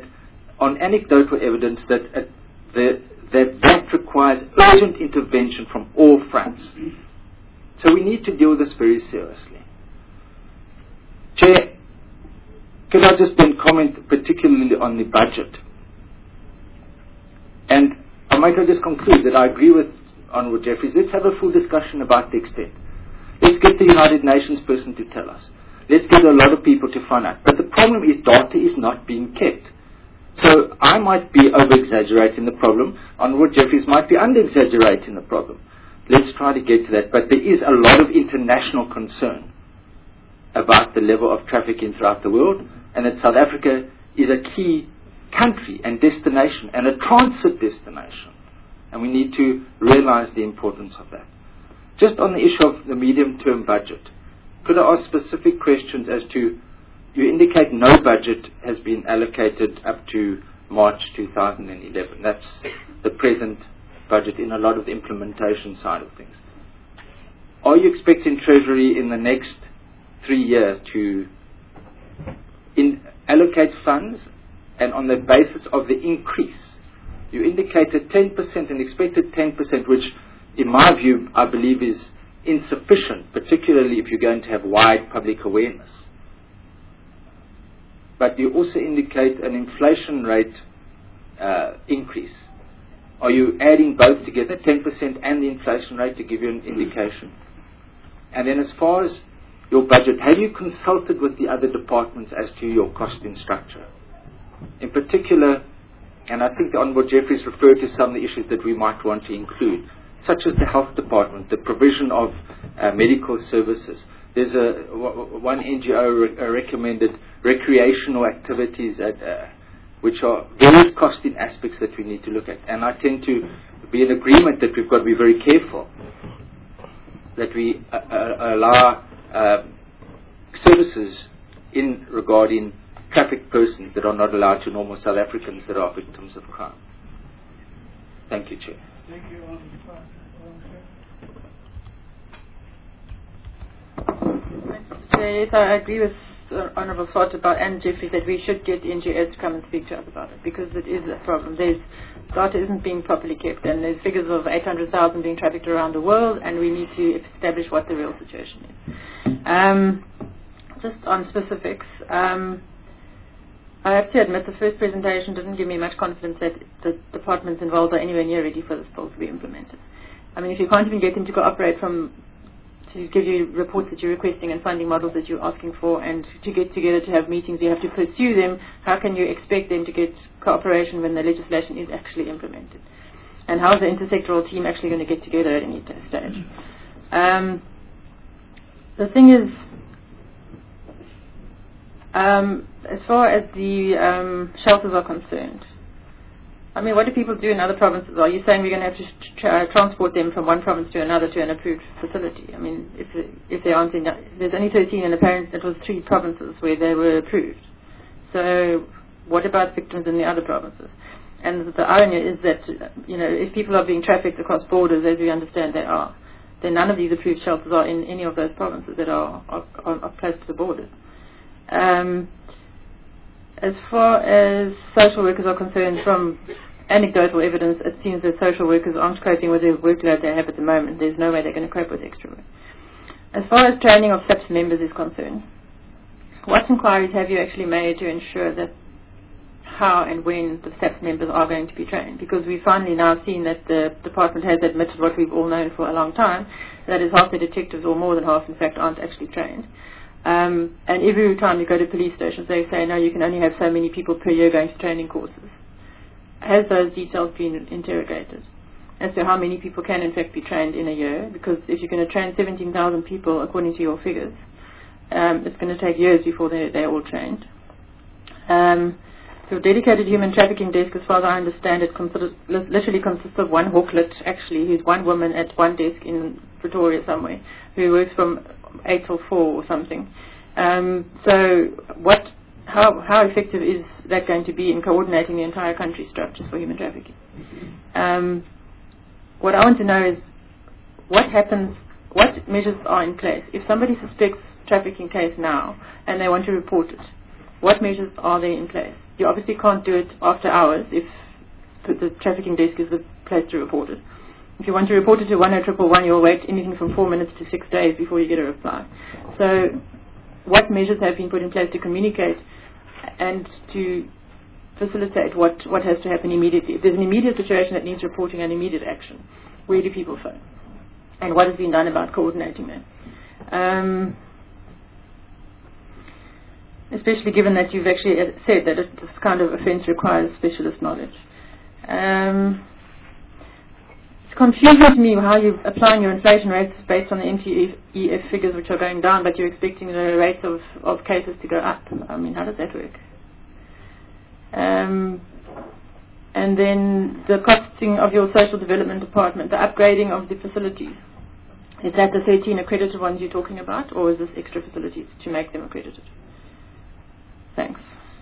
that requires urgent intervention from all fronts. So we need to deal with this very seriously. Chair, could I just then comment particularly on the budget? And I might just conclude that I agree with Honourable Jeffries. Let's have a full discussion about the extent. Let's get the United Nations person to tell us. Let's get a lot of people to find out. But the problem is data is not being kept. So I might be over-exaggerating the problem. Honourable Jeffries might be under-exaggerating the problem. Let's try to get to that. But there is a lot of international concern about the level of trafficking throughout the world, and that South Africa is a key country and destination and a transit destination. And we need to realize the importance of that. Just on the issue of the medium-term budget, could I ask specific questions as to, you indicate no budget has been allocated up to March 2011. That's the present budget in a lot of the implementation side of things. Are you expecting Treasury in the next 3 years to allocate funds, and on the basis of the increase, you indicated 10%, an expected 10%, which in my view I believe is insufficient, particularly if you're going to have wide public awareness. But you also indicate an inflation rate increase. Are you adding both together, 10% and the inflation rate, to give you an indication? And then as far as your budget, have you consulted with the other departments as to your costing structure? In particular, and I think the Honourable Jeffries referred to some of the issues that we might want to include, such as the health department, the provision of medical services. There's one NGO recommended recreational activities which are various costing aspects that we need to look at. And I tend to be in agreement that we've got to be very careful that we allow services in regarding trafficked persons that are not allowed to normal South Africans that are victims of crime. Thank you, Chair. Thank you. Yes, I agree with Honourable Swart and Jeffrey that we should get NGOs to come and speak to us about it, because it is a problem. Data isn't being properly kept, and there's figures of 800,000 being trafficked around the world, and we need to establish what the real situation is. Just on specifics, I have to admit the first presentation didn't give me much confidence that the departments involved are anywhere near ready for this bill to be implemented. I mean, if you can't even get them to cooperate to give you reports that you're requesting and funding models that you're asking for, and to get together to have meetings, you have to pursue them. How can you expect them to get cooperation when the legislation is actually implemented? And how is the intersectoral team actually going to get together at any stage? The thing is, as far as the shelters are concerned, I mean, what do people do in other provinces? Are you saying we're going to have to transport them from one province to another to an approved facility? I mean, if there aren't enough, there's only 13, and apparently it was 3 provinces where they were approved. So what about victims in the other provinces? And the irony is that, if people are being trafficked across borders, as we understand they are, then none of these approved shelters are in any of those provinces that are close to the border. As far as social workers are concerned, from anecdotal evidence, it seems that social workers aren't coping with the workload they have at the moment. There's no way they're going to cope with extra work. As far as training of SAPS members is concerned, what inquiries have you actually made to ensure that how and when the SAPS members are going to be trained? Because we've finally now seen that the department has admitted what we've all known for a long time, that is half the detectives, or more than half in fact, aren't actually trained. And every time you go to police stations, they say, no, you can only have so many people per year going to training courses. Has those details been interrogated as to how many people can in fact be trained in a year? Because if you're going to train 17,000 people according to your figures, it's going to take years before they're all trained. The dedicated human trafficking desk, as far as I understand it, literally consists of one hawklet, actually, who's one woman at one desk in Pretoria somewhere, who works from 8 till 4 or something. So how effective is that going to be in coordinating the entire country structures for human trafficking? What I want to know is what measures are in place. If somebody suspects trafficking case now and they want to report it, what measures are there in place? You obviously can't do it after hours if the trafficking desk is the place to report it. If you want to report it to 10111, you'll wait anything from 4 minutes to 6 days before you get a reply. So what measures have been put in place to communicate and to facilitate what has to happen immediately? If there's an immediate situation that needs reporting and immediate action, where do people phone? And what has been done about coordinating that? Especially given that you've actually said that this kind of offence requires specialist knowledge. It's confusing to me how you're applying your inflation rates based on the NTEF figures which are going down, but you're expecting the rates of cases to go up. I mean, how does that work? And then the costing of your social development department, the upgrading of the facilities. Is that the 13 accredited ones you're talking about, or is this extra facilities to make them accredited? Thanks.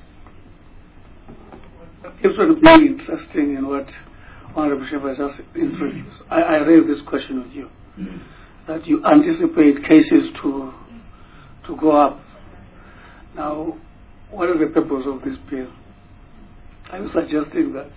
It's going to be interesting in what Honorable Sheva has introduced. I raised this question with you, that you anticipate cases to go up. Now, what is the purpose of this bill? Are you suggesting that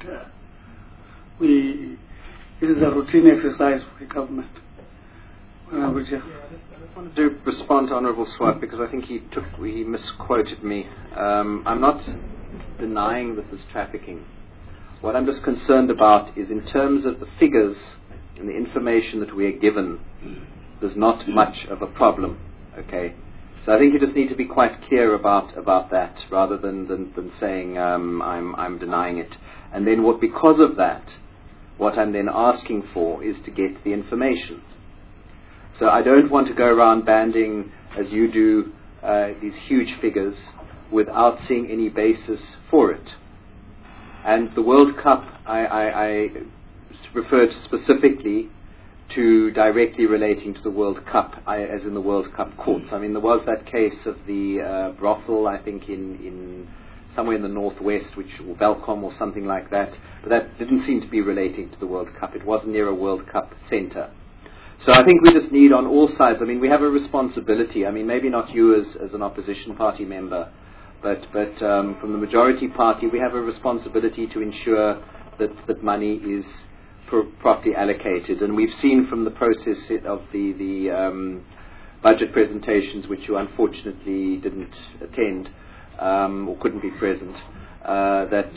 this is a routine exercise for the government? Honorable Jeff. I wanted to respond to Honourable Swart because I think he misquoted me. I'm not denying that there's trafficking. What I'm just concerned about is in terms of the figures and the information that we are given, there's not much of a problem. Okay, so I think you just need to be quite clear about that rather than saying I'm denying it. And then because of that, what I'm then asking for is to get the information. So I don't want to go around banding, as you do, these huge figures without seeing any basis for it. And the World Cup, I referred specifically to directly relating to the World Cup, as in the World Cup courts. I mean, there was that case of the brothel, I think, in somewhere in the northwest, or Belcom or something like that. But that didn't seem to be relating to the World Cup. It wasn't near a World Cup centre. So I think we just need on all sides, I mean, we have a responsibility. I mean, maybe not you as an opposition party member, but from the majority party, we have a responsibility to ensure that money is properly allocated. And we've seen from the process of the budget presentations, which you unfortunately didn't attend or couldn't be present, that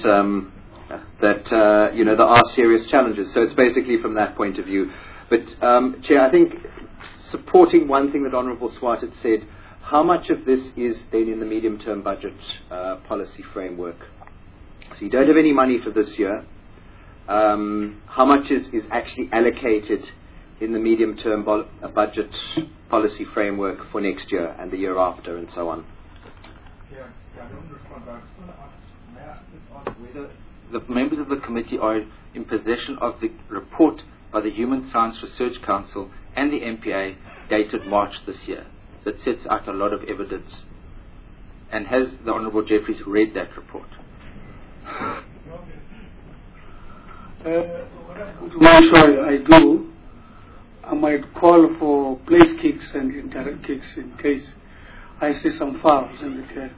there are serious challenges. So it's basically from that point of view. But, Chair, I think supporting one thing that Honourable Swart had said, how much of this is then in the medium-term budget policy framework? So you don't have any money for this year. How much is actually allocated in the medium-term budget policy framework for next year and the year after and so on? Yeah, I don't respond, but I just want to ask whether the members of the committee are in possession of the report by the Human Science Research Council and the MPA dated March this year that sets out a lot of evidence. And has the Honourable Jeffries read that report? To make sure I do, I might call for place kicks and indirect kicks in case I see some fouls in the game.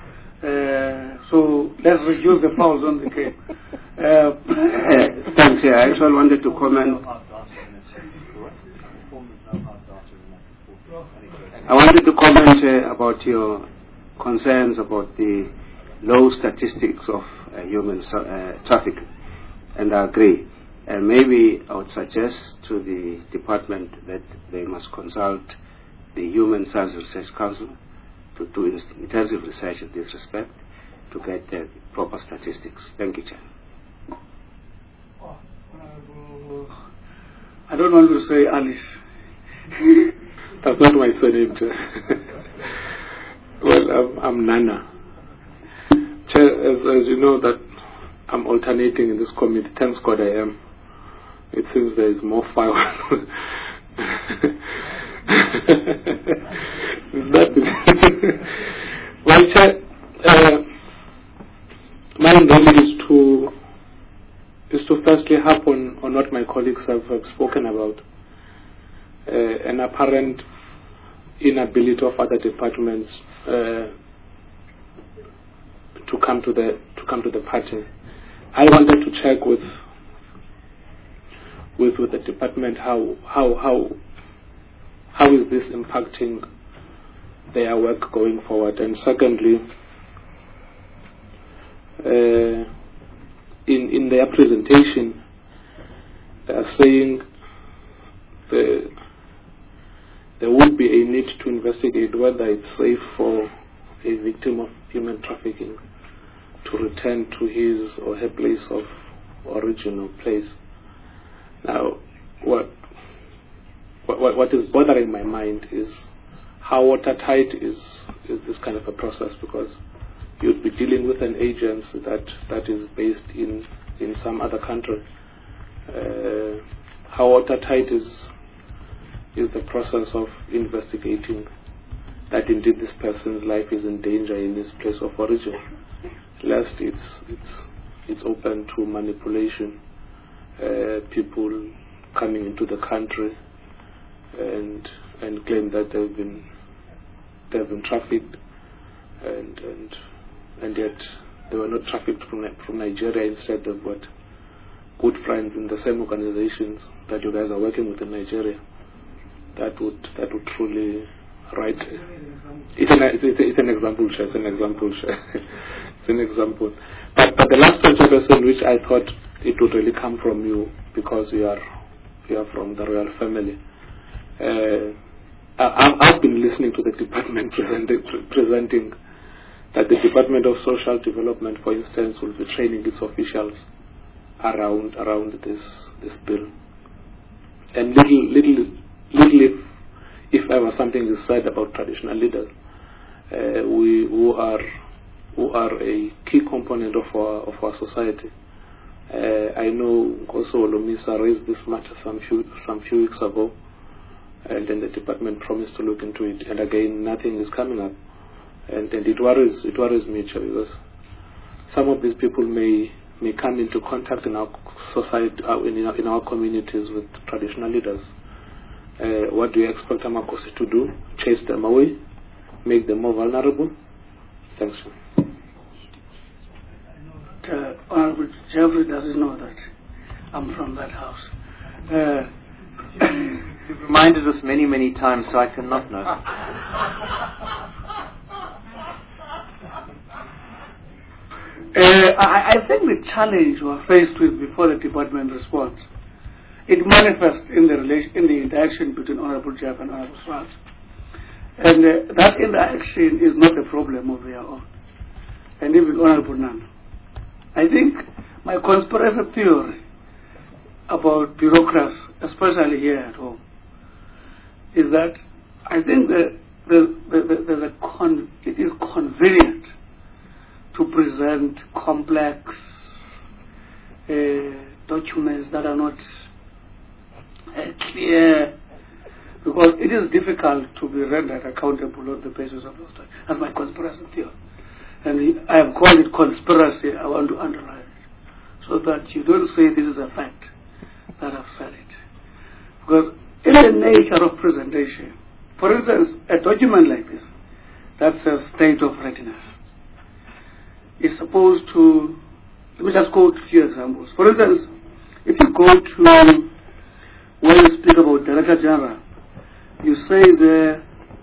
So let's reduce the fouls on the game. Thanks. I actually wanted to comment. I wanted to comment about your concerns about the low statistics of human traffic, and I agree. And maybe I would suggest to the department that they must consult the Human Science Research Council to do intensive research in this respect to get the proper statistics. Thank you, Chair. I don't want to say Alice. That's not my surname, Chair. Well, I'm Nana. Chair, as you know that I'm alternating in this committee. Thanks God I am. It seems there is more fire. colleagues have spoken about, an apparent inability of other departments to come to the party. I wanted to check with the department how is this impacting their work going forward. And secondly, in their presentation, they are saying there would be a need to investigate whether it's safe for a victim of human trafficking to return to his or her place of origin or place. Now, what is bothering my mind is how watertight is this kind of a process, because you'd be dealing with an agency that is based in some other country. How watertight is the process of investigating that indeed this person's life is in danger in his place of origin, lest it's open to manipulation, people coming into the country and claim that they've been trafficked, and yet they were not trafficked from Nigeria. Instead, they've got good friends in the same organizations that you guys are working with in Nigeria. That would truly right. It's an example, Chair. It's an example, Chair. It's an example. But the last controversy, which I thought it would really come from you, because you are from the royal family. I've been listening to the department presenting that the Department of Social Development, for instance, will be training its officials around this bill. And little if ever something is said about traditional leaders, who are a key component of our society. I know also Lomisa raised this matter some few weeks ago, and then the department promised to look into it, and again nothing is coming up, and it worries me, because some of these people may come into contact in our society, in our communities with traditional leaders. What do you expect Amakosi to do? Chase them away? Make them more vulnerable? Thanks. Honorable Jeffrey doesn't know that I'm from that house. You've reminded us many, many times, so I cannot know. I think the challenge we're faced with before the department responds, it manifests in the interaction between Honorable Jeff and Honorable Swart. And that interaction is not a problem of their own. And even Honorable Nana. I think my conspiracy theory about bureaucrats, especially here at home, is that I think that it is convenient to present complex documents that are not clear, because it is difficult to be rendered accountable on the basis of those documents. That's my conspiracy theory. And I have called it conspiracy. I want to underline it, so that you don't say this is a fact that I've said it. Because in the nature of presentation, for instance, a document like this that says state of readiness is supposed to, let me just quote a few examples. For instance, if you go to when you speak about Director General, you say the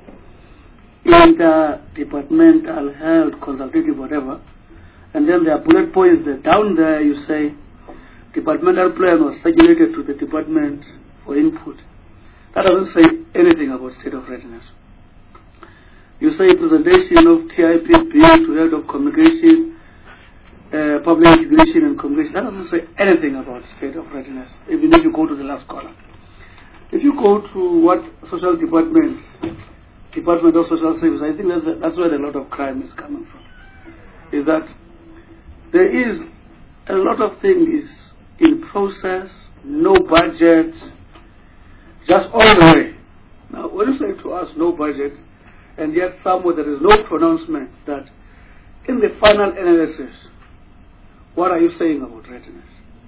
interdepartmental health consultative whatever, and then there are bullet points there. Down there you say departmental plan was circulated to the department for input. That doesn't say anything about state of readiness. You say presentation of TIPB to head of communication, public education and communication. That doesn't say anything about state of readiness, even if you go to the last column. If you go to what social department of social service, I think that's where a lot of crime is coming from. Is that there is a lot of things in process, no budget, just all the way. Now, when you say to us no budget, and yet somewhere there is no pronouncement that in the final analysis, what are you saying about readiness?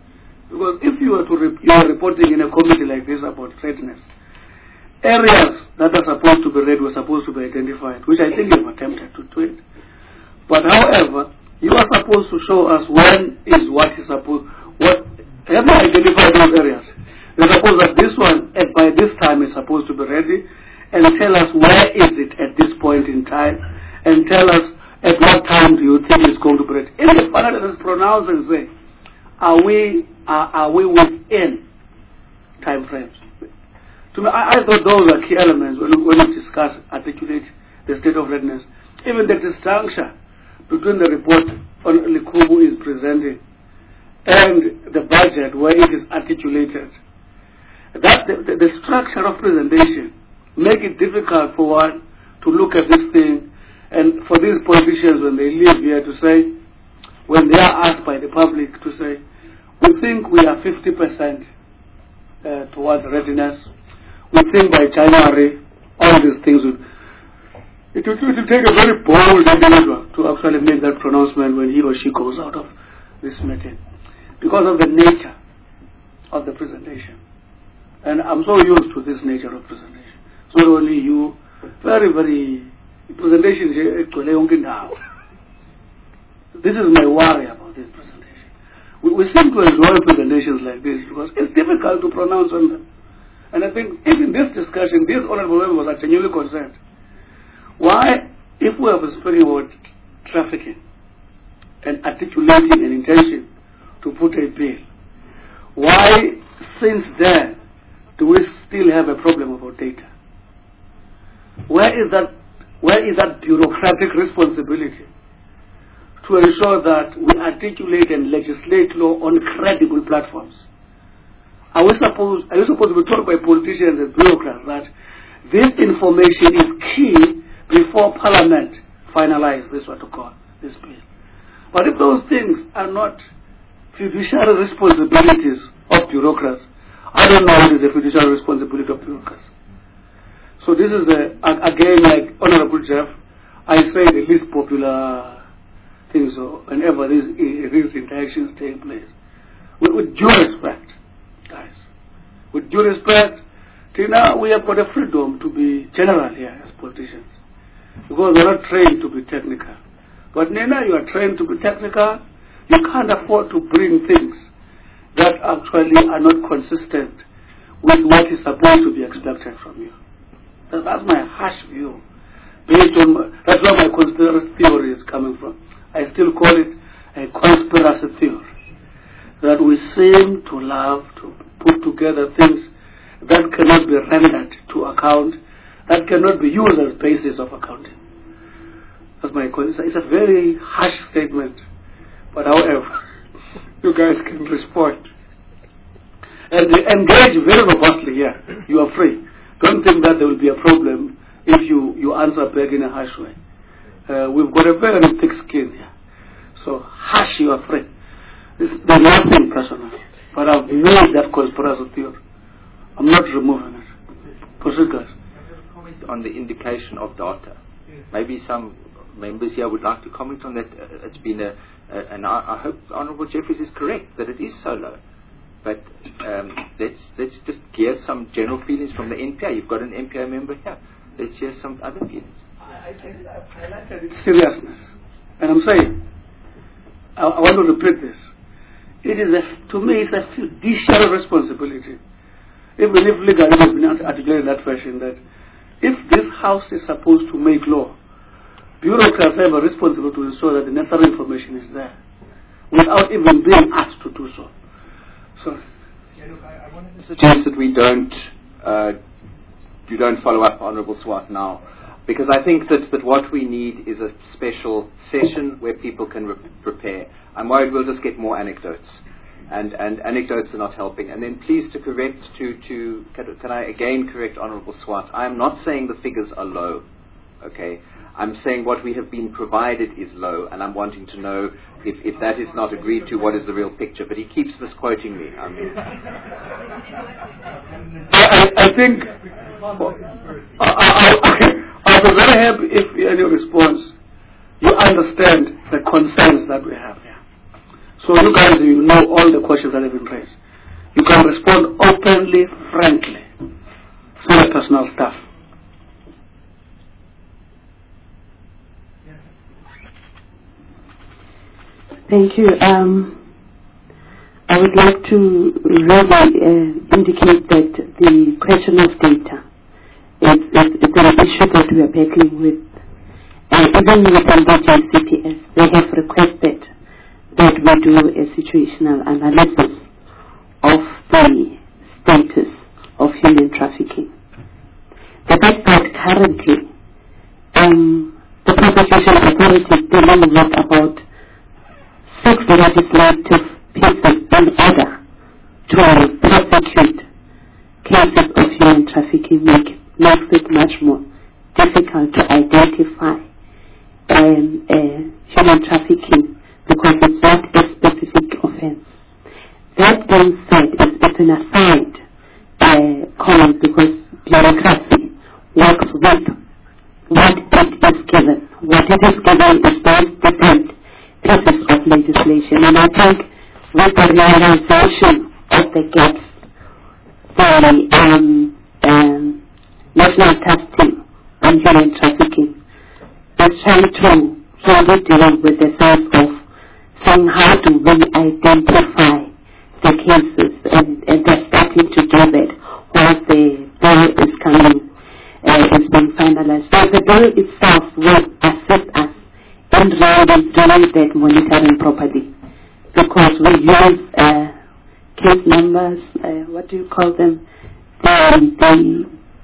Because if you are reporting in a committee like this about readiness, areas that are supposed to be read were supposed to be identified, which I think you've attempted to do it. But however, you are supposed to show us when is what is supposed, have you identified those areas? You're supposed that this one, by this time, is supposed to be ready, and tell us where is it at this point in time, and tell us at what time do you think it's going to be ready. If the panel is pronounced and say, are we within time frames? To me, I thought those are key elements when we discuss, articulate the state of readiness. Even the disjuncture between the report on Likubu is presenting and the budget where it is articulated. That the structure of presentation make it difficult for one to look at this thing, and for these politicians when they leave here to say, when they are asked by the public to say, we think we are 50% towards readiness, we think by January all these things will. It will take a very bold individual to actually make that pronouncement when he or she goes out of this meeting, because of the nature of the presentation. And I'm so used to this nature of presentation. So only you, very, very, presentation here. This is my worry about this presentation. We seem to enjoy presentations like this because it's difficult to pronounce on them. And I think if in this discussion, this honorable members are genuinely concerned. Why, if we have speaking about trafficking and articulating an intention to put a bill, why since then do we still have a problem about data? Where is that bureaucratic responsibility to ensure that we articulate and legislate law on credible platforms? Are you supposed to be told by politicians and bureaucrats that this information is key before Parliament finalizes this this bill? But if those things are not fiduciary responsibilities of bureaucrats, I don't know what is the fiduciary responsibility of bureaucrats. So this is again, like Honorable Jeff, I say the least popular things whenever these interactions take place. With due respect, guys. With due respect, till now we have got a freedom to be general here as politicians, because we're not trained to be technical. But now you are trained to be technical. You can't afford to bring things that actually are not consistent with what is supposed to be expected from you. That's my harsh view. Based on that's where my conspiracy theory is coming from. I still call it a conspiracy theory. That we seem to love to put together things that cannot be rendered to account, that cannot be used as basis of accounting. That's my it's a very harsh statement. But however, you guys can respond. And engage very robustly here. You are free. Don't think that there will be a problem if you answer back in a harsh way. We've got a very thick skin here. So harsh, you are free. There's nothing personal. But I've made that conspiracy theory. I'm not removing it. Proceed, guys. Comment on the indication of data. Maybe some members here would like to comment on that. It's been and I hope Honourable Jeffries is correct that it is so low. But let's just hear some general feelings from the NPA. You've got an NPA member here. Let's hear some other feelings. I think I've highlighted its seriousness. And I'm saying, I want to repeat this. It is, to me, it's a fiduciary responsibility. Even if legally has been articulated in that fashion, that if this House is supposed to make law, bureaucrats have a responsibility to ensure that the necessary information is there, without even being asked to do so. Sorry. I wanted to suggest that we don't follow up Honourable Swart now, because I think that what we need is a special session where people can prepare. I'm worried we'll just get more anecdotes, and anecdotes are not helping. And then please can I again correct Honourable Swart? I am not saying the figures are low, okay? I'm saying what we have been provided is low, and I'm wanting to know if that is not agreed to, what is the real picture. But he keeps misquoting me. I mean, I think I'll be very happy if in your response you understand the concerns that we have here. So you guys, you know all the questions that have been raised. You can respond openly, frankly. It's not personal stuff. Thank you. I would like to really indicate that the question of data is an issue that we are battling with. Even within the JCTS, they have requested that we do a situational analysis of the status of human trafficking. The fact that currently the prosecution authority is dealing with about 6 legislative pieces in order to prosecute cases of human trafficking makes it much more difficult to identify human trafficking because it's not a specific offense. That being said, it's an aside comment because bureaucracy works with what it is given. What it is given is those different pieces of legislation, and I think with the realization of the gaps, the National Task Team on Human Trafficking is trying to really deal with the sense of saying how do we identify the cases, and they're starting to do that while the bill is coming, is being finalized. So the bill itself will assist us in really doing that monitoring properly, because we use case numbers, what do you call them? The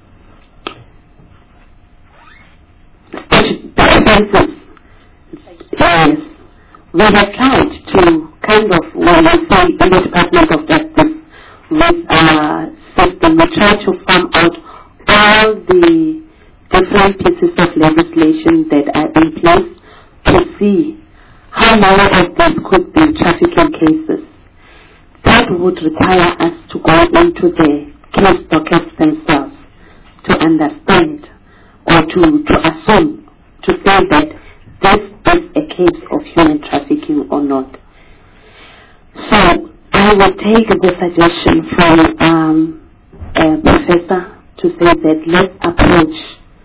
offenses. Yes. We have tried to kind of, when we say in the Department of Justice, with our system, we try to farm out all the different pieces of legislation that are in place to see how many of these could be trafficking cases. That would require us to go into the case dockets themselves to understand or to assume, to say that this is a case of human trafficking or not. So I will take the suggestion from a professor to say that let's approach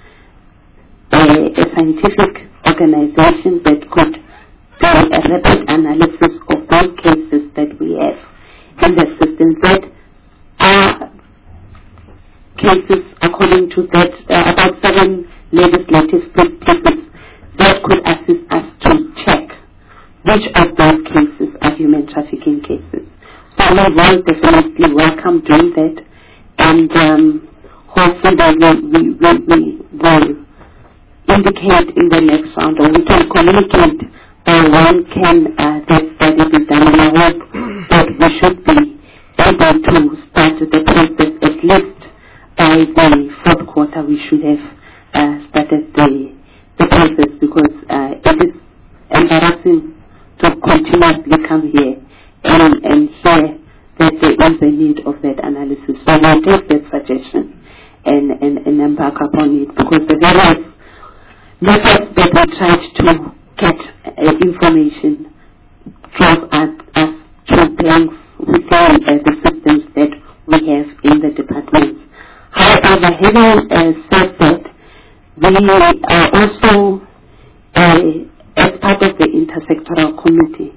a scientific organization that could do a rapid analysis of those cases that we have in the system, that are cases according to that, about 7 legislative pieces that could assist us to check which of those cases are human trafficking cases. So we will definitely welcome doing that, and hopefully we will indicate in the next round, or we can communicate when can that study be done, and I hope that we should be able to start the process at least by the 4th quarter. We should have started the process, because it is embarrassing to continuously come here and hear that there is a need of that analysis. So we'll take that suggestion and embark upon it, because the various methods that we tried to get information draws us to blanks within the systems that we have in the departments. However, having said that, we are also, as part of the intersectoral committee,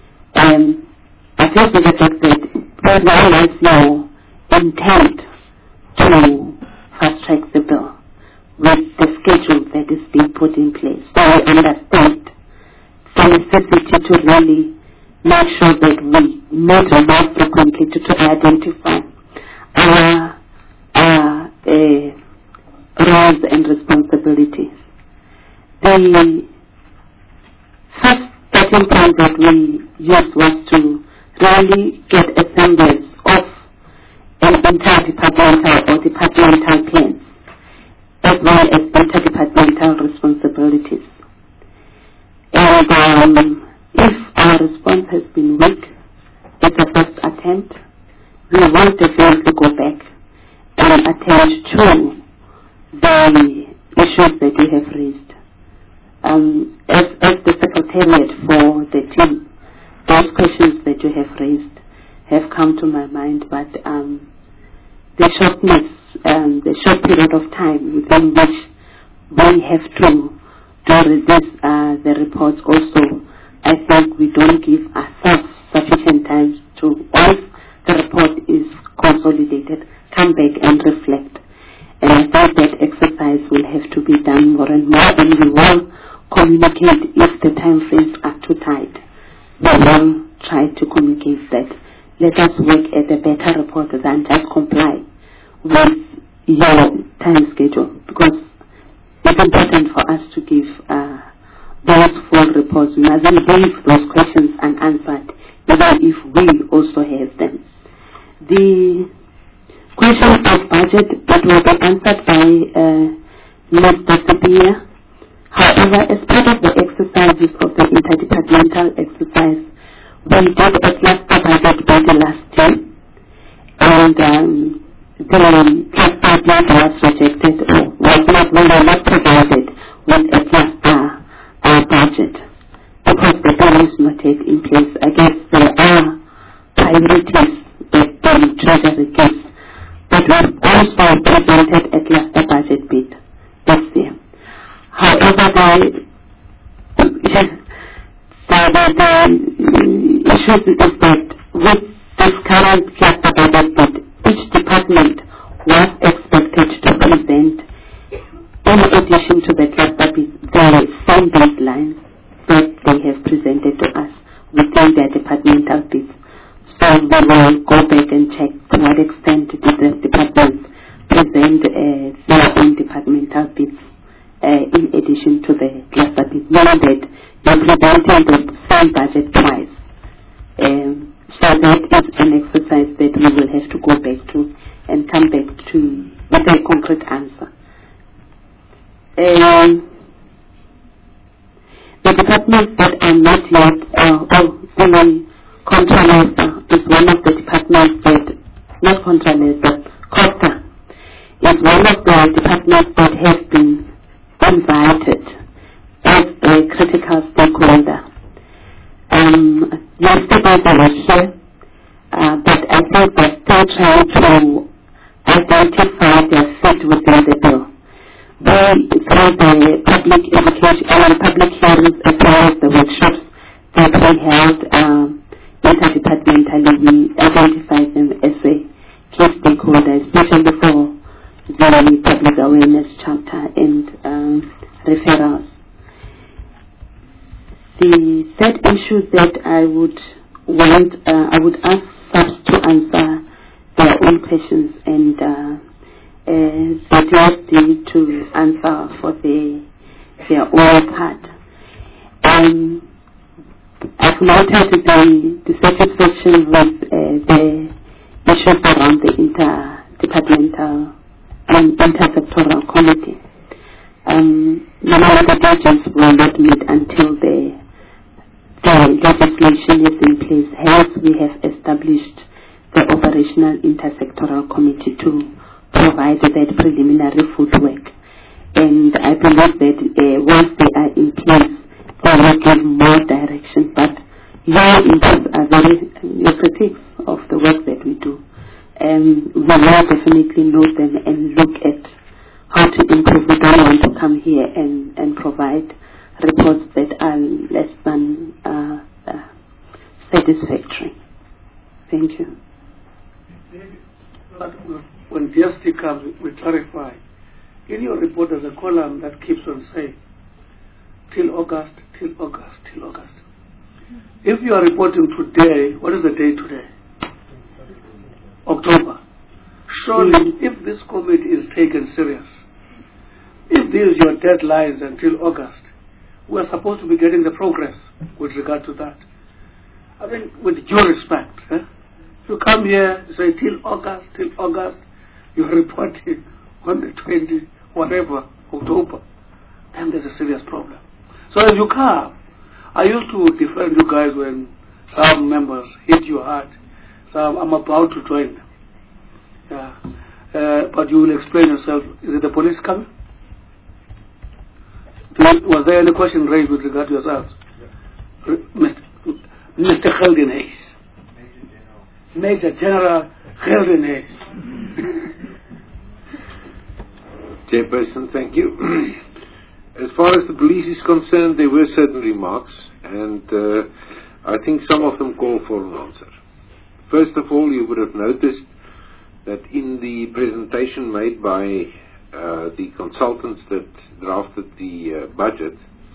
I feel the fact that now is your intent to fast-track the bill with the schedule that is being put in place. So I understand the necessity to really make sure that we meet more frequently to identify our roles and responsibilities. The first starting point that we used was to really get a semblance of an interdepartmental or departmental plans, as well as interdepartmental responsibilities. And if our response has been weak at the first attempt, we will definitely go back and attend to the issues that we have raised. As the secretariat for the team, those questions that you have raised have come to my mind, but the shortness, the short period of time within which we have to release the reports also, I think we don't give ourselves sufficient time to, once the report is consolidated, come back and reflect. And I think that exercise will have to be done more and more, and we will communicate if the time frames are too tight. We will try to communicate that. Let us work at a better report than just comply with your time schedule, because it's important for us to give those full reports. We mustn't leave those questions unanswered, even if we also have them. The question of budget, it will be answered by Mr. Sipia. However, as part of the exercises of the interdepartmental exercise, we did a cluster budget by the last year, and the cluster budget was rejected, or we were not provided with a cluster budget because the plan is not yet in place. I guess there are priorities that the Treasury gives, but we've also presented a cluster budget bid this year. However, the issue is that with this current cluster budget bid, each department was expected to present, in addition to the cluster bid, the same baselines that they have presented to us within their departmental bids. So we will go back and check to what extent did the departments present their own departmental bids in addition to the cluster bid, meaning that you're presenting the same budget twice. So that is an exercise that we will have to go back to and come back to with a concrete answer. The departments that are not yet, the Contralesa is one of the departments that, not Contralesa, COSTA is one of the departments that have been invited as a critical stakeholder. Yesterday they were here, but I think they're still trying to identify their fit within the bill. Through the public education and public hearings as well as the workshops that we held interdepartmentally, we identified them as a key stakeholder, especially for the public awareness chapter and referrals. The third issue that I would ask SAPS to answer their own questions and the DSD to answer for their own part. I've noted the dissatisfaction with the issues around the interdepartmental and intersectoral committee. Normally the agents will not meet until the legislation is in place. Hence, we have established the operational intersectoral committee to provide that preliminary footwork. And I believe that once they are in place, they will give more direction. But your inputs are your critiques of the work that we do. And we will definitely note them and look at how to improve. We don't want to come here and provide reports that are less than satisfactory. Thank you. When DST comes, we clarify. In your report, there's a column that keeps on saying, till August, till August, till August. If you are reporting today, what is the date today? October. Surely, if this committee is taken serious, if these are your deadlines until August, we are supposed to be getting the progress with regard to that. I mean, with due respect, you come here, you say till August, you're reporting on the 20, whatever, October, then there's a serious problem. So as you come, I used to defend you guys when some members hit you hard. So I'm about to join them. Yeah. But you will explain yourself. Is it the police coming? Was there any question raised with regard to yourselves? Yes. Mr. Geldenhuys. Major General Geldenhuys. Chairperson, thank you. As far as the police is concerned, there were certain remarks, and I think some of them call for an answer. First of all, you would have noticed that in the presentation made by the consultants that drafted the budget,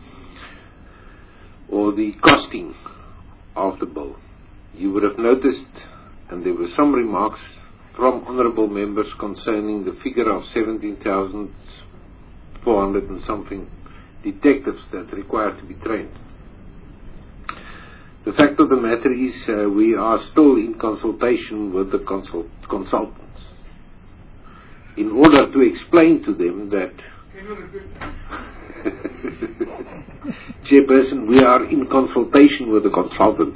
or the costing of the bill, you would have noticed, and there were some remarks from honourable members concerning the figure of 17,400 and something detectives that require to be trained. The fact of the matter is we are still in consultation with the consultants in order to explain to them that Chairperson, we are in consultation with the consultants.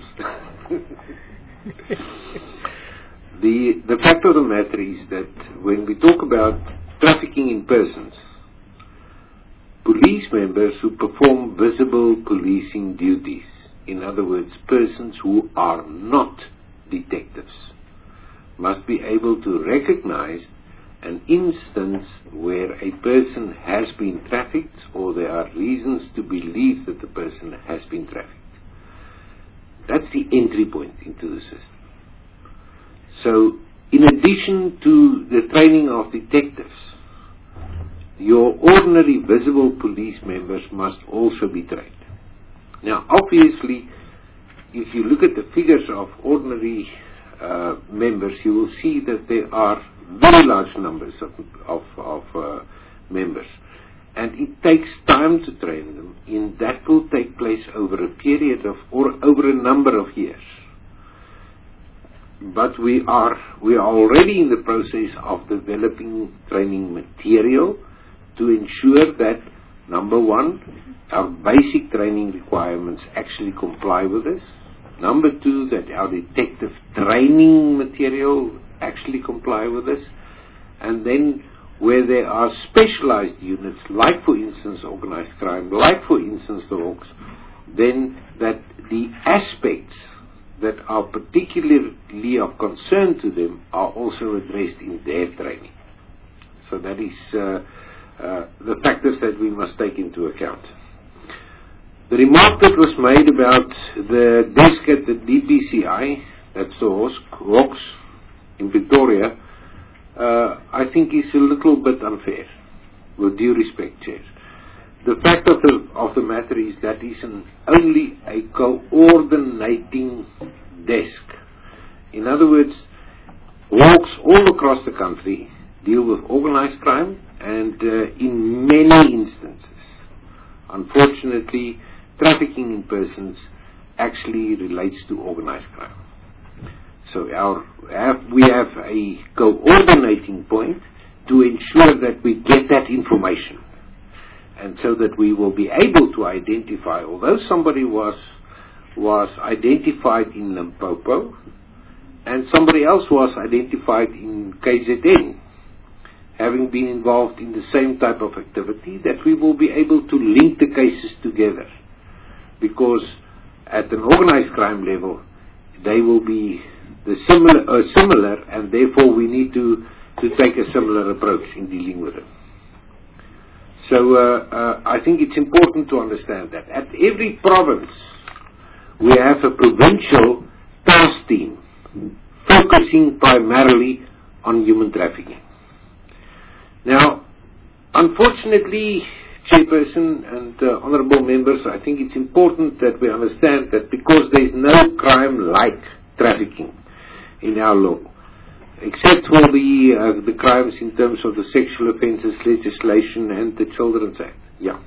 The fact of the matter is that when we talk about trafficking in persons, police members who perform visible policing duties, in other words, persons who are not detectives, must be able to recognize an instance where a person has been trafficked or there are reasons to believe that the person has been trafficked. That's the entry point into the system. So, in addition to the training of detectives, your ordinary visible police members must also be trained. Now, obviously, if you look at the figures of ordinary members, you will see that there are very large numbers of members. And it takes time to train them, and that will take place over a period of, or over a number of years. But we are already in the process of developing training material to ensure that, number one, our basic training requirements actually comply with this. Number two, that our detective training material actually comply with this. And then where there are specialized units, like for instance organized crime, like for instance the Hawks, then that the aspects that are particularly of concern to them are also addressed in their training. So that is the factors that we must take into account. The remark that was made about the desk at the DPCI, that's the Hawks in Victoria, I think is a little bit unfair, with due respect, Chair. The fact of the matter is that is only a coordinating desk. In other words, Hawks all across the country deal with organized crime, and in many instances, unfortunately, trafficking in persons actually relates to organized crime. So we have a coordinating point to ensure that we get that information, and so that we will be able to identify, although somebody was identified in Limpopo and somebody else was identified in KZN, having been involved in the same type of activity, that we will be able to link the cases together, because at an organized crime level they will be similar, and therefore we need to take a similar approach in dealing with them. So I think it's important to understand that at every province we have a provincial task team focusing primarily on human trafficking. Now, unfortunately, Chairperson and honourable members, I think it's important that we understand that because there is no crime like trafficking in our law, except for the crimes in terms of the sexual offences legislation and the Children's Act.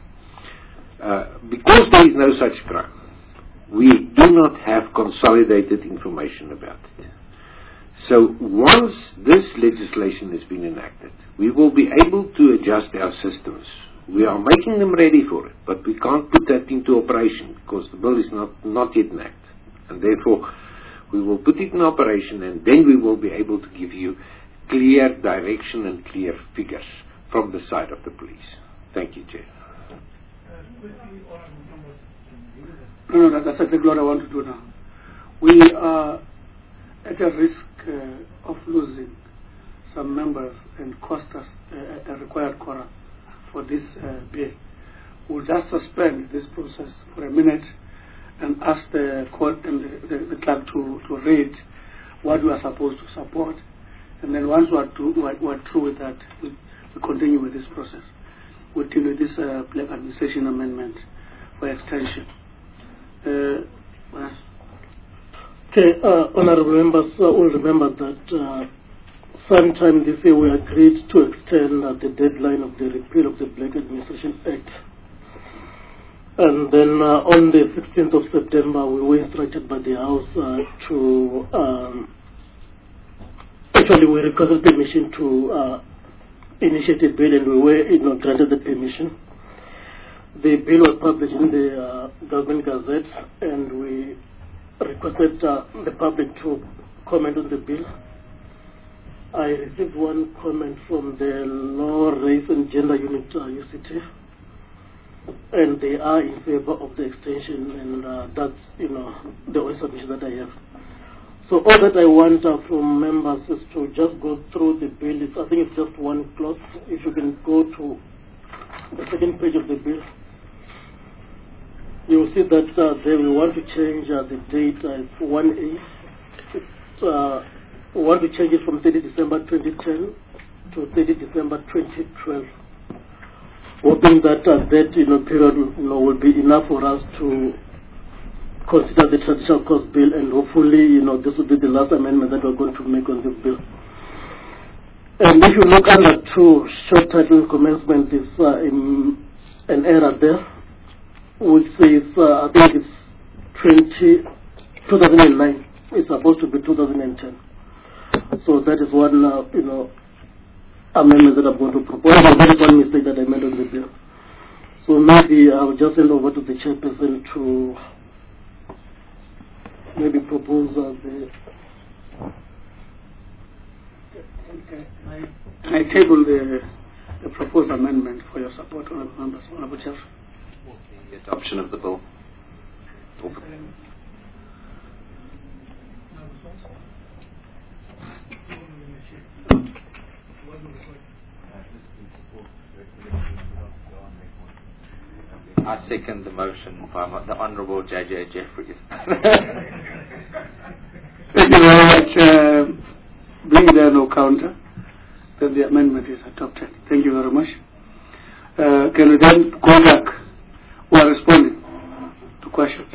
Because there is no such crime, we do not have consolidated information about it. So once this legislation has been enacted, we will be able to adjust our systems. We are making them ready for it, but we can't put that into operation because the bill is not yet enacted. And therefore, we will put it in operation, and then we will be able to give you clear direction and clear figures from the side of the police. Thank you, Chair. No, that's exactly what I want to do now. we are at a risk of losing some members and cost us a required quorum for this bill. We'll just suspend this process for a minute and ask the court and the clerk to read what we are supposed to support. And then once we're through with that, we continue with this process. We'll deal with this Black Administration Amendment for extension. Okay, honorable members will remember that sometime this year we agreed to extend the deadline of the repeal of the Black Administration Act. And then on the 16th of September, we were instructed by the House actually we requested permission to initiate a bill, and we were granted the permission. The bill was published in the Government Gazette, and we requested the public to comment on the bill. I received one comment from the Law, Race and Gender Unit, UCT, and they are in favor of the extension, and that's the only submission that I have. So all that I want from members is to just go through the bill. I think it's just one clause. If you can go to the second page of the bill, you will see that they will want to change the date. It's 1A. We want to change it from 30 December 2010 to 30 December 2012. Hoping that that period will be enough for us to consider the traditional cost bill, and hopefully this will be the last amendment that we're going to make on this bill. And if you look under 2, short title commencement, is an error there, which says I think it's 2009. It's supposed to be 2010. So that is one amendment that I'm going to propose. That is one mistake that I made on the bill. So maybe I'll just hand over to the chairperson to maybe propose the. I table the proposed amendment for your support, honourable members. Honourable Chair. The adoption of the bill. I second the motion by the Honourable J.J. Jeffries. Thank you very much. Being there no counter, then the amendment is adopted. Thank you very much. Can we then go back who are responding to questions?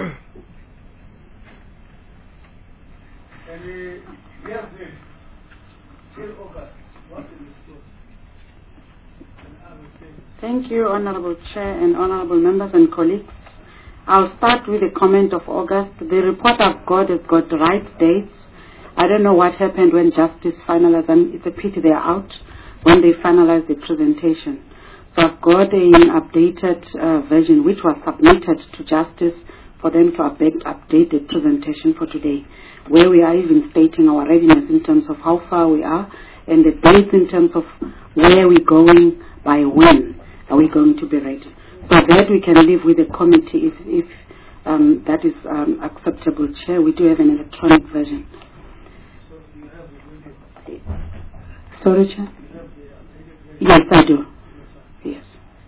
Thank you, Honorable Chair and Honorable Members and colleagues. I'll start with a comment of August. The report I've got has got the right dates. I don't know what happened when Justice finalized, and it's a pity they're out when they finalized the presentation. So I've got an updated version which was submitted to Justice for them to update the presentation for today, where we are even stating our readiness in terms of how far we are and the dates in terms of where we're going, by when are we going to be ready. So that we can live with the committee if that is acceptable, Chair. We do have an electronic version. Sorry, Chair? Yes, I do. Yes.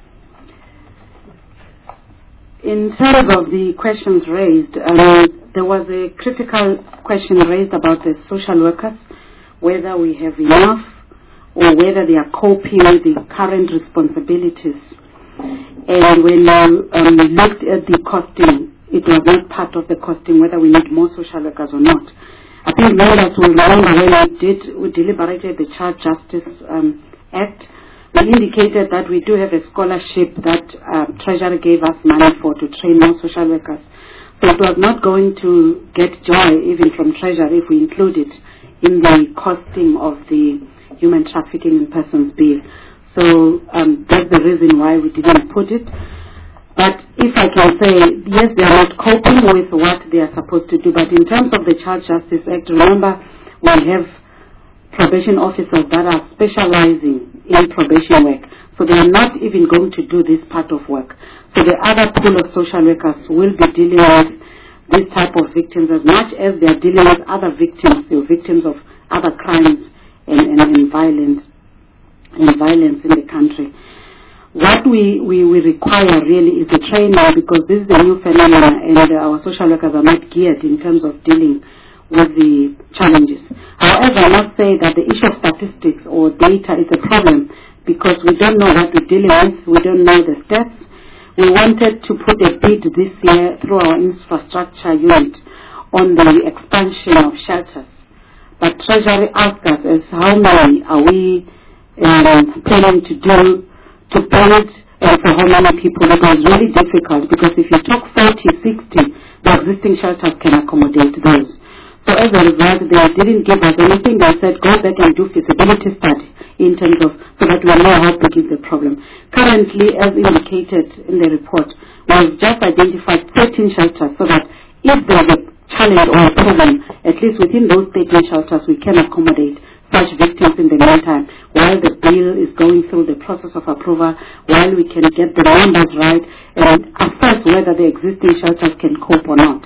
In terms of the questions raised, there was a critical question raised about the social workers, whether we have enough or whether they are coping with the current responsibilities. And when we looked at the costing, it was not part of the costing whether we need more social workers or not. I think members will remember when we deliberated the Child Justice Act, we indicated that we do have a scholarship that Treasury gave us money for to train more social workers. So it was not going to get joy even from Treasury if we include it in the costing of the Human Trafficking in Persons Bill. So that's the reason why we didn't put it. But if I can say, yes, they are not coping with what they are supposed to do. But in terms of the Child Justice Act, remember, we have probation officers that are specializing in probation work. So they are not even going to do this part of work. So the other pool of social workers will be dealing with these type of victims as much as they are dealing with other victims, the victims of other crimes and violence in the country. What we require really is the training, because this is a new phenomenon and our social workers are not geared in terms of dealing with the challenges. However, I must say that the issue of statistics or data is a problem because we don't know what we're dealing with, we don't know the stats. We wanted to put a bid this year through our infrastructure unit on the expansion of shelters. But Treasury asked us as how many are we planning to do, to build, and for how many people. It was really difficult because if you took 40, 60, the existing shelters can accommodate those. So as a result, they didn't give us anything. They said, go back and do feasibility study in terms of, so that we know how big is the problem. Currently, as indicated in the report, we've just identified 13 shelters so that if there's a challenge or a problem, at least within those 13 shelters, we can accommodate such victims in the meantime, while the bill is going through the process of approval, while we can get the numbers right and assess whether the existing shelters can cope or not.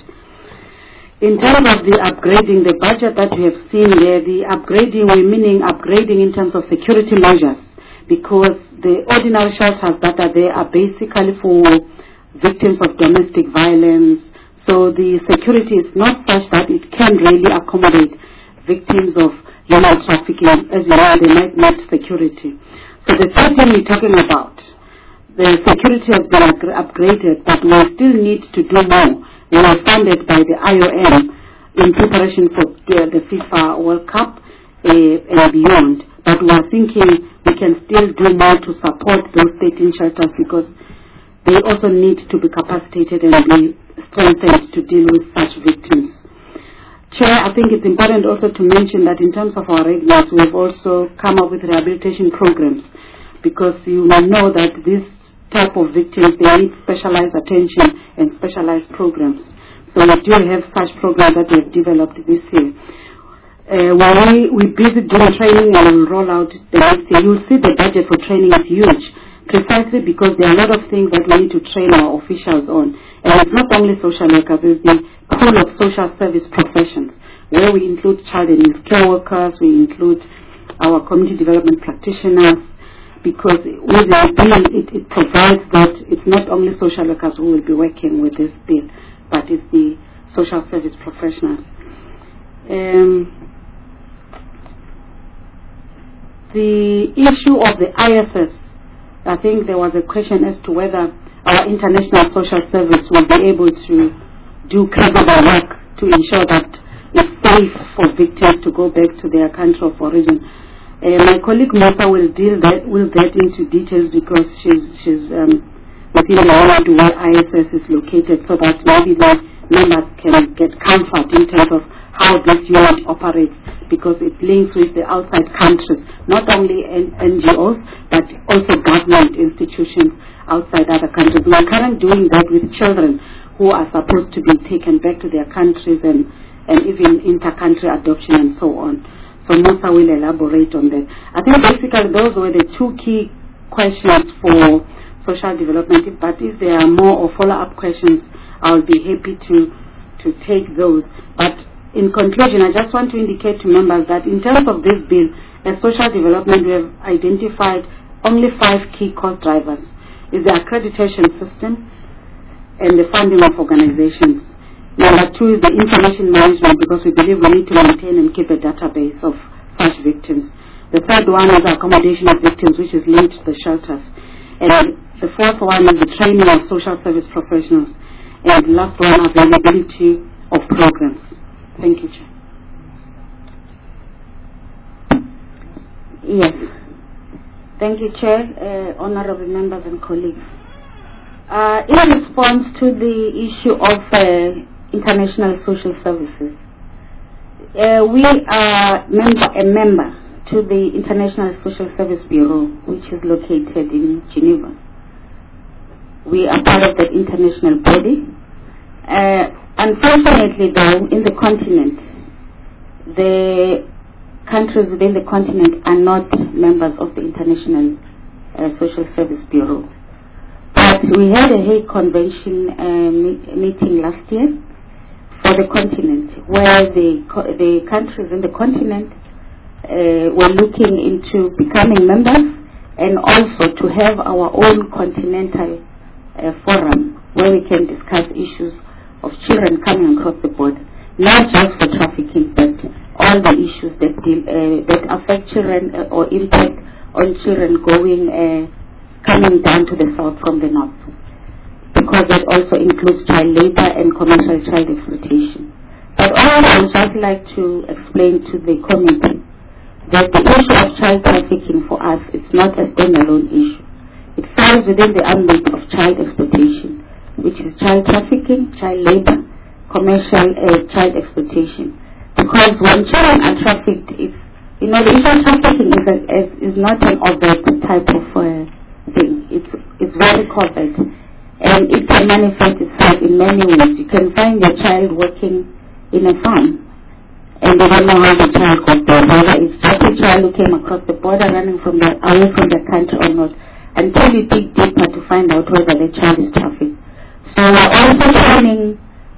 In terms of the upgrading, the budget that we have seen there, the upgrading, we're meaning upgrading in terms of security measures, because the ordinary shelters that are there are basically for victims of domestic violence. So the security is not such that it can really accommodate victims of human trafficking. As you know, they might need security. So the third thing we're talking about, the security has been upgraded, but we still need to do more. We are funded by the IOM in preparation for the FIFA World Cup and beyond. But we are thinking we can still do more to support those 13 shelters because they also need to be capacitated and be strengthened to deal with such victims. Chair, I think it's important also to mention that in terms of our readiness, we've also come up with rehabilitation programs because you will know that this type of victims, they need specialized attention and specialized programs. So we do have such programs that we've developed this year. While we're busy doing training and we'll roll out the next year, you'll see the budget for training is huge, precisely because there are a lot of things that we need to train our officials on. And it's not only social workers, it's the pool of social service professions, where we include child and youth care workers, we include our community development practitioners, because with the bill, it provides that it's not only social workers who will be working with this bill, but it's the social service professionals. The issue of the ISS, I think there was a question as to whether our international social service will be able to do credible work to ensure that it's safe for victims to go back to their country of origin. My colleague Musa will get into details because she's within the world where ISS is located, so that maybe the members can get comfort in terms of how this unit operates, because it links with the outside countries, not only NGOs but also government institutions outside other countries. We are currently doing that with children who are supposed to be taken back to their countries and even inter-country adoption and so on. So Musa will elaborate on that. I think basically those were the two key questions for social development. But if there are more or follow-up questions, I'll be happy to take those. But in conclusion, I just want to indicate to members that in terms of this bill, as social development, we have identified only 5 key cost drivers. Is the accreditation system and the funding of organizations. Number 2 is the information management, because we believe we need to maintain and keep a database of such victims. The third one is accommodation of victims, which is linked to the shelters. And the fourth one is the training of social service professionals. And the last one, availability of programs. Thank you, Chair. Yes. Thank you, Chair, honorable members and colleagues. In response to the issue of international social services, we are a member to the International Social Service Bureau, which is located in Geneva. We are part of the international body. Unfortunately, though, in the continent, the countries within the continent are not members of the International Social Service Bureau. But we had a Hague Convention meeting last year, for the continent, where the countries in the continent were looking into becoming members, and also to have our own continental forum where we can discuss issues of children coming across the border, not just for trafficking, but all the issues that that affect children or impact on children coming down to the south from the north, because that also includes child labor and commercial child exploitation. But also, I would just like to explain to the committee that the issue of child trafficking for us is not a standalone issue. It falls within the ambit of child exploitation, which is child trafficking, child labor, commercial child exploitation. Because when children are trafficked, the issue of trafficking is not an overt type of thing. It's very covert, and it can manifest itself in many ways. You can find your child working in a farm, and they don't know how the child got there, whether it's just a child who came across the border running away from the country or not, until you dig deeper to find out whether the child is trafficked. So we're also training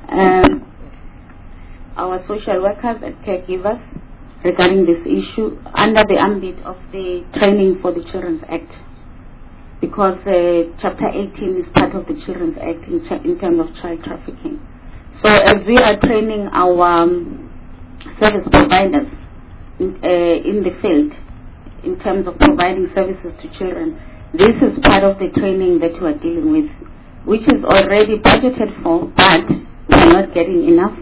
our social workers and caregivers regarding this issue under the ambit of the Training for the Children's Act, because Chapter 18 is part of the Children's Act in terms of child trafficking. So as we are training our service providers in the field in terms of providing services to children, this is part of the training that we are dealing with, which is already budgeted for, but we are not getting enough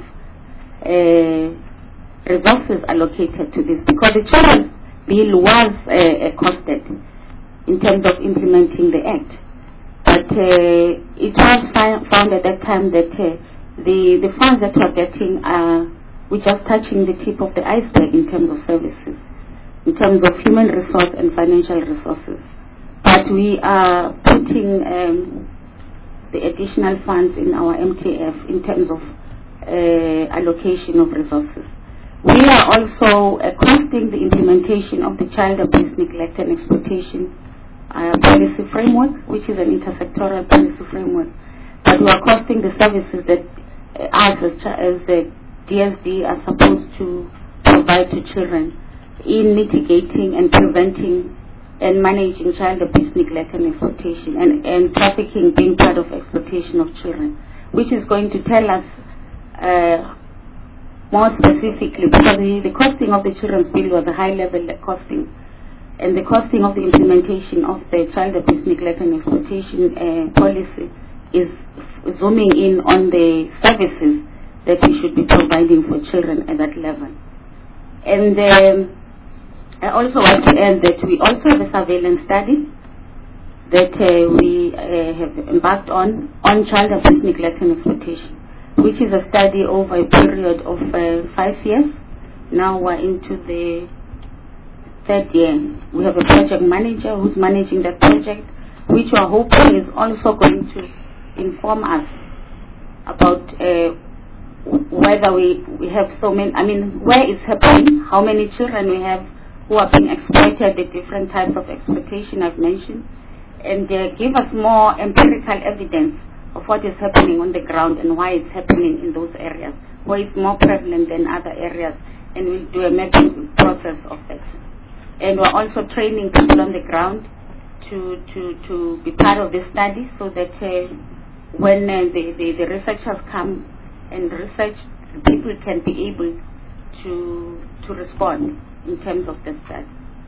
resources allocated to this, because the children's bill was costed in terms of implementing the act. But it was found at that time that the funds that we're getting we're just touching the tip of the iceberg in terms of services, in terms of human resource and financial resources. But we are putting the additional funds in our MTF in terms of allocation of resources. We are also costing the implementation of the Child Abuse, Neglect and Exploitation policy framework, which is an intersectoral policy framework. But we are costing the services that us as the DSD are supposed to provide to children in mitigating and preventing and managing child abuse, neglect and exploitation, and trafficking being part of exploitation of children, which is going to tell us more specifically, because the costing of the children's bill was a high level costing, and the costing of the implementation of the child abuse, neglect and exploitation policy is zooming in on the services that we should be providing for children at that level. And I also want to add that we also have a surveillance study that we have embarked on child abuse, neglect and exploitation, which is a study over a period of 5 years. Now we're into the 3rd year. We have a project manager who's managing that project, which we're hoping is also going to inform us about whether we have so many, where it's happening, how many children we have who are being exploited, the different types of exploitation I've mentioned, and give us more empirical evidence of what is happening on the ground and why it's happening in those areas, where it's more prevalent than other areas, and we'll do a mapping process of that. And we're also training people on the ground to be part of the study, so that when the researchers come and research, people can be able to respond in terms of the study.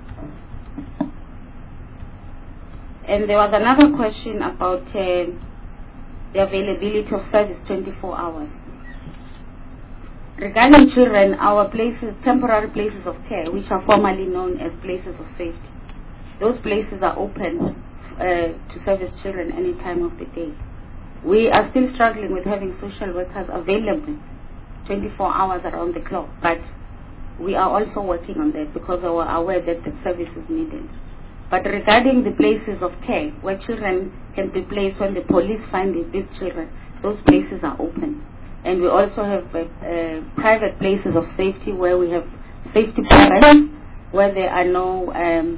And there was another question about the availability of service 24 hours. Regarding children, our places, temporary places of care, which are formerly known as places of safety, those places are open to service children any time of the day. We are still struggling with having social workers available 24 hours around the clock, but we are also working on that because we are aware that the service is needed. But regarding the places of care where children can be placed when the police find these children, those places are open. And we also have private places of safety where we have safety parents, where there are no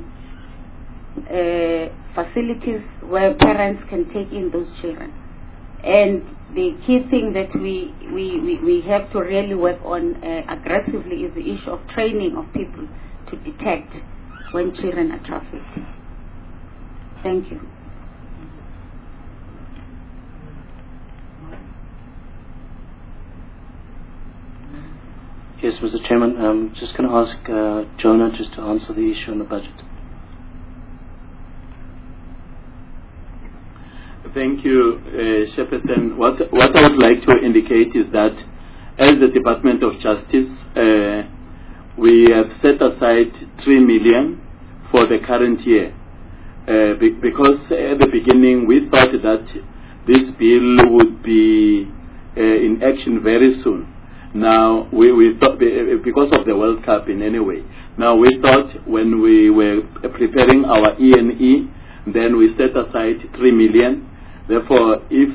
facilities where parents can take in those children. And the key thing that we have to really work on aggressively is the issue of training of people to detect when children are trafficked. Thank you. Yes, Mr. Chairman, I'm just going to ask Jonah just to answer the issue on the budget. Thank you, Shepperton. What I would like to indicate is that as the Department of Justice, we have set aside 3 million for the current year because at the beginning we thought that this bill would be in action very soon. Now, we thought, because of the World Cup in any way, now we thought when we were preparing our E&E, then we set aside 3 million. Therefore, if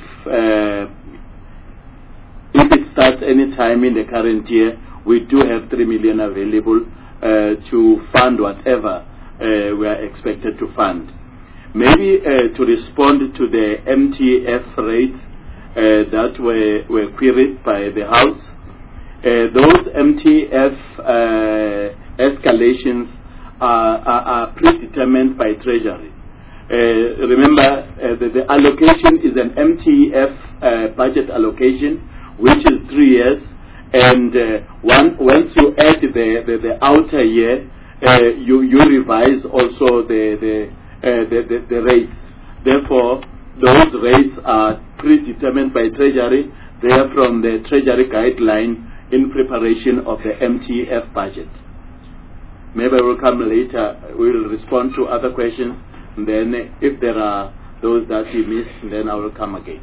it starts any time in the current year, we do have 3 million available to fund whatever we are expected to fund. Maybe to respond to the MTF rates that were queried by the House, those MTF escalations are predetermined by Treasury. Remember, the allocation is an MTF budget allocation, which is 3 years, and once you add the outer year, you revise also the rates. Therefore, those rates are predetermined by Treasury. They are from the Treasury guideline in preparation of the MTF budget. Maybe I will come later. We will respond to other questions. And then if there are those that we missed, then I will come again.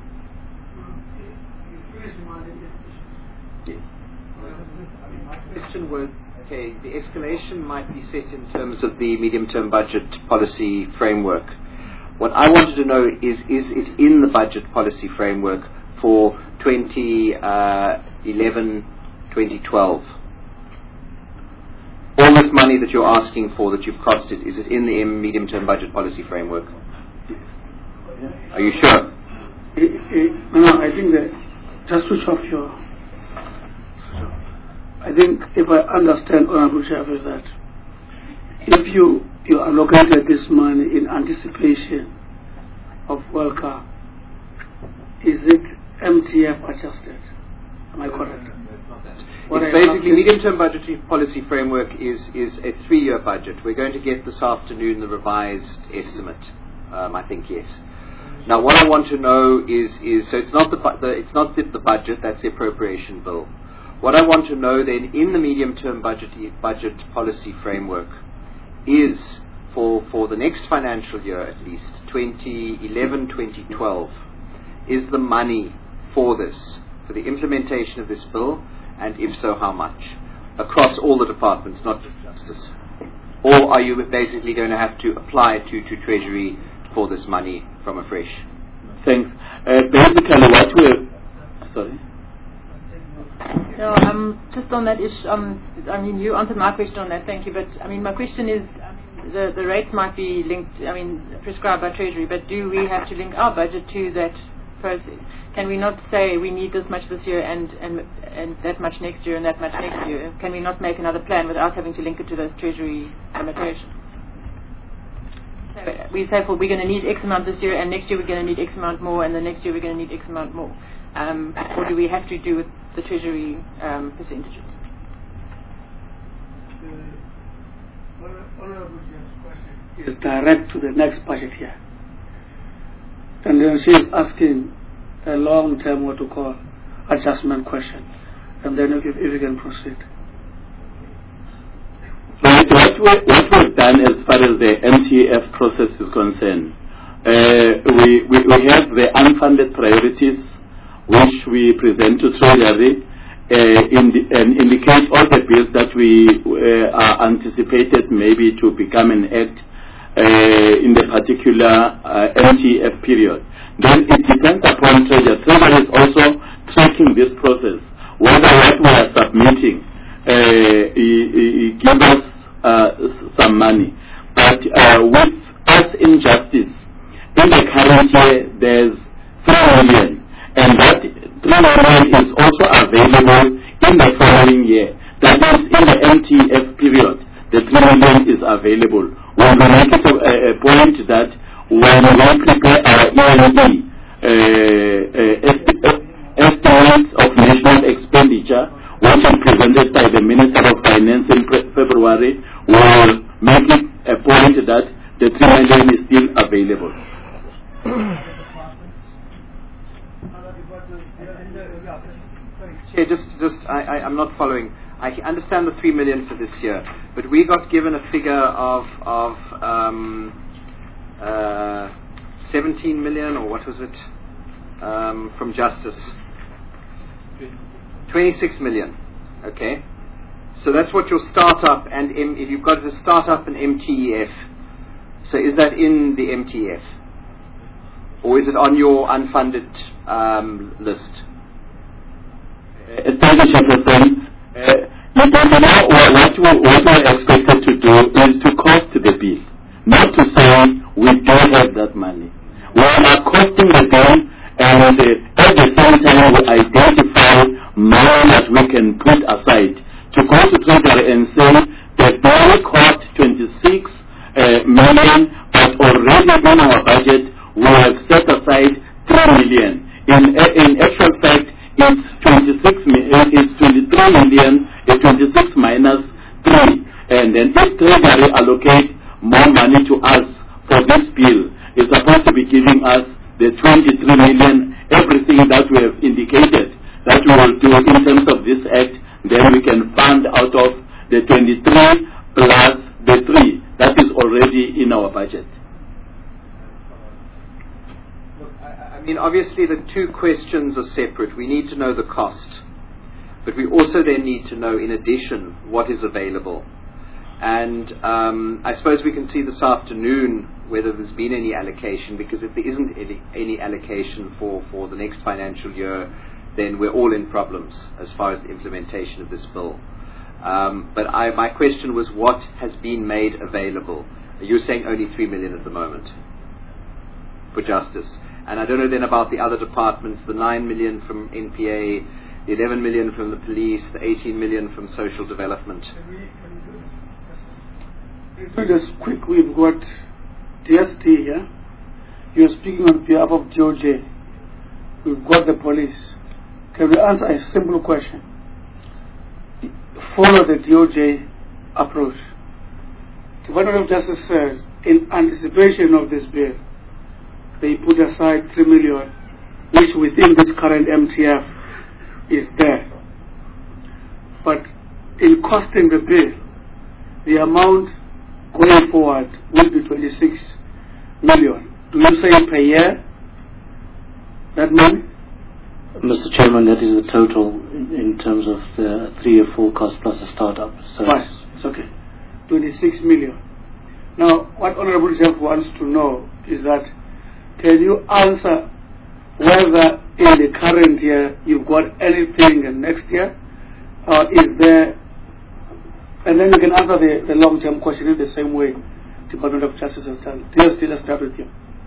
My question was, okay, the escalation might be set in terms of the medium-term budget policy framework. What I wanted to know is it in the budget policy framework for 2011, 2012? All this money that you're asking for, that you've costed, is it in the medium-term budget policy framework? Are you sure? No, I think that, just switch off your... I think if I understand, Honorable Chief, is that if you allocated this money in anticipation of World Cup, is it MTF adjusted? Am I correct? It's basically medium-term budgetary policy framework is a 3-year budget. We're going to get this afternoon the revised estimate. I think yes. Now, what I want to know is so it's not the budget, that's the appropriation bill. What I want to know then in the medium-term budget policy framework is for the next financial year at least 2011-2012 is the money for this, for the implementation of this bill. And if so, how much? Across all the departments, not just Justice. Or are you basically going to have to apply to Treasury for this money from afresh? Thanks. Basically, what we're... Sorry? No, just on that issue, I mean, you answered my question on that, thank you. But, I mean, my question is, the rates might be linked, prescribed by Treasury, but do we have to link our budget to that process? Can we not say we need this much this year and that much next year and that much next year? Can we not make another plan without having to link it to those Treasury limitations? So we say, well, we're going to need X amount this year, and next year we're going to need X amount more, and the next year we're going to need X amount more. Or do we have to do with the Treasury percentages? Honorable Chair's question is direct to the next budget year. And then she is asking a long-term, what to call, adjustment question. And then if you can proceed. What we've done as far as the MTF process is concerned, we have the unfunded priorities which we present to Treasury and indicate all the bills that we are anticipated maybe to become an act in the particular MTF period. Then it depends upon Treasury. Treasury is also tracking this process. Whether what we are submitting gives us some money. But with us in Justice, in the current year, there's 3 million. and that 3 million is also available in the following year. That is, in the MTF period, the 3 million is available. We will make it a point that when we prepare our ENE estimates of national expenditure, which is presented by the Minister of Finance in February, we will make it a point that the 3 million is still available. I'm not following. I understand the 3 million for this year, but we got given a figure of 17 million, or what was it, from Justice? 26 million. Okay, so that's what your startup and if you've got the startup and MTEF. So is that in the MTF, or is it on your unfunded list? Thank you, Chairperson. What we're expected to do is to cost the bill, not to say we don't have that money. We are costing the bill, and at the same time we identify money that we can put aside to go to Treasury and say the bill cost 26 million, but already in our budget we have set aside 3 million. In actual fact, it's 23 million, 26 minus 3. And then if Treasury allocate more money to us for this bill, it's supposed to be giving us the 23 million, everything that we have indicated that we will do in terms of this act, then we can fund out of the 23 plus the 3 that is already in our budget. I mean, obviously the two questions are separate. We need to know the cost, but we also then need to know, in addition, what is available. And I suppose we can see this afternoon whether there's been any allocation, because if there isn't any allocation for the next financial year, then we're all in problems as far as the implementation of this bill. But my question was, what has been made available? You're saying only 3 million at the moment for Justice. And I don't know then about the other departments, the 9 million from NPA, the 11 million from the police, the 18 million from social development. Just quick, we've got DST here. You're speaking on behalf of DOJ. We've got the police. Can we answer a simple question? Follow the DOJ approach. The Department of Justice says, in anticipation of this bill, they put aside 3 million, which within this current MTF is there. But in costing the bill, the amount going forward will be 26 million. Do you say per year, that money? Mr. Chairman, that is the total in terms of the 3-year forecast plus a startup. So fine, it's okay. 26 million. Now, what Honorable Jeff wants to know is that, can you answer whether in the current year you've got anything in next year, or is there, and then you can answer the long-term question in the same way Department of Justice has done. Let's start with you.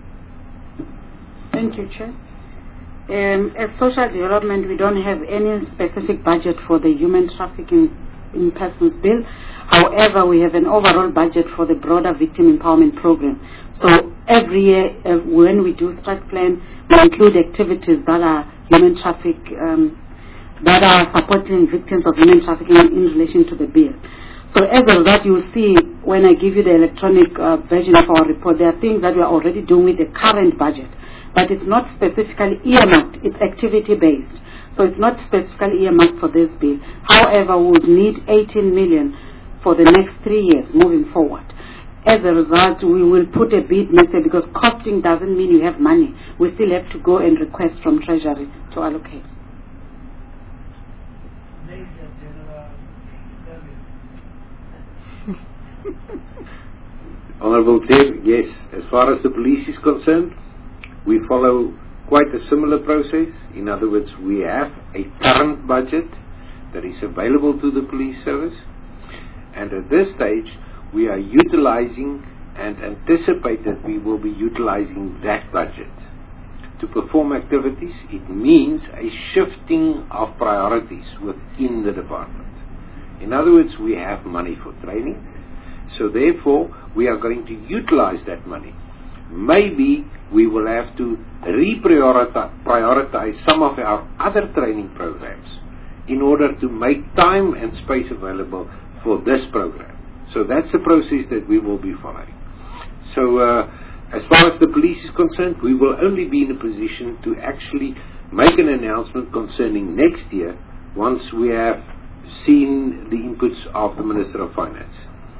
Thank you, Chair. As social development, we don't have any specific budget for the human trafficking in persons bill. However, we have an overall budget for the broader victim empowerment program. So every year, when we do strat plan, we include activities that are human traffic, that are supporting victims of human trafficking in relation to the bill. So as a result, you will see when I give you the electronic version of our report, there are things that we are already doing with the current budget, but it's not specifically earmarked. It's activity-based, so it's not specifically earmarked for this bill. However, we would need 18 million for the next 3 years moving forward. As a result, we will put a bid method, because costing doesn't mean you have money. We still have to go and request from Treasury to allocate. Honourable Chair, yes, as far as the police is concerned, we follow quite a similar process. In other words, we have a current budget that is available to the police service, and at this stage we are utilizing and anticipate that we will be utilizing that budget to perform activities, it means a shifting of priorities within the department. In other words, we have money for training, so therefore we are going to utilize that money. Maybe we will have to prioritize some of our other training programs in order to make time and space available for this program. So that's a process that we will be following. So as far as the police is concerned, we will only be in a position to actually make an announcement concerning next year once we have seen the inputs of the Minister of Finance.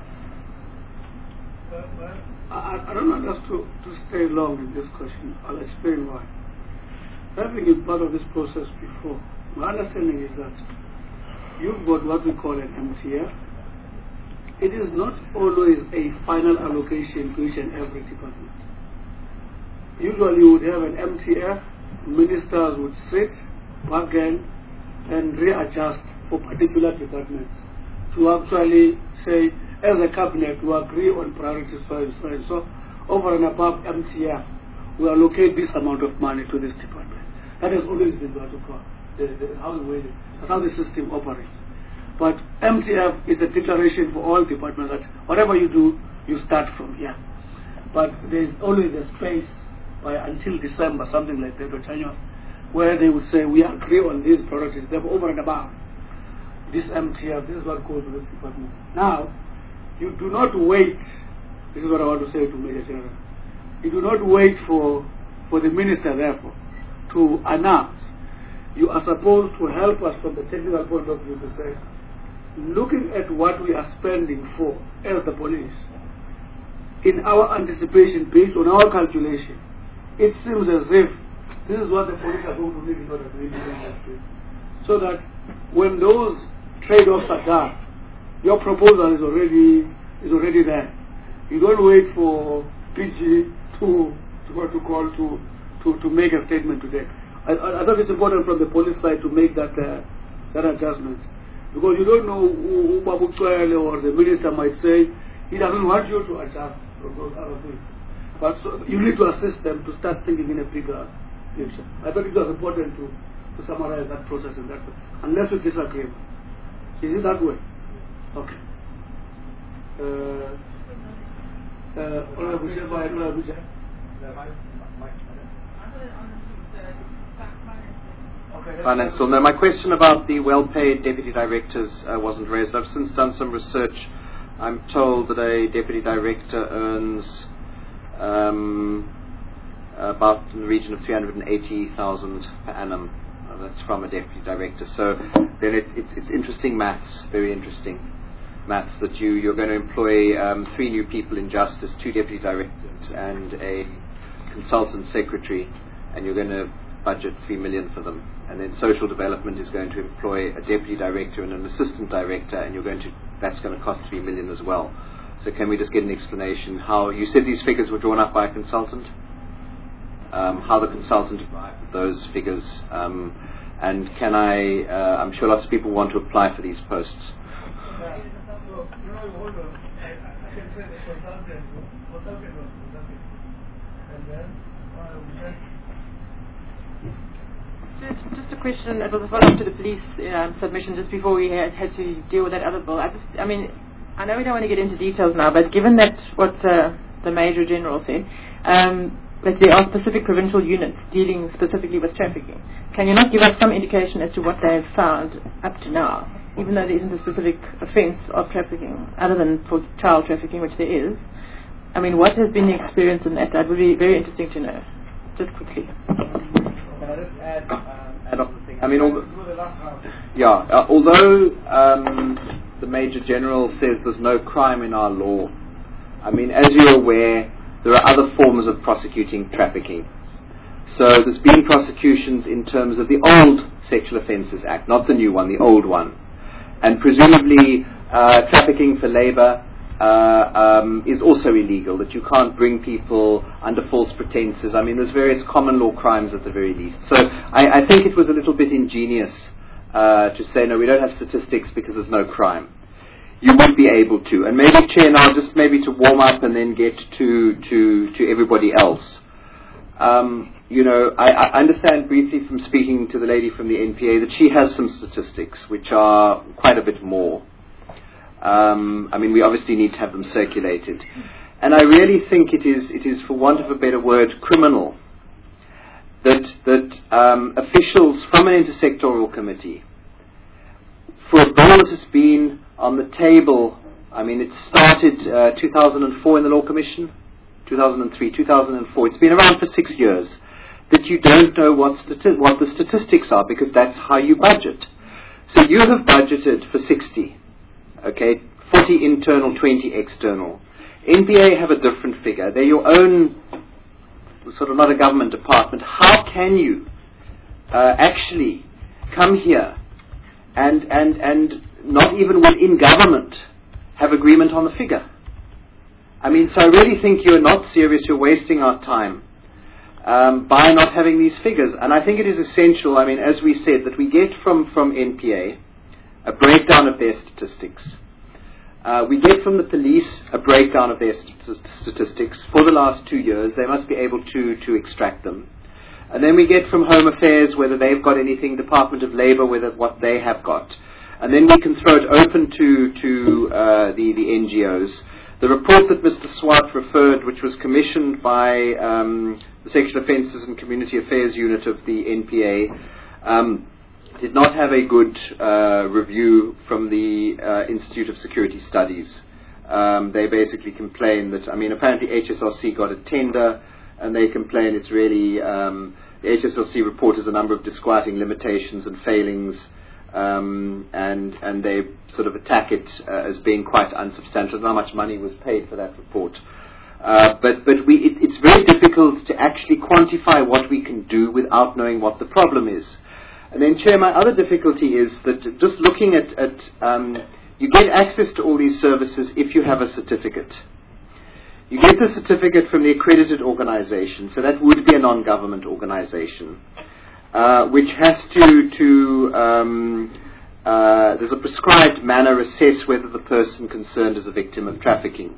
I don't want us to stay long in this question. I'll explain why. Having been part of this process before, my understanding is that you've got what we call an MTF. It is not always a final allocation to each and every department. Usually you would have an MTF, ministers would sit, bargain, and readjust for particular departments to actually say, as a cabinet, we agree on priorities for Israel. So, over and above MTF, we allocate this amount of money to this department. That has always been what we call how the system operates. But MTF is a declaration for all departments that whatever you do, you start from here. But there is always a space until December, something like that, or January, where they would say, we agree on these priorities, they're over and above. This MTF, this is what goes to this department. Now, you do not wait, this is what I want to say to Major General, you do not wait for the minister, therefore, to announce. You are supposed to help us from the technical point of view to say, looking at what we are spending for as the police, in our anticipation, based on our calculation, it seems as if this is what the police are going to need in order to implement. So that when those trade-offs are done, your proposal is already there. You don't wait for PG to make a statement today. I thought it's important from the police side to make that adjustment, because you don't know who Babu Chwele or the minister might say he doesn't want you to adjust from those other things. But so you need to assist them to start thinking in a bigger picture. I thought it was important to summarize that process in that way, unless you disagree. Is it that way? Okay. Finance. So, no, my question about the well-paid deputy directors wasn't raised. I've since done some research. I'm told that a deputy director earns about in the region of 380,000 per annum. That's from a deputy director. So then it's interesting maths, very interesting maths, that you're going to employ 3 new people in justice, 2 deputy directors and a consultant secretary, and you're going to budget 3 million for them. And then social development is going to employ a deputy director and an assistant director, and that's going to cost 3 million as well. So can we just get an explanation how you said these figures were drawn up by a consultant? How the consultant arrived at those figures, and can I'm sure lots of people want to apply for these posts. Just a question. It was a follow-up to the police submission just before we had to deal with that other bill. I mean, I know we don't want to get into details now, but given that what the Major General said, that there are specific provincial units dealing specifically with trafficking, can you not give us some indication as to what they have found up to now, even though there isn't a specific offence of trafficking, other than for child trafficking, which there is? I mean, what has been the experience in that? That would be very interesting to know, just quickly. Can I just add on the thing? I mean, although the Major General says there's no crime in our law, I mean, as you're aware, there are other forms of prosecuting trafficking. So there's been prosecutions in terms of the old Sexual Offences Act, not the new one, the old one. And presumably trafficking for labour is also illegal, that you can't bring people under false pretenses. I mean, there's various common law crimes at the very least. So I think it was a little bit ingenious to say, no, we don't have statistics because there's no crime. You would be able to. And maybe, Chair, now just maybe to warm up and then get to everybody else. I understand briefly from speaking to the lady from the NPA that she has some statistics which are quite a bit more. We obviously need to have them circulated. And I really think it is, for want of a better word, criminal that officials from an intersectoral committee, for a bill that has been on the table, it started 2004 in the Law Commission, 2003, 2004, it's been around for 6 years, that you don't know what the statistics are, because that's how you budget. So you have budgeted for 60, okay, 40 internal, 20 external. NPA have a different figure. They're your own, sort of not a government department. How can you actually come here and not even within government have agreement on the figure? So I really think you're not serious. You're wasting our time by not having these figures. And I think it is essential, as we said, that we get from NPA a breakdown of their statistics. We get from the police a breakdown of their statistics for the last 2 years. They must be able to extract them. And then we get from Home Affairs whether they've got anything, Department of Labour, what they have got. And then we can throw it open to the NGOs. The report that Mr. Swart referred, which was commissioned by the Sexual Offences and Community Affairs Unit of the NPA, did not have a good review from the Institute of Security Studies. They basically complain that, apparently HSRC got a tender, and they complain it's really, the HSRC report has a number of disquieting limitations and failings, and they sort of attack it as being quite unsubstantial. How much money was paid for that report? But it's very difficult to actually quantify what we can do without knowing what the problem is. And then, Chair, my other difficulty is that just looking at you get access to all these services if you have a certificate. You get the certificate from the accredited organisation, so that would be a non-government organisation, which has there's a prescribed manner assess whether the person concerned is a victim of trafficking.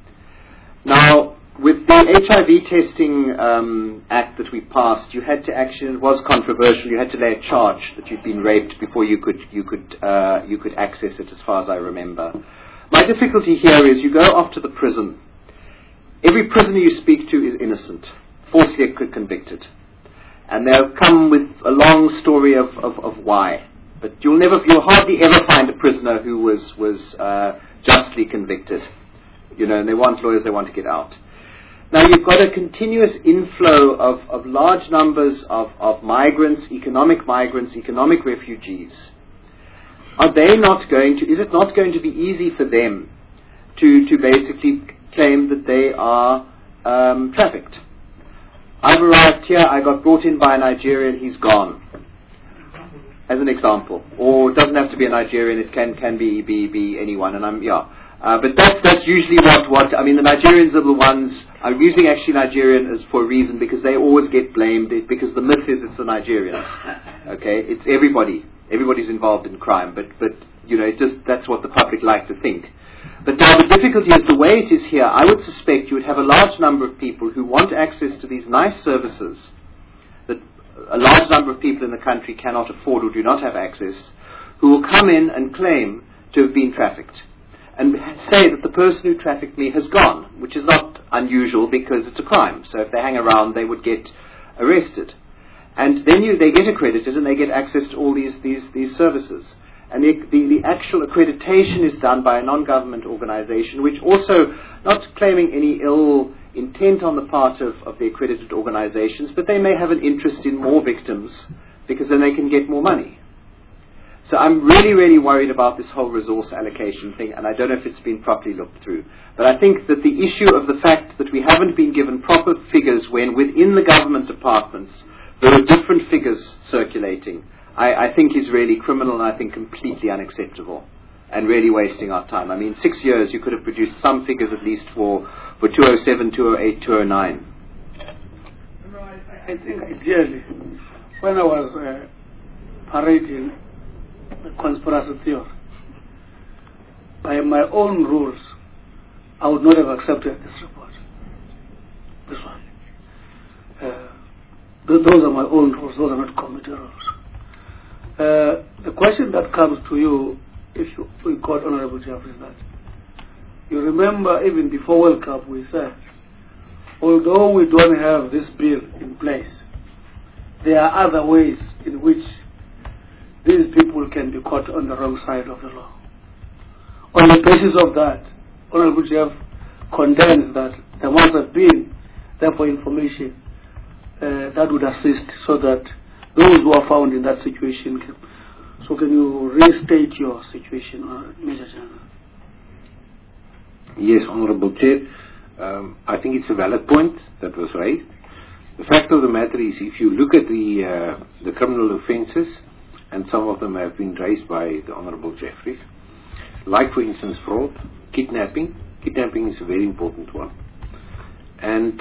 Now, with the HIV testing act that we passed, you had to actually, it was controversial, you had to lay a charge that you'd been raped before you could access it, as far as I remember. My difficulty here is you go off to the prison. Every prisoner you speak to is innocent, falsely convicted. And they'll come with a long story of why. But you'll hardly ever find a prisoner who was justly convicted. And they want lawyers, they want to get out. Now you've got a continuous inflow of large numbers of migrants, economic refugees. Is it not going to be easy for them to basically claim that they are trafficked? I've arrived here, I got brought in by a Nigerian, he's gone. As an example. Or it doesn't have to be a Nigerian, it can be anyone, and but that's usually what the Nigerians are the ones. I'm using actually Nigerian as for a reason, because they always get blamed, because the myth is it's the Nigerians. Okay, it's everybody. Everybody's involved in crime, but that's what the public like to think. But now the difficulty is the way it is here. I would suspect you would have a large number of people who want access to these nice services that a large number of people in the country cannot afford or do not have access, who will come in and claim to have been trafficked, and say that the person who trafficked me has gone, which is not unusual because it's a crime. So if they hang around, they would get arrested. And then they get accredited and they get access to all these services. And the actual accreditation is done by a non-government organisation, which also, not claiming any ill intent on the part of the accredited organisations, but they may have an interest in more victims because then they can get more money. So I'm really, really worried about this whole resource allocation thing, and I don't know if it's been properly looked through. But I think that the issue of the fact that we haven't been given proper figures when within the government departments there are different figures circulating, I think is really criminal, and I think completely unacceptable, and really wasting our time. 6 years you could have produced some figures at least for 2007, 2008, 2009. I think ideally, when I was parading the conspiracy theory, by my own rules, I would not have accepted this report. This one. those are my own rules, those are not committee rules. The question that comes to you, if you recall, Honorable Jeffrey, is that you remember even before World Cup we said, although we don't have this bill in place, there are other ways in which these people can be caught on the wrong side of the law. On the basis of that, Honorable Jeff condemns that there must have been, therefore, information that would assist so that those who are found in that situation can. So can you restate your situation, Major General? Yes, Honourable Chair. I think it's a valid point that was raised. The fact of the matter is, if you look at the criminal offences, and some of them have been raised by the Honourable Jeffries, like for instance fraud, kidnapping. Kidnapping is a very important one. And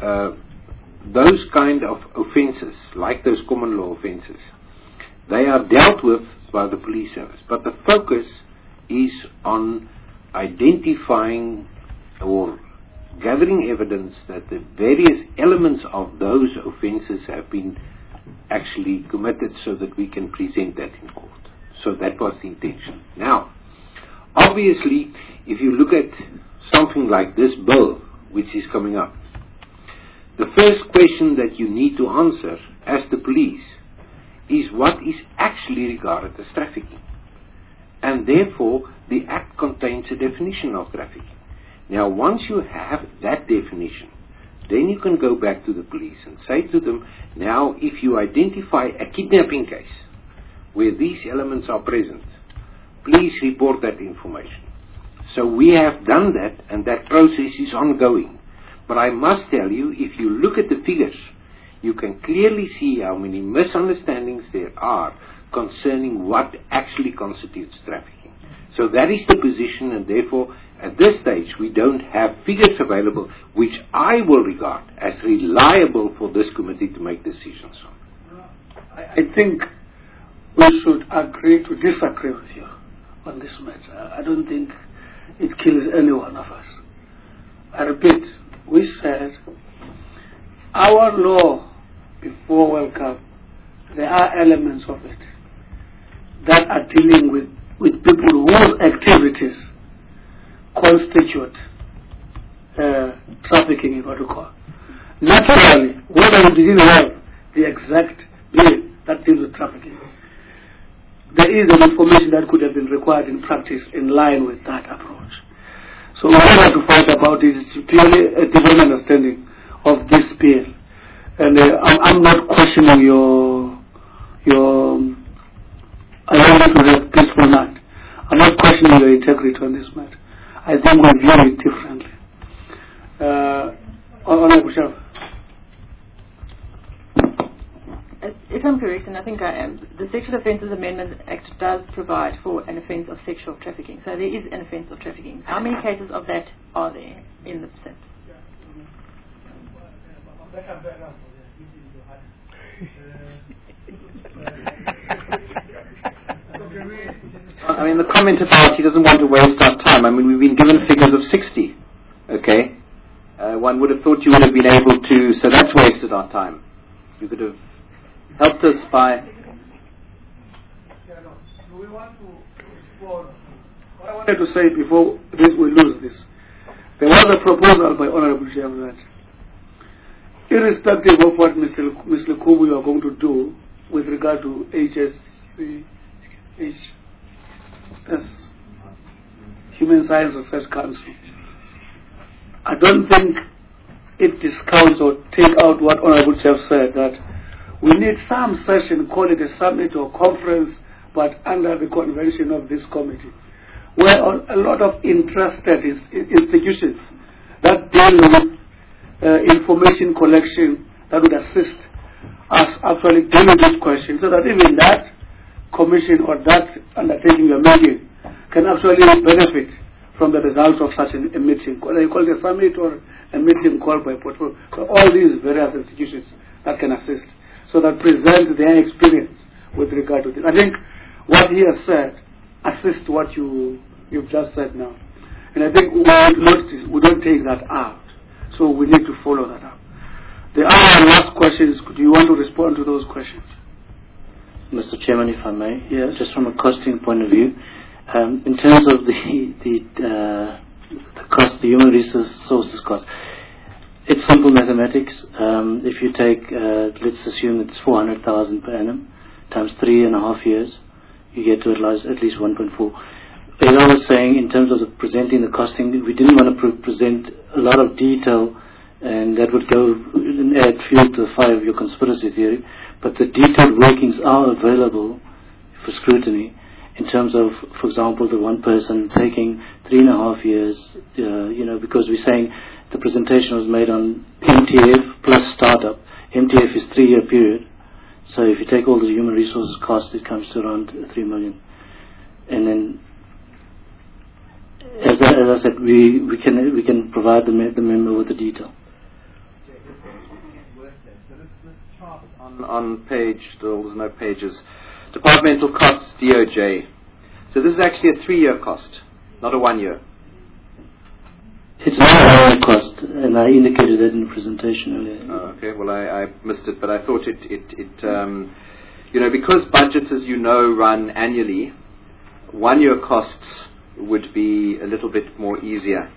those kind of offences, like those common law offences, they are dealt with by the police service. But the focus is on identifying or gathering evidence that the various elements of those offences have been actually committed so that we can present that in court. So that was the intention. Now, obviously, if you look at something like this bill, which is coming up, the first question that you need to answer as the police is what is actually regarded as trafficking. And therefore, the Act contains a definition of trafficking. Now, once you have that definition, then you can go back to the police and say to them, now, if you identify a kidnapping case where these elements are present, please report that information. So we have done that, and that process is ongoing. But I must tell you, if you look at the figures, you can clearly see how many misunderstandings there are concerning what actually constitutes trafficking. So that is the position, and therefore, at this stage, we don't have figures available which I will regard as reliable for this committee to make decisions on. I think we should agree to disagree with you on this matter. I don't think it kills any one of us. I repeat, we said our law before World Cup, there are elements of it that are dealing with people whose activities constitute trafficking in what we call. Naturally, whether we didn't have the exact bill that deals with trafficking, there is an information that could have been required in practice in line with that approach. So we don't have to fight about it. It's purely a different understanding of this bill. And I'm not questioning your I want you to have peaceful night. I'm not questioning your integrity on this matter. I think we view it differently. Honorable Shah. If I'm correct, and I think I am, the Sexual Offences Amendment Act does provide for an offence of sexual trafficking. So there is an offence of trafficking. How many cases of that are there in the percent? I mean, the comment about he doesn't want to waste our time. I mean, we've been given figures of 60. Okay? One would have thought you would have been able to, so that's wasted our time. You could have helped us by... What I wanted to say before we lose this, there was a proposal by Honorable Chairman that irrespective of what Mr. Kubu are going to do with regard to as Human Science Research Council, I don't think it discounts or take out what Honorable Chief said, that we need some session, call it a summit or conference, but under the convention of this committee, where a lot of interested institutions that deal with information collection that would assist us actually dealing with this question, so that even that commission or that undertaking you're making can actually benefit from the results of such a meeting, whether you call it a summit or a meeting called by portfolio. So all these various institutions that can assist, so that present their experience with regard to this. I think what he has said assists what you've just said now. And I think we don't take that out. So we need to follow that up. The other last questions, do you want to respond to those questions? Mr. Chairman, if I may, yes. Just from a costing point of view, in terms of the cost, the human resources cost, it's simple mathematics. If you take, let's assume it's 400,000 per annum times 3.5 years, you get to at least 1.4. As I was saying, in terms of presenting the costing, we didn't want to present a lot of detail, and that would go and add fuel to the fire of your conspiracy theory. But the detailed workings are available for scrutiny in terms of, for example, the one person taking 3.5 years, because we're saying the presentation was made on MTF plus startup. MTF is 3-year period. So if you take all the human resources cost, it comes to around 3 million. And then, as I said, we can provide the member with the detail. On page, there's no pages, departmental costs, DOJ. So this is actually a 3-year cost, not a 1-year. It's not a 1-year cost, and I indicated that in the presentation earlier. Oh, okay, well I missed it, but I thought because budgets, as you know, run annually, 1-year costs would be a little bit more easier.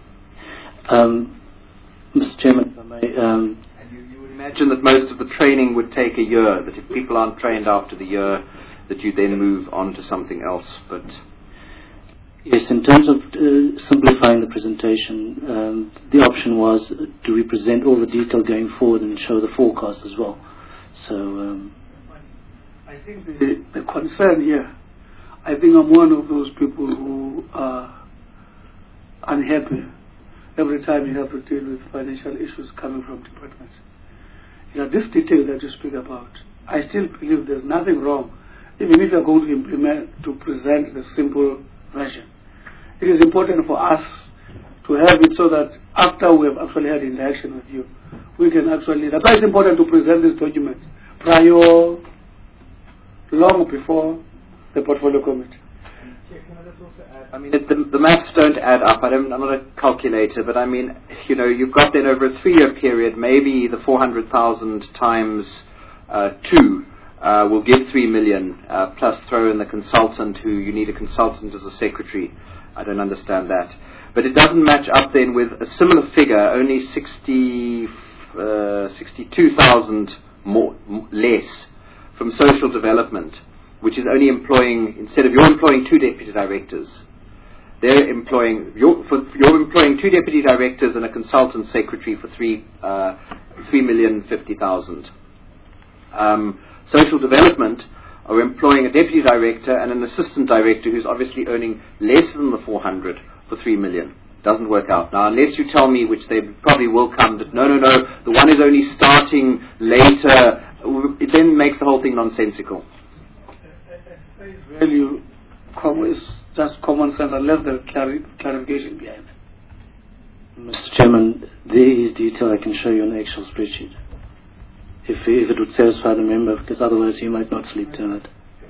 Mr. Chairman, if I may, imagine that most of the training would take a year, that if people aren't trained after the year, that you then move on to something else. But yes, in terms of simplifying the presentation, the option was, do we present all the detail going forward and show the forecast as well? So I think the concern here, I think I'm one of those people who are unhappy every time you have to deal with financial issues coming from departments. This detail that you speak about, I still believe there's nothing wrong, even if you're going to present the simple version. It is important for us to have it so that after we have actually had interaction with you, we can actually, that's why it's important to present this document prior, long before the portfolio committee. I mean, the maths don't add up. I'm not a calculator, but I mean, you've got then over a 3-year period, maybe the 400,000 times 2 will give 3 million, plus throw in the consultant, who you need a consultant as a secretary. I don't understand that. But it doesn't match up then with a similar figure, only 62,000 less from social development, which is only employing, instead of you're employing 2 deputy directors, you're employing 2 deputy directors and a consultant secretary for 3,050,000. Social development are employing a deputy director and an assistant director who's obviously earning less than the 400 for 3 million. Doesn't work out. Now, unless you tell me, which they probably will come, that no, the one is only starting later, it then makes the whole thing nonsensical. Value is just common sense unless there's clarification behind it. Mr. Chairman, there is detail I can show you on the Excel spreadsheet, if it would satisfy the member, because otherwise he might not sleep tonight.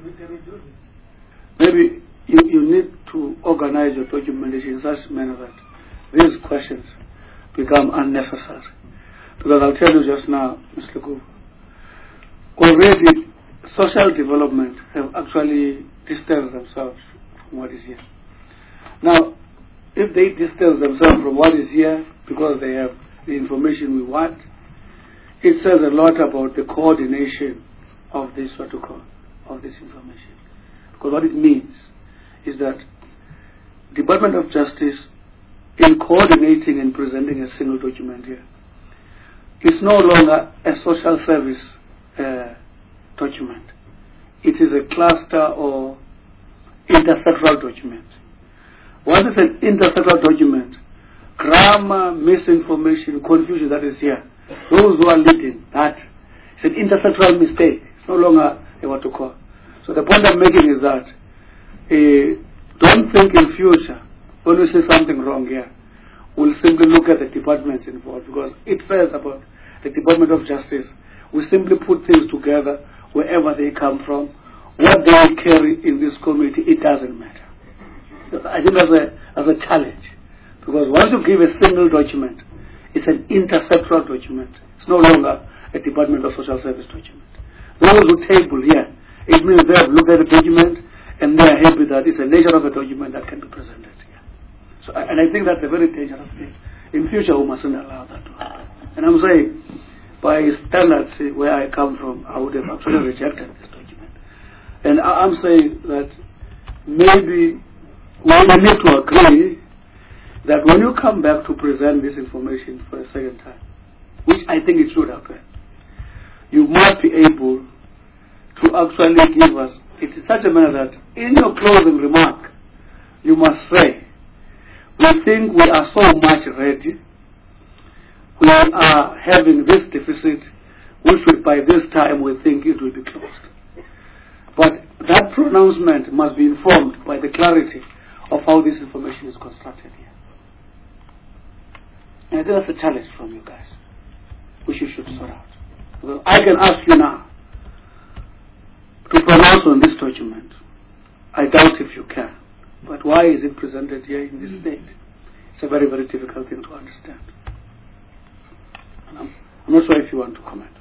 Maybe you need to organize your documentation in such a manner that these questions become unnecessary. Because I'll tell you just now, Mr. Kubu, already social development have actually distanced themselves from what is here. Now, if they distance themselves from what is here because they have the information we want, it says a lot about the coordination of this protocol, of this information. Because what it means is that Department of Justice, in coordinating and presenting a single document here, is no longer a social service document. It is a cluster or intersectoral document. What is an intersectoral document? Grammar, misinformation, confusion that is here. Those who are leading that, it's an intersectoral mistake. It's no longer a what to call. So the point I'm making is that don't think in future when we see something wrong here, we'll simply look at the departments involved, because it says about the Department of Justice. We simply put things together wherever they come from. What they carry in this committee, it doesn't matter. I think as a challenge, because once you give a single document, it's an intersectoral document. It's no longer a Department of Social Service document. Those who table here, it means they have looked at the document and they are happy that it's a nature of a document that can be presented here. So, and I think that's a very dangerous thing. In future, we mustn't allow that to happen. And I'm saying, by standards where I come from, I would have actually rejected this document. And I'm saying that maybe we need to agree that when you come back to present this information for a second time, which I think it should happen, you must be able to actually give us, it is such a manner that in your closing remark, you must say, we think we are so much ready, we are having this deficit, which will by this time we think it will be closed. But that pronouncement must be informed by the clarity of how this information is constructed here. And I think that's a challenge from you guys, which you should sort out. Well, I can ask you now to pronounce on this document. I doubt if you can. But why is it presented here in this state? It's a very, very difficult thing to understand. And I'm not sure if you want to comment.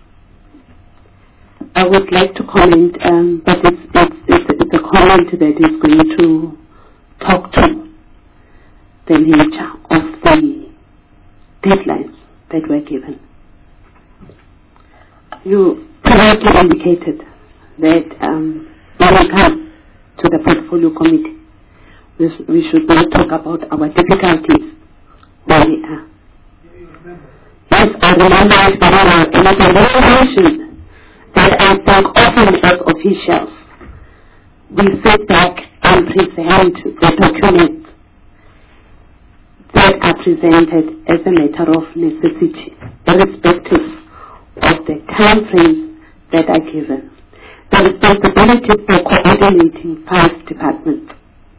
I would like to comment, but it's a comment that is going to talk to the nature of the deadlines that were given. You previously indicated that when we come to the portfolio committee, we should not talk about our difficulties where we are. Yes, I remember it very well, and it's a revelation that I think often as officials, we sit back and present the documents that are presented as a matter of necessity, irrespective of the time frames that are given. The responsibility for coordinating 5 departments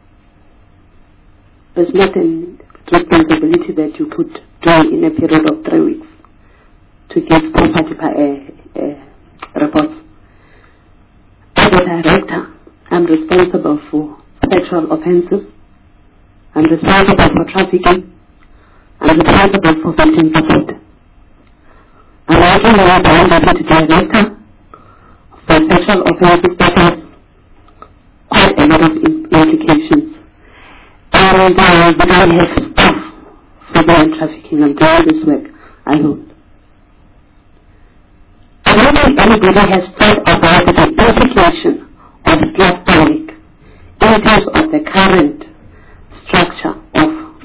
is not a responsibility that you could do in a period of 3 weeks to give proper reports. As a director, I'm responsible for sexual offences, I'm responsible for trafficking, I'm responsible for victim support. I'm working with the deputy director for sexual offences that has quite a lot of implications. And we don't have staff for the trafficking. I'm doing this work alone. I don't think anybody has thought about the implication of clustering in terms of the current structure of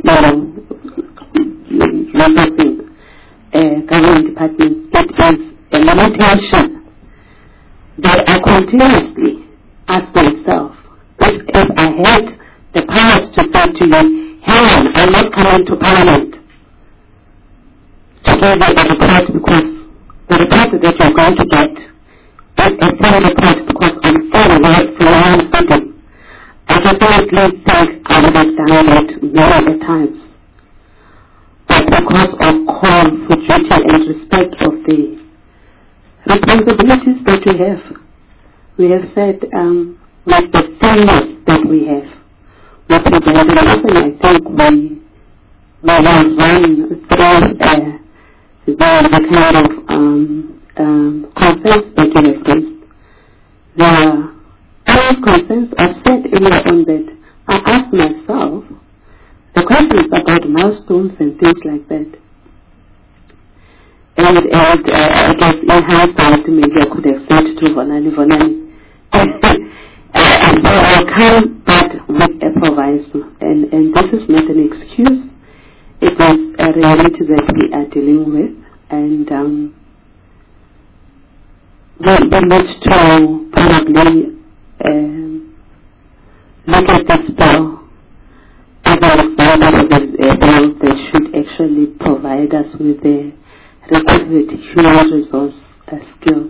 resourcing government departments. It is a limitation that I continuously ask myself, if I had the powers to say to you, hang on, I'm not coming to Parliament to give you a report, because the report that you're going to get is a full report, because I'm still away from where I'm sitting. I definitely think I would have done that many times. But because of call for duty and respect of the responsibilities that we have said, with the fairness that we have, we provide enough, and I think we will run through the kind of concerns that you have raised. The other concerns I've said earlier on that I ask myself the questions about milestones and things like that. And I guess in hindsight, maybe I could have said to Vonani. So I'll come back with a proviso. And this is not an excuse. It is a reality that we are dealing with. And we need to probably look at this bill as an example of a bill that should actually provide us with the requisite human resource skills.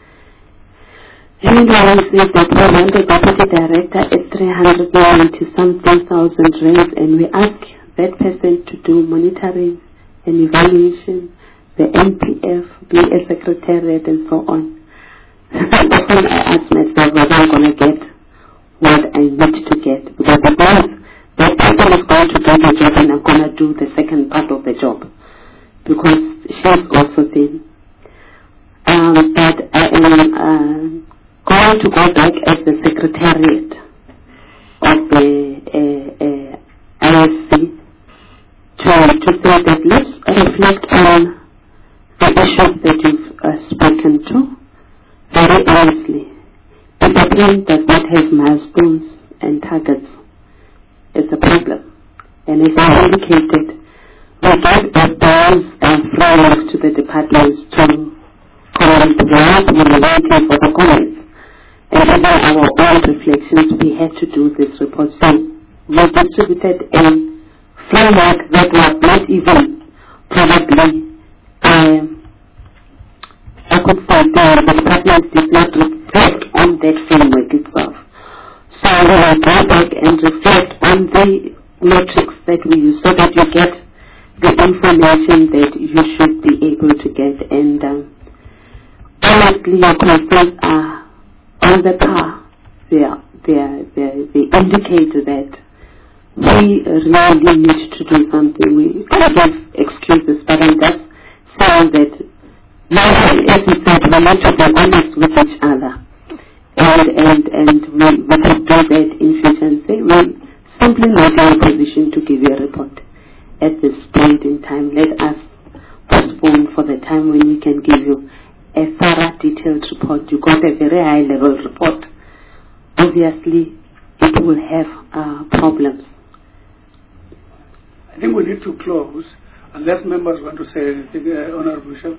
And I said that we run the deputy director at 390-something thousand rands, and we ask that person to do monitoring and evaluation, the NPF, be a secretariat, and so on. Often I ask myself whether I'm going to get what I need to get, because the boss, that person is going to do the job and I'm going to do the second part of the job, because she's also thin. I that I am going to go back as the secretariat of the ISC to say that let's reflect on the issues that you've spoken to very honestly. If a plan does not have milestones and targets, it's a problem. And as I indicated, we gave those frameworks to the departments to comment whilst we were waiting for the comments. And even our own reflections, we had to do this report. So we distributed a framework that was not even probably, I could say the department did not reflect on that framework itself. So we will go back and reflect on the metrics that we use so that you get the information that you should be able to get. And honestly, your concerns are on the par. They indicate that we really need to do something. We can't have excuses, but I'm just saying that now, as you said, we need to be honest with each other. And we could do that in future and say, we're simply not in a position to give you a report at this point in time. Let us postpone for the time when we can give you a thorough, detailed report. You got a very high-level report. Obviously, it will have problems. I think we need to close, unless members want to say anything. Honourable Bishop.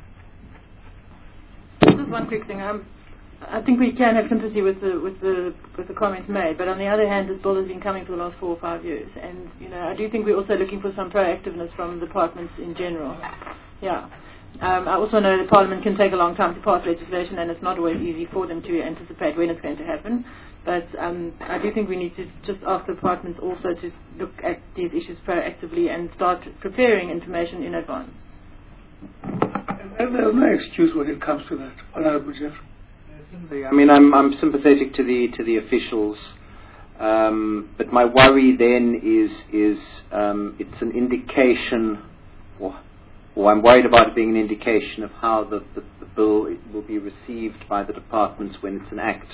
Just one quick thing. I think we can have sympathy with the comments made, but on the other hand, this bill has been coming for the last 4 or 5 years, and I do think we're also looking for some proactiveness from departments in general. Yeah. I also know that Parliament can take a long time to pass legislation, and it's not always easy for them to anticipate when it's going to happen. But I do think we need to just ask the departments also to look at these issues proactively and start preparing information in advance. And there's no excuse when it comes to that, Honourable Jeffrey. I mean, I'm sympathetic to the officials, but my worry then is it's an indication, or I'm worried about it being an indication of how the bill will be received by the departments when it's an act.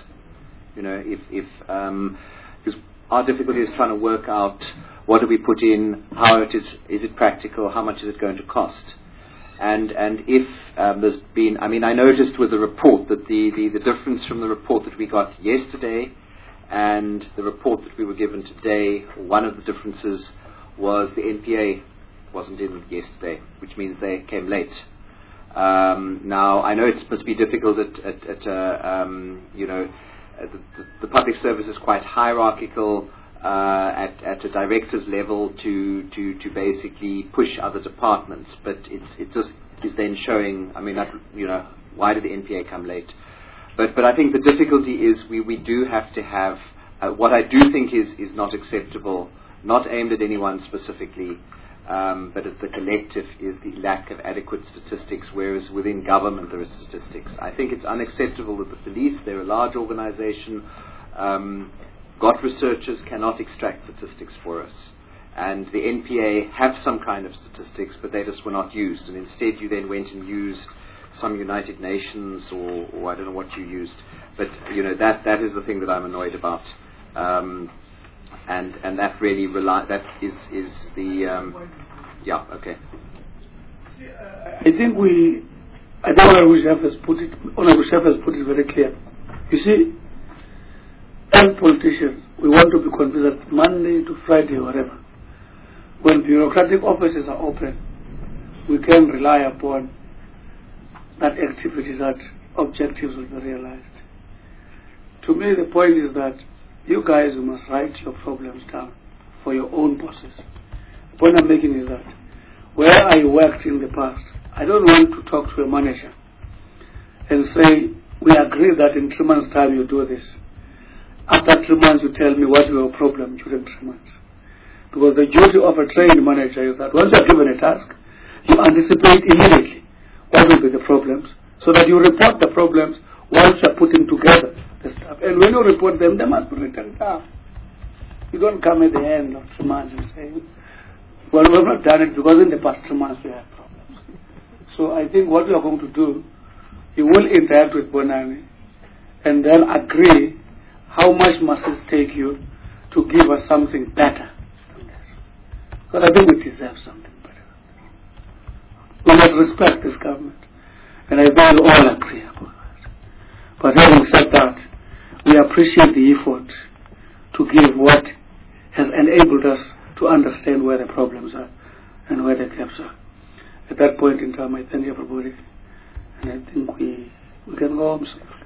Because our difficulty is trying to work out what do we put in, how is it practical, how much is it going to cost. And if there's been, I noticed with the report that the difference from the report that we got yesterday and the report that we were given today, one of the differences was the NPA wasn't in yesterday, which means they came late. Now, I know it must be difficult the public service is quite hierarchical at a director's level to basically push other departments, but it just is then showing. Why did the NPA come late? But I think the difficulty is we do have to have what I do think is not acceptable, not aimed at anyone specifically, but at the collective, is the lack of adequate statistics, whereas within government there are statistics. I think it's unacceptable that the police, they're a large organization, got researchers, cannot extract statistics for us. And the NPA have some kind of statistics, but they just were not used. And instead you then went and used some United Nations or I don't know what you used. But, that is the thing that I'm annoyed about. And that really that is the yeah, okay. I think Honourable Chef has put it very clear. You see, as politicians, we want to be convinced Monday to Friday or whatever. When bureaucratic offices are open, we can rely upon that activities, that objectives will be realized. To me, the point is that you guys must write your problems down for your own bosses. The point I'm making is that where I worked in the past, I don't want to talk to a manager and say, we agree that in 3 months' time you do this. After 3 months you tell me what your problem during 3 months. Because the duty of a trained manager is that once you are given a task, you anticipate immediately what will be the problems, so that you report the problems once you are putting together the stuff. And when you report them, they must be written down. You don't come at the end of 3 months and say, well, we have not done it because in the past 3 months we had problems. So I think what we are going to do, you will interact with Bonani and then agree how much must it take you to give us something better. Because I think we deserve something better. We must respect this government, and I think we all agree about that. But having said that, we appreciate the effort to give what has enabled us to understand where the problems are and where the gaps are. At that point in time, I thank everybody, and I think we can go home safely.